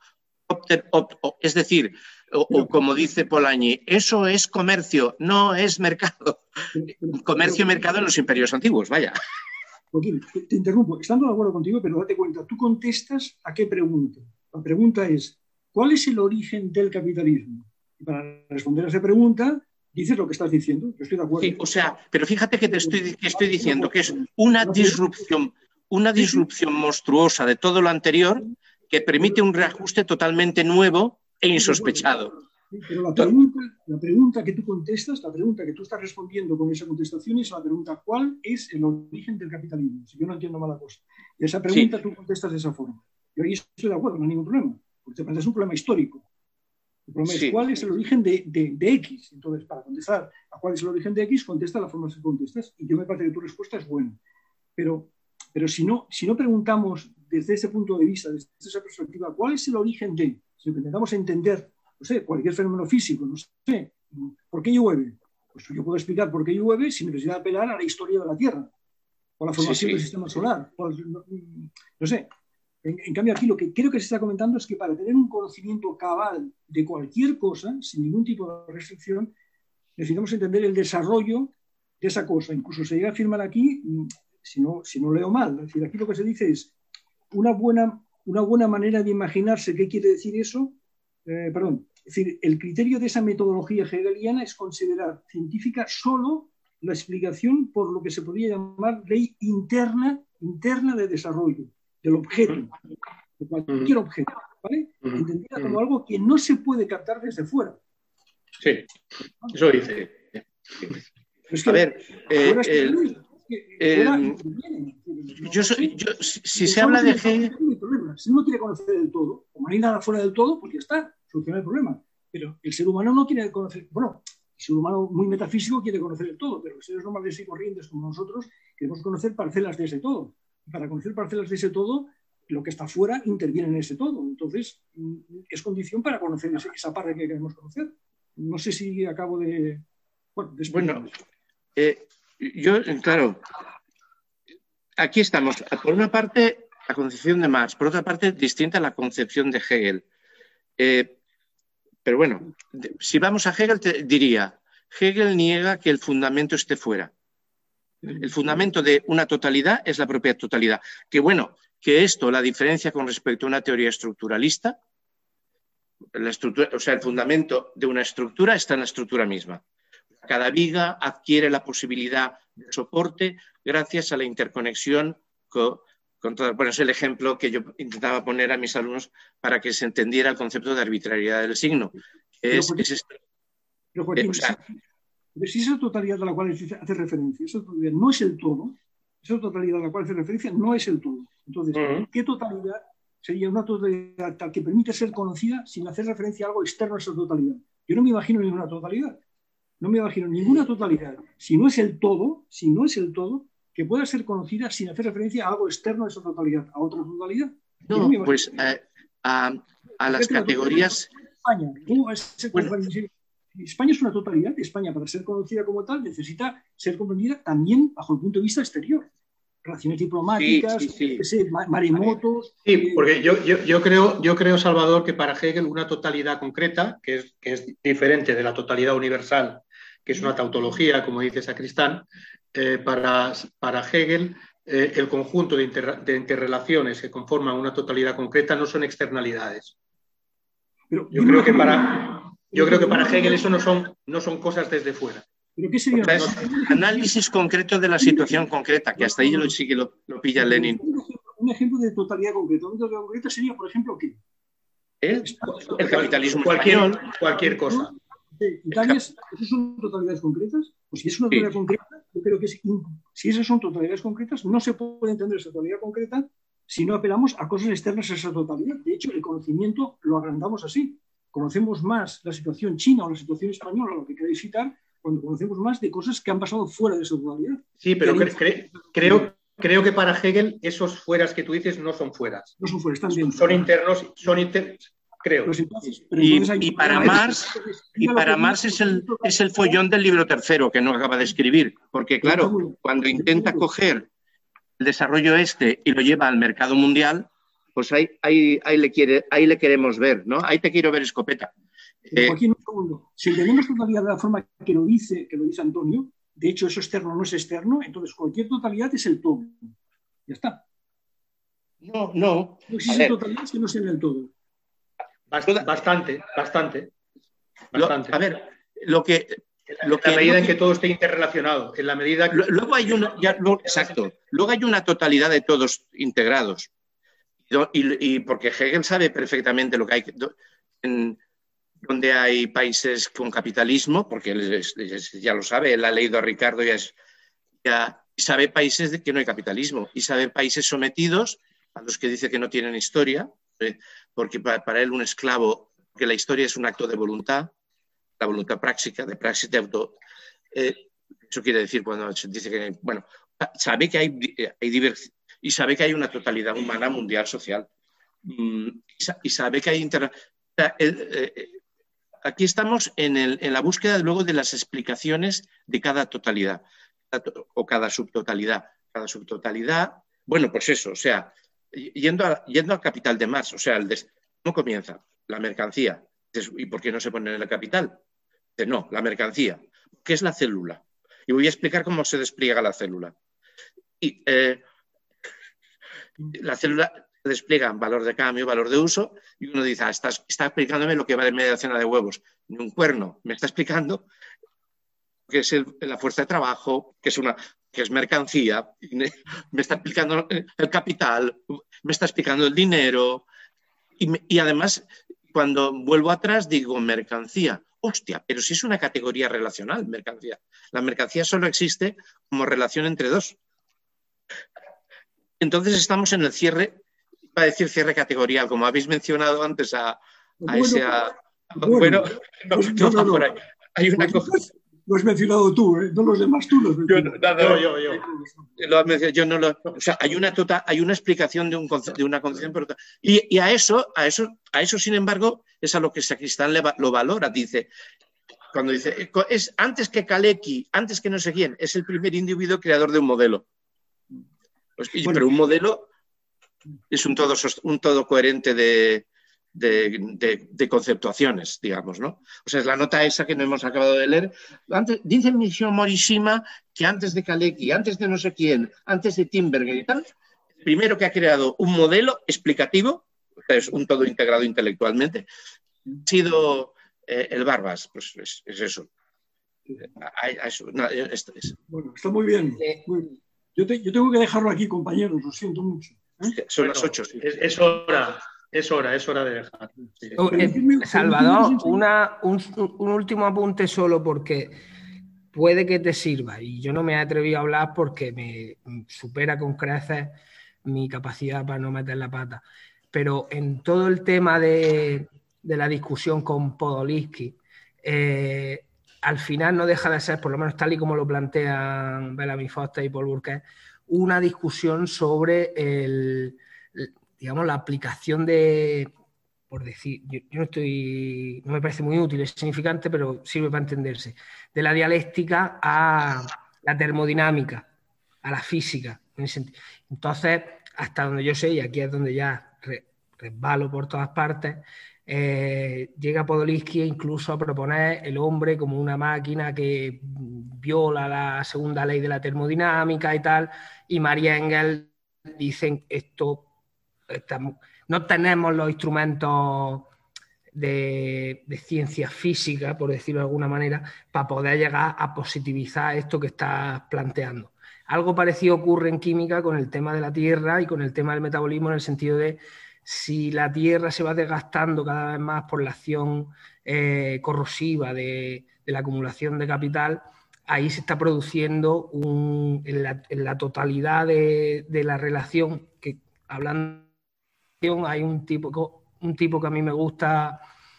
op, op, es decir, o, o como dice Polanyi, eso es comercio, no es mercado. Comercio y mercado en los imperios antiguos, vaya. Joaquín, te, te interrumpo, estando de acuerdo contigo, pero date cuenta, tú contestas a qué pregunta. La pregunta es, ¿cuál es el origen del capitalismo? Y para responder a esa pregunta, dices lo que estás diciendo. Yo estoy de acuerdo. Sí, o sea, pero fíjate que te estoy, que estoy diciendo que es una disrupción, una disrupción monstruosa de todo lo anterior que permite un reajuste totalmente nuevo e insospechado. Pero la pregunta, la pregunta que tú contestas, la pregunta que tú estás respondiendo con esa contestación es la pregunta, ¿cuál es el origen del capitalismo? Si yo no entiendo mala cosa. Y esa pregunta sí. Tú contestas de esa forma. Yo ahí estoy de acuerdo, no hay ningún problema. Porque te planteas un problema histórico. El problema sí. es cuál es el origen de, de, de X. Entonces, para contestar a cuál es el origen de X, contesta la forma que contestas. Y yo me parece que tu respuesta es buena. Pero, pero si, no, si no preguntamos desde ese punto de vista, desde esa perspectiva, ¿cuál es el origen de? Si intentamos entender, no sé, cualquier fenómeno físico, no sé, ¿por qué llueve? Pues yo puedo explicar por qué llueve sin necesidad de apelar a la historia de la Tierra, o a la formación sí, sí. del sistema solar, o, no, no sé. En, en cambio, aquí lo que creo que se está comentando es que para tener un conocimiento cabal de cualquier cosa, sin ningún tipo de restricción, necesitamos entender el desarrollo de esa cosa. Incluso se llega a afirmar aquí, si no, si no leo mal, es decir, aquí lo que se dice es una buena, una buena manera de imaginarse qué quiere decir eso, eh, perdón, es decir, el criterio de esa metodología hegeliana es considerar científica solo la explicación por lo que se podría llamar ley interna, interna de desarrollo del objeto, de cualquier objeto, ¿vale? Entendida como algo que no se puede captar desde fuera. Sí, eso dice. Es que a ver, eh, el, eh, yo, soy, yo si, si se habla de Hegel... Si uno quiere conocer del todo, como no hay nada fuera del todo, pues ya está, soluciona el problema. Pero el ser humano no quiere conocer, bueno, el ser humano muy metafísico quiere conocer el todo, pero los seres normales y corrientes como nosotros queremos conocer parcelas de ese todo. Para conocer parcelas de ese todo, lo que está fuera interviene en ese todo. Entonces, es condición para conocer esa parte que queremos conocer. No sé si acabo de... Bueno, bueno eh, yo, claro, aquí estamos. Por una parte, la concepción de Marx, por otra parte, distinta a la concepción de Hegel. Eh, pero bueno, si vamos a Hegel, te diría, Hegel niega que el fundamento esté fuera. El fundamento de una totalidad es la propia totalidad. Que bueno, que esto, la diferencia con respecto a una teoría estructuralista, la estructura, o sea, el fundamento de una estructura está en la estructura misma. Cada viga adquiere la posibilidad de soporte gracias a la interconexión con, con todas. Bueno, es el ejemplo que yo intentaba poner a mis alumnos para que se entendiera el concepto de arbitrariedad del signo. Es, pero, es esto. Pero, Joaquín, eh, o sea, si esa totalidad a la cual hace referencia, esa totalidad no es el todo, esa totalidad a la cual hace referencia no es el todo. Entonces, uh-huh. ¿qué totalidad sería una totalidad tal que permite ser conocida sin hacer referencia a algo externo a esa totalidad? Yo no me imagino ninguna totalidad. No me imagino ninguna totalidad, si no es el todo, si no es el todo, que pueda ser conocida sin hacer referencia a algo externo a esa totalidad, a otra totalidad. No, no pues eh, a, a las categorías... España, bueno. España es una totalidad. España, para ser conocida como tal, necesita ser comprendida también bajo el punto de vista exterior. Relaciones diplomáticas, sí, sí, sí. Sé, maremotos... Sí, eh, porque yo, yo, yo, creo, yo creo, Salvador, que para Hegel una totalidad concreta, que es, que es diferente de la totalidad universal, que es una tautología, como dice Sacristán, eh, para, para Hegel eh, el conjunto de, inter, de interrelaciones que conforman una totalidad concreta no son externalidades. Pero, yo, creo que para, yo creo que para Hegel eso no son, no son cosas desde fuera. ¿Pero qué sería? Es análisis concreto de la situación concreta, que hasta ahí lo, sí que lo, lo pilla Lenin. Un ejemplo de totalidad concreta. Una totalidad concreta sería, por ejemplo, ¿qué? El, el capitalismo cualquier, español. Cualquier cosa. Italia, ¿esas son totalidades concretas? Pues si es una totalidad sí. concreta, yo creo que es, si esas son totalidades concretas, no se puede entender esa totalidad concreta si no apelamos a cosas externas a esa totalidad. De hecho, el conocimiento lo agrandamos así. Conocemos más la situación china o la situación española, lo que queráis citar, cuando conocemos más de cosas que han pasado fuera de esa totalidad. Sí, pero cre cre creo, creo que para Hegel esos fueras que tú dices no son fueras. No son fueras, están dentro. Son internos, son internos. Creo. Pero entonces, pero y, entonces hay, y para Marx, y para Marx es el, es el follón del libro tercero que no acaba de escribir, porque claro, cuando intenta coger el desarrollo este y lo lleva al mercado mundial, pues ahí, ahí, ahí, le, quiere, ahí le queremos ver, ¿no? Ahí te quiero ver, escopeta. Eh, Joaquín, un segundo. Si entendemos totalidad de la forma que lo dice, que lo dice Antonio, de hecho eso externo no es externo, entonces cualquier totalidad es el todo. Ya está. No, no. No existen totalidades que no sean el todo. Bastante, bastante. bastante. Lo, a ver, lo que... Lo en la medida en que todo esté interrelacionado, en la medida que... Luego hay una... Ya, luego, exacto. Luego hay una totalidad de todos integrados. Y, y porque Hegel sabe perfectamente lo que hay... En, donde hay países con capitalismo, porque él es, es, ya lo sabe, él ha leído a Ricardo, ya, es, ya sabe países de que no hay capitalismo, y sabe países sometidos a los que dice que no tienen historia, porque para, para él un esclavo, que la historia es un acto de voluntad, la voluntad práctica, de praxis de auto. Eh, eso quiere decir cuando se dice que, bueno, sabe que hay, hay diversidad y sabe que hay una totalidad humana mundial social. Mm, y sabe que hay inter... O sea, el, eh, aquí estamos en, el, en la búsqueda luego de las explicaciones de cada totalidad o cada subtotalidad. Cada subtotalidad, bueno, pues eso, o sea, yendo, a, yendo al capital de Marx, o sea, el des, ¿cómo comienza? La mercancía. ¿Y por qué no se pone en el capital? No, la mercancía. ¿Qué es la célula? Y voy a explicar cómo se despliega la célula. Y, eh, la célula se despliega en valor de cambio, valor de uso, y uno dice, ah, está, está explicándome lo que vale media docena de huevos. Ni un cuerno, me está explicando que es el, la fuerza de trabajo, que es, una, que es mercancía, me está explicando el capital, me está explicando el dinero, y, me, y además, cuando vuelvo atrás, digo mercancía. Hostia, pero si es una categoría relacional, mercancía. La mercancía solo existe como relación entre dos. Entonces estamos en el cierre, iba a decir cierre categorial, como habéis mencionado antes a, a bueno, ese... A, bueno, bueno, no, no, no, no, no. Por ahí. Hay una pues, cosa... Lo has mencionado tú, ¿eh? No los demás tú los Yo, nada, yo, yo, yo. Lo has mencionado, yo no lo... O sea, hay una, total, hay una explicación de, un, de una concepción... Pero, y, y a eso, a eso, a eso, sin embargo, es a lo que Sacristán le, lo valora. Dice, cuando dice, es antes que Kalecki, antes que no sé quién, es el primer individuo creador de un modelo. Pues, y, Bueno. pero un modelo es un todo, un todo coherente de, de, de, de conceptuaciones, digamos, ¿no? O sea, es la nota esa que no hemos acabado de leer. Antes, dice Michio Morishima que antes de Kalecki, antes de no sé quién, antes de Timberger y tal, primero que ha creado un modelo explicativo, es un todo integrado intelectualmente, ha sido eh, el Barbas, pues es, es eso. A, a eso no, esto es. Bueno, está muy bien. Eh, Muy bien. Yo, te, yo tengo que dejarlo aquí, compañeros, lo siento mucho. ¿eh? Son Bueno, las ocho, sí. es, es hora, es hora, es hora de dejar. Sí. Oh, eh, Permitidme- Salvador, permitidme- una, un, un último apunte solo porque puede que te sirva y yo no me he atrevido a hablar porque me supera con creces mi capacidad para no meter la pata. Pero en todo el tema de, de la discusión con Podolinsky, eh, al final no deja de ser, por lo menos tal y como lo plantean Bellamy Foster y Paul Burke, una discusión sobre el, digamos, la aplicación de, por decir, yo, yo no estoy, no me parece muy útil, es significante, pero sirve para entenderse, de la dialéctica a la termodinámica, a la física. En ese sentido. Entonces, hasta donde yo sé, y aquí es donde ya re, resbalo por todas partes, eh, llega Podolinsky incluso a proponer el hombre como una máquina que viola la segunda ley de la termodinámica y tal, y María Engels dicen esto, estamos, no tenemos los instrumentos de, de ciencia física, por decirlo de alguna manera, para poder llegar a positivizar esto que estás planteando. Algo parecido ocurre en química con el tema de la Tierra y con el tema del metabolismo, en el sentido de si la Tierra se va desgastando cada vez más por la acción eh, corrosiva de, de la acumulación de capital, ahí se está produciendo un, en, la, en la totalidad de, de la relación, que hablando hay un tipo, un tipo que a mí me gusta,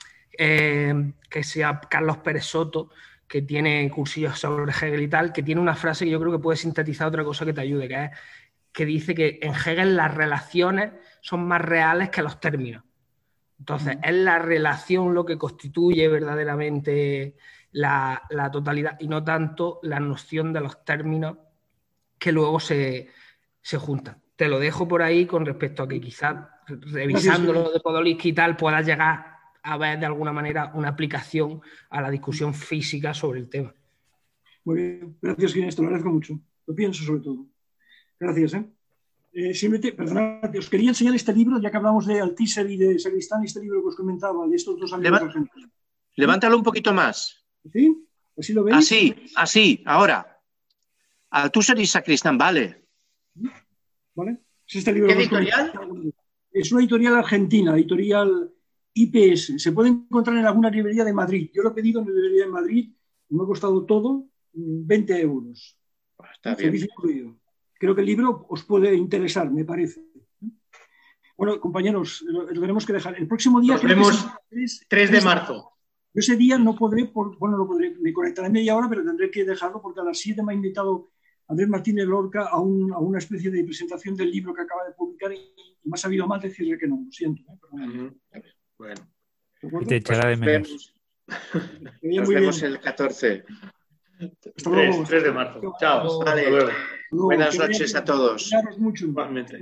eh, que se llama Carlos Pérez Soto, que tiene cursillos sobre Hegel y tal, que tiene una frase que yo creo que puede sintetizar otra cosa que te ayude, que es que dice que en Hegel las relaciones son más reales que los términos. Entonces, es la relación lo que constituye verdaderamente la, la totalidad y no tanto la noción de los términos que luego se, se juntan. Te lo dejo por ahí con respecto a que quizás revisando lo de Podolinsky y tal puedas llegar a ver de alguna manera una aplicación a la discusión física sobre el tema. Muy bien, gracias Ginés, te lo agradezco mucho. Lo pienso sobre todo. Gracias, ¿eh? Eh, simplemente, perdonad, os quería enseñar este libro, ya que hablamos de Althusser y de Sacristán, este libro que os comentaba, de estos dos amigos Leva argentinos. Levántalo un poquito más. ¿Sí? ¿Así lo veis? Así, así, ahora. Althusser y Sacristán, vale. ¿Vale? Es este libro ¿Qué que os editorial? comentaba. Es una editorial argentina, editorial I P S. Se puede encontrar en alguna librería de Madrid. Yo lo he pedido en la librería de Madrid y me ha costado todo veinte euros. Está bien. Servicio incluido. Creo que el libro os puede interesar, me parece. Bueno, compañeros, lo, lo tenemos que dejar. El próximo día... Nos vemos tres de marzo. Yo ese día no podré, por, bueno, no podré, me conectaré media hora, pero tendré que dejarlo porque a las siete me ha invitado Andrés Martínez Lorca a, un, a una especie de presentación del libro que acaba de publicar y, y me ha sabido mal decirle que no, lo siento. ¿eh? Uh-huh. Bueno. Y te echará de menos. Nos vemos el catorce. Hasta luego. tres de marzo. Chao. Vale. Hasta luego. luego. Buenas noches a todos. Mucho. Igualmente.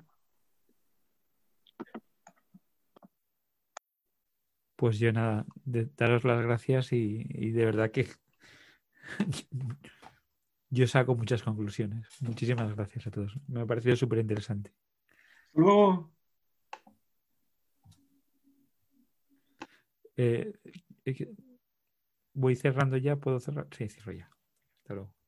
Pues yo nada, de daros las gracias y, y de verdad que yo saco muchas conclusiones. Muchísimas gracias a todos. Me ha parecido súper interesante. Hasta luego. Eh, voy cerrando ya, ¿puedo cerrar? Sí, cierro ya. Hasta luego.